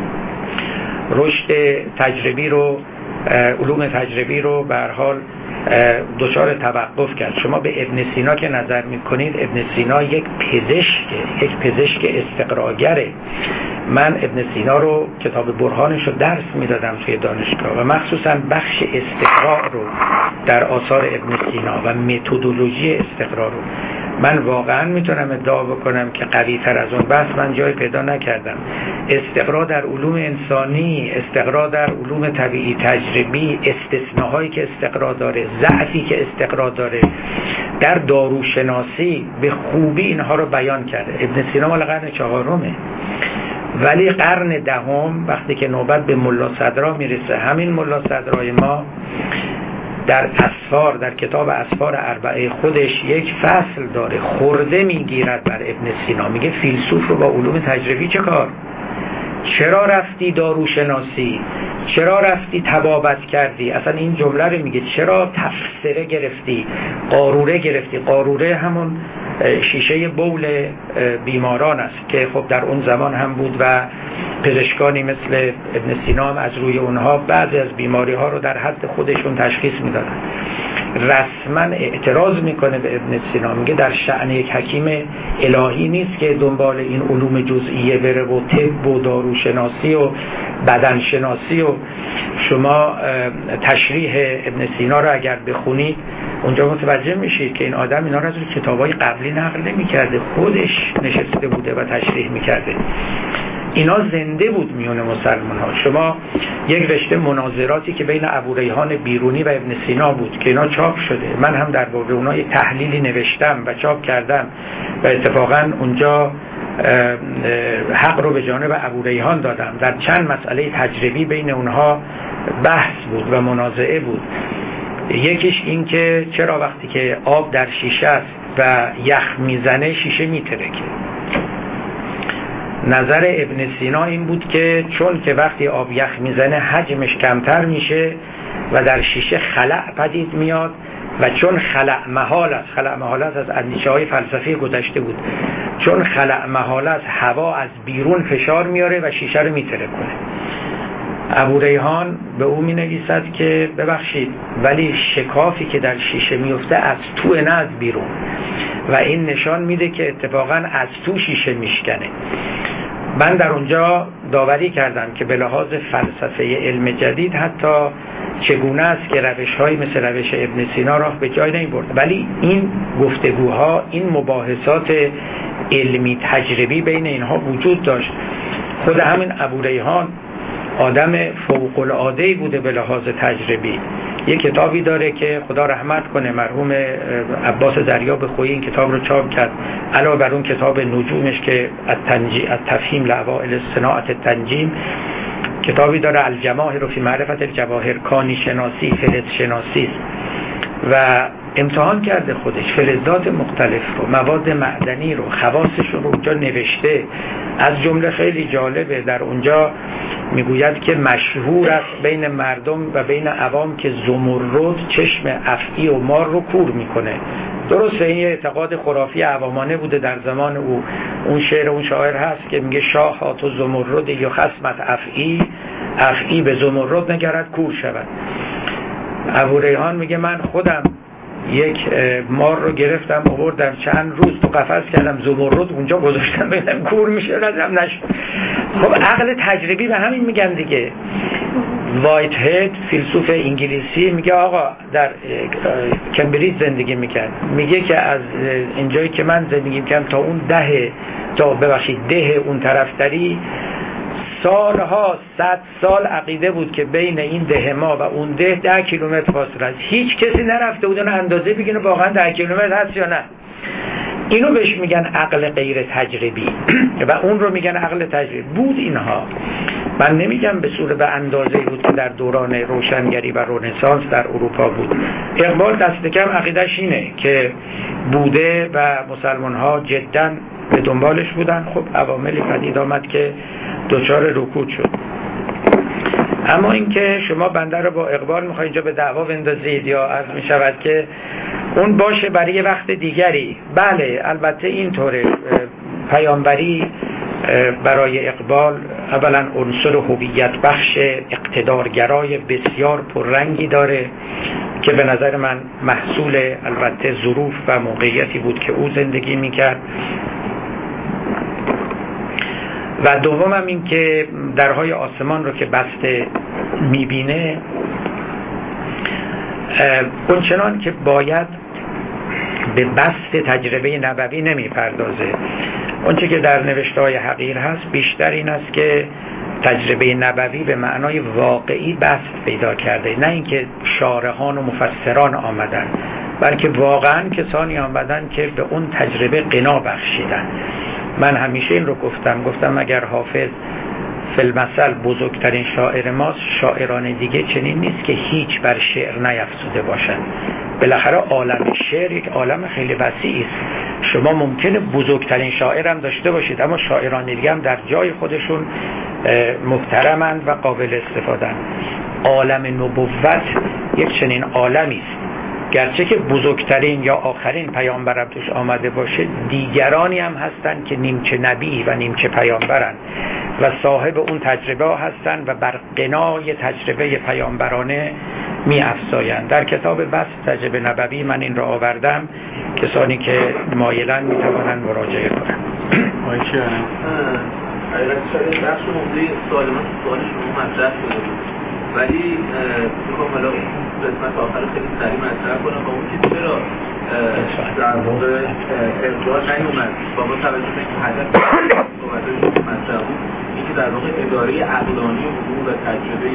رشد تجربی رو، علوم تجربی رو به هر حال دچار توقف کرد. شما به ابن سینا که نظر میکنید، ابن سینا یک پزشکه، یک پزشک استقراگره. من ابن سینا رو کتاب برهانش رو درس میدادم توی دانشگاه و مخصوصا بخش استقراء رو در آثار ابن سینا و متدولوژی استقراء رو من واقعا میتونم ادعا بکنم که قوی تر از اون بحث من جای پیدا نکردم. استقراء در علوم انسانی، استقراء در علوم طبیعی تجربی، استثناءهایی که استقراء داره، ضعفی که استقراء داره، در داروشناسی به خوبی اینها رو بیان کرده. ابن سینا مال قرن چهارمه، ولی قرن دهم وقتی که نوبت به ملا صدرا میرسه، همین ملا صدرای ما در اسفار، در کتاب اسفار اربعه خودش یک فصل داره، خورده میگیرد بر ابن سینا، میگه فیلسوف رو با علوم تجربی چه کار؟ چرا رفتی داروشناسی؟ چرا رفتی طبابت کردی؟ اصلا این جمله رو میگه، چرا تفسیره گرفتی، قاروره گرفتی؟ قاروره همون شیشه بول بیماران است که خب در اون زمان هم بود و پزشکانی مثل ابن سینا هم از روی اونها بعضی از بیماری ها رو در حد خودشون تشخیص میدادن. رسما اعتراض میکنه به ابن سینا، میگه در شأن یک حکیم الهی نیست که دنبال این علوم جزئیه بره و طب و داروشناسی و بدنشناسی. و شما تشریح ابن سینا رو اگر بخونید اونجا متوجه میشید که این آدم اینا رو از کتابای قبلی نقل نمی‌کرده، خودش نشسته بوده و تشریح می‌کرده. اینا زنده بود میون مسلمان ها. شما یک رشته مناظراتی که بین ابوریحان بیرونی و ابن سینا بود که اینا چاپ شده، من هم در باب اونها یک تحلیلی نوشتم و چاپ کردم و اتفاقا اونجا حق رو به جانب ابوریحان دادم. در چند مسئله تجربی بین اونها بحث بود و منازعه بود. یکیش این که چرا وقتی که آب در شیشه است و یخ میزنه شیشه میترکه. نظر ابن سینا این بود که چون که وقتی آب یخ میزنه حجمش کمتر میشه و در شیشه خلأ پدید میاد و چون خلأ محال است، خلأ محال است از اندیشه های فلسفی گذشته بود، چون خلأ محال است هوا از بیرون فشار میاره و شیشه رو میترکونه. ابوریحان به او می نویسد که ببخشید ولی شکافی که در شیشه میفته از تو نه از بیرون، و این نشان میده که اتفاقا از تو شیشه میشکنه. من در اونجا داوری کردم که به لحاظ فلسفه علم جدید حتی چگونه است که روش‌هایی مثل روش ابن سینا راه به جای نمی‌برد، ولی این گفتگوها، این مباحثات علمی تجربی بین اینها وجود داشت. خود همین ابوریحان آدم فوق العاده بوده به لحاظ تجربی. یک کتابی داره که خدا رحمت کنه مرحوم عباس دریاب خویی این کتاب رو چاپ کرد، علاوه بر اون کتاب نجومش که التفهیم لأوائل صناعت التنجیم، کتابی داره الجواهر فی معرفت الجواهر، کانی شناسی، فلز شناسی، و امتحان کرده خودش فلزات مختلف رو، مواد معدنی رو، خواصش رو اونجا نوشته. از جمله خیلی جالبه در اونجا میگوید که مشهور است بین مردم و بین عوام که زمرد چشم افعی و مار رو کور میکنه. درسته این اعتقاد خرافی عوامانه بوده در زمان او. اون شعر اون شاعر هست که میگه شاه ها تو زمرد یا خصمت افعی، افعی به زمرد نگرد کور شود. ابوریحان میگه من خودم یک مار رو گرفتم آوردم چند روز تو قفس کردم زمرد اونجا گذاشتم ببینم کور میشه ردم نشد. خب عقل تجربی به همین میگن دیگه. وایت هید فیلسوف انگلیسی میگه آقا در کمبریج زندگی میکرد، میگه که از اینجایی که من زندگی میکردم تا اون ده تا ببخشید ده اون طرفتری سالها صد سال عقیده بود که بین این ده ما و اون ده ده کیلومتر فاصله است. هیچ کسی نرفته بود اون اندازه بگیره واقعا ده کیلومتر هست یا نه. اینو بهش میگن عقل غیر تجربی و اون رو میگن عقل تجربی. بود اینها، من نمیگم به صورت به اندازه بود که در دوران روشنگری و رنسانس در اروپا بود. اقبال دست کم عقیدش اینه که بوده و مسلمان ها جداً به دنبالش بودن. خب عواملی پدید آمد که دچار رکود شد. اما اینکه شما بنده رو با اقبال میخواید اینجا به دعوا بندازید یا عرض میشود که اون باشه برای یه وقت دیگری، بله البته اینطوره. پیامبری برای اقبال اولا عنصر هویت بخش اقتدارگرای بسیار پررنگی داره که به نظر من محصول البته ظروف و موقعیتی بود که او زندگی میکرد. و دوم هم این که درهای آسمان رو که بسته میبینه اونچنان که باید به بست تجربه نبوی نمیپردازه. اونچه که در نوشته های حقیر هست بیشتر این است که تجربه نبوی به معنای واقعی بست پیدا کرده، نه اینکه شارحان و مفسران آمدن، بلکه واقعا کسانی آمدن که به اون تجربه غنا بخشیدن. من همیشه این رو گفتم گفتم اگر حافظ فی المثل بزرگترین شاعر ماست، شاعران دیگه چنین نیست که هیچ بر شعر نیفزوده باشن. بالاخره عالم شعر یک عالم خیلی وسیعی است. شما ممکنه بزرگترین شاعر هم داشته باشید اما شاعران دیگه هم در جای خودشون محترمند و قابل استفاده‌اند. عالم نبوت یک چنین عالمی است، گرچه که بزرگترین یا آخرین پیامبر توش آمده باشه، دیگرانی هم هستن که نیمچه نبی و نیمچه پیامبرن و صاحب اون تجربه ها هستن و بر غنای تجربه پیامبرانه می افزایند. در کتاب بس تجربه نبوی من این را آوردم، کسانی که مایلن می توانن مراجعه کنن.
آقای چی هستن؟ حقیقت شاید بخش موضوعی سوال من سوال شما مطرح شده بود، ولی میخوام حالا قسمت آخر خیلی سریع مطرح کنم با اون که چرا در واقع اقدار نیومد با با توجه به اینکه هدف صحبتش مطرح بود این که در واقع اداره عقلانی حقوق و تجربه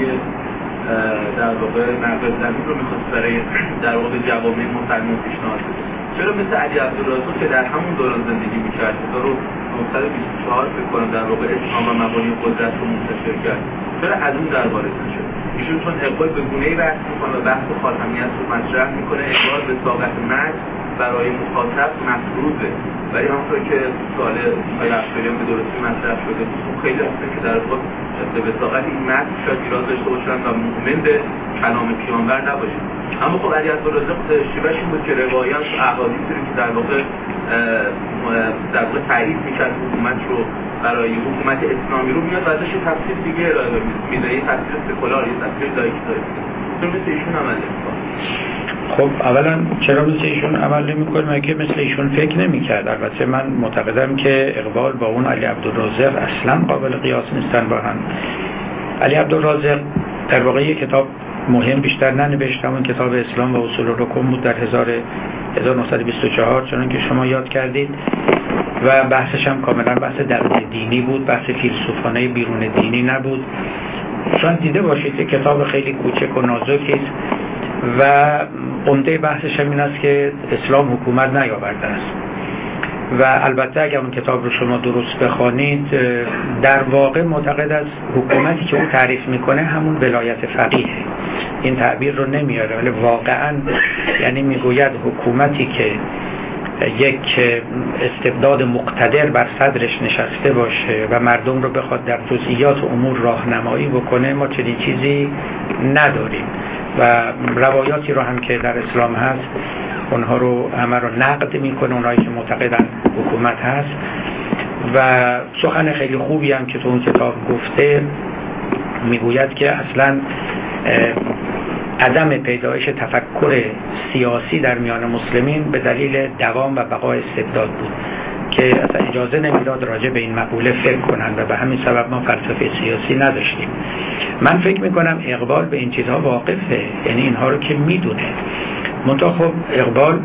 در واقع نقل زمین رو میخواست برای در واقع جوامع مسلمان پیشنهاد بده. چرا مثل علی عبدالرازق که در همون دوران زندگی میکرد هزار و نهصد و بیست و چهار فکر کنم در واقع اسلام و مبانی قدرت رو منتشر کرد، چرا از اون در وارد نشد؟ ایشون چون اقبال به گونه‌ای بحث میکنه و بحث خاتمیت رو مطرح میکنه، اقبال به ساقط متن برای مخاطب مفروضه. ولی همونطور که سوال آقای افشاریان به درستی مطرح شده بود، خیلی هستن که در واقع به وثاقت این متن شاید ایراد داشته باشن و مؤمن به کلام پیامبر نباشن. اما خب علی عبدالرازق شیوهش این بود که روایات و احادیثی رو که در واقع در واقع تعریف میکرد حکومت رو برای حکومت اسلامی رو میاد و ازش تفسیر دیگه ارائه میده، یه تفسیر سکولار، یه تفسیر لایک داره. چون مثل ایشون عمل نمی‌کنه.
خب اولا چرا مثل ایشون عمل نمی‌کنه؟ مگه مثل ایشون فکر نمی‌کرد؟ البته من معتقدم که اقبال با اون علی عبدالرازق اصلا قابل قیاس نیستن با هم. علی عبدالرازق در واقع یک کتاب مهم بیشتر ننوشت، همون کتاب اسلام و اصول رکن بود در هزار و نهصد و بیست و چهار چون که شما یاد کردید و بحثش هم کاملا بحث درون دینی بود، بحث فیلسوفانه بیرون دینی نبود. شاید دیده باشید که کتاب خیلی کوچک و نازکی است و عمده بحثش هم این است که اسلام حکومت نیاورده است و البته اگر اون کتاب رو شما درست بخوانید در واقع معتقد است حکومتی که او تعریف میکنه همون ولایت فقیه. این تعبیر رو نمیاره ولی واقعا یعنی میگوید حکومتی که یک استبداد مقتدر بر صدرش نشسته باشه و مردم رو بخواد در جزئیات امور راهنمایی بکنه، ما چنین چیزی نداریم و روایاتی رو هم که در اسلام هست اونها رو همه رو نقد میکنه، اونهایی که معتقدن حکومت هست. و سخن خیلی خوبی هم که تو اون کتاب گفته میگوید که اصلا عدم پیدایش تفکر سیاسی در میان مسلمین به دلیل دوام و بقای استبداد بود که اصلا اجازه نمیداد راجع به این مقوله فکر کنن و به همین سبب ما فلسفه سیاسی نداشتیم. من فکر میکنم اقبال به این چیزها واقفه، یعنی اینها رو که میدونه. منتها خب اقبال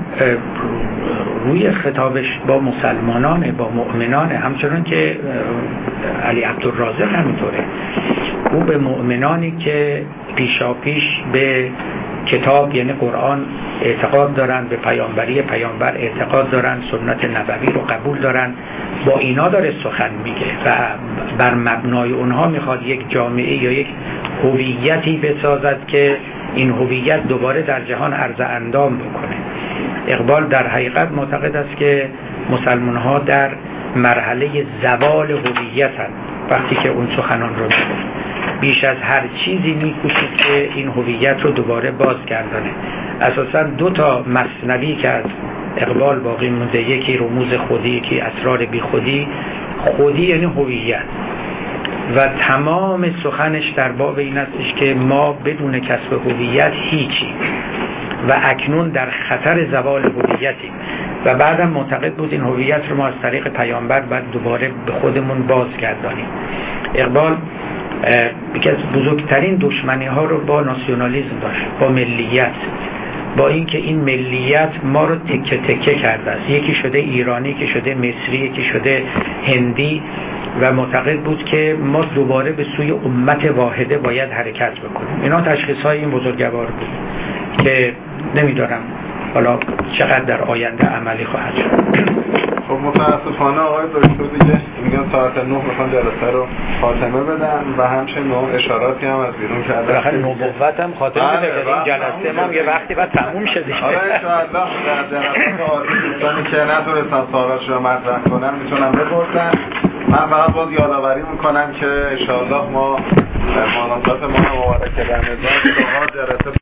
روی خطابش با مسلمانان، با مؤمنان، همچنان که علی عبدالرازق همینطوره، او به مؤمنانی که پیشا پیش به کتاب یعنی قرآن اعتقاد دارن، به پیامبری پیامبر اعتقاد دارن، سنت نبوی رو قبول دارن، با اینا داره سخن میگه و بر مبنای اونها میخواد یک جامعه یا یک هویتی بسازد که این هویت دوباره در جهان عرض اندام بکنه. اقبال در حقیقت معتقد است که مسلمان ها در مرحله زوال هویتند. وقتی که اون سخنان رو میگه بیش از هر چیزی میکوشید که این هویت رو دوباره بازگردانه. اساسا دو تا مثنوی که از اقبال باقی مونده، یکی رموز خودی، یکی اسرار بی خودی. خودی یعنی هویت و تمام سخنش در باب این استش که ما بدون کسب هویت هیچی و اکنون در خطر زوال هویتیم و بعدم معتقد بود این هویت رو ما از طریق پیامبر بعد دوباره به خودمون بازگردانیم. اقبال یکی از بزرگترین دشمنی ها رو با ناسیونالیسم داشت، با ملیت، با اینکه این ملیت ما رو تکه تکه کرده است، یکی شده ایرانی، یکی شده مصری، یکی شده هندی و معتقد بود که ما دوباره به سوی امت واحده باید حرکت بکنیم. اینا تشخیص های این بزرگوار بود که نمیدارم حالا چقدر در آینده عملی خواهد شد.
خب متاسفانه آقای دکتر دیگه میگن ساعت نه میخوان جلسه رو خاتمه بدن و همچنین اشاراتی هم از بیرون کردن.
بالاخره نبوت هم خاتمه بده که این جلسه ما یه وقتی بعد تموم شده.
آره ان شاء الله در جلسه آتی دوستانی که نتونستن سوالاشون رو مطرح کنن میتونن بپرسن. من فقط باز یادآوری میکنم که ان شاء الله ما در مناسبت ماه مبارک رمضان جلسه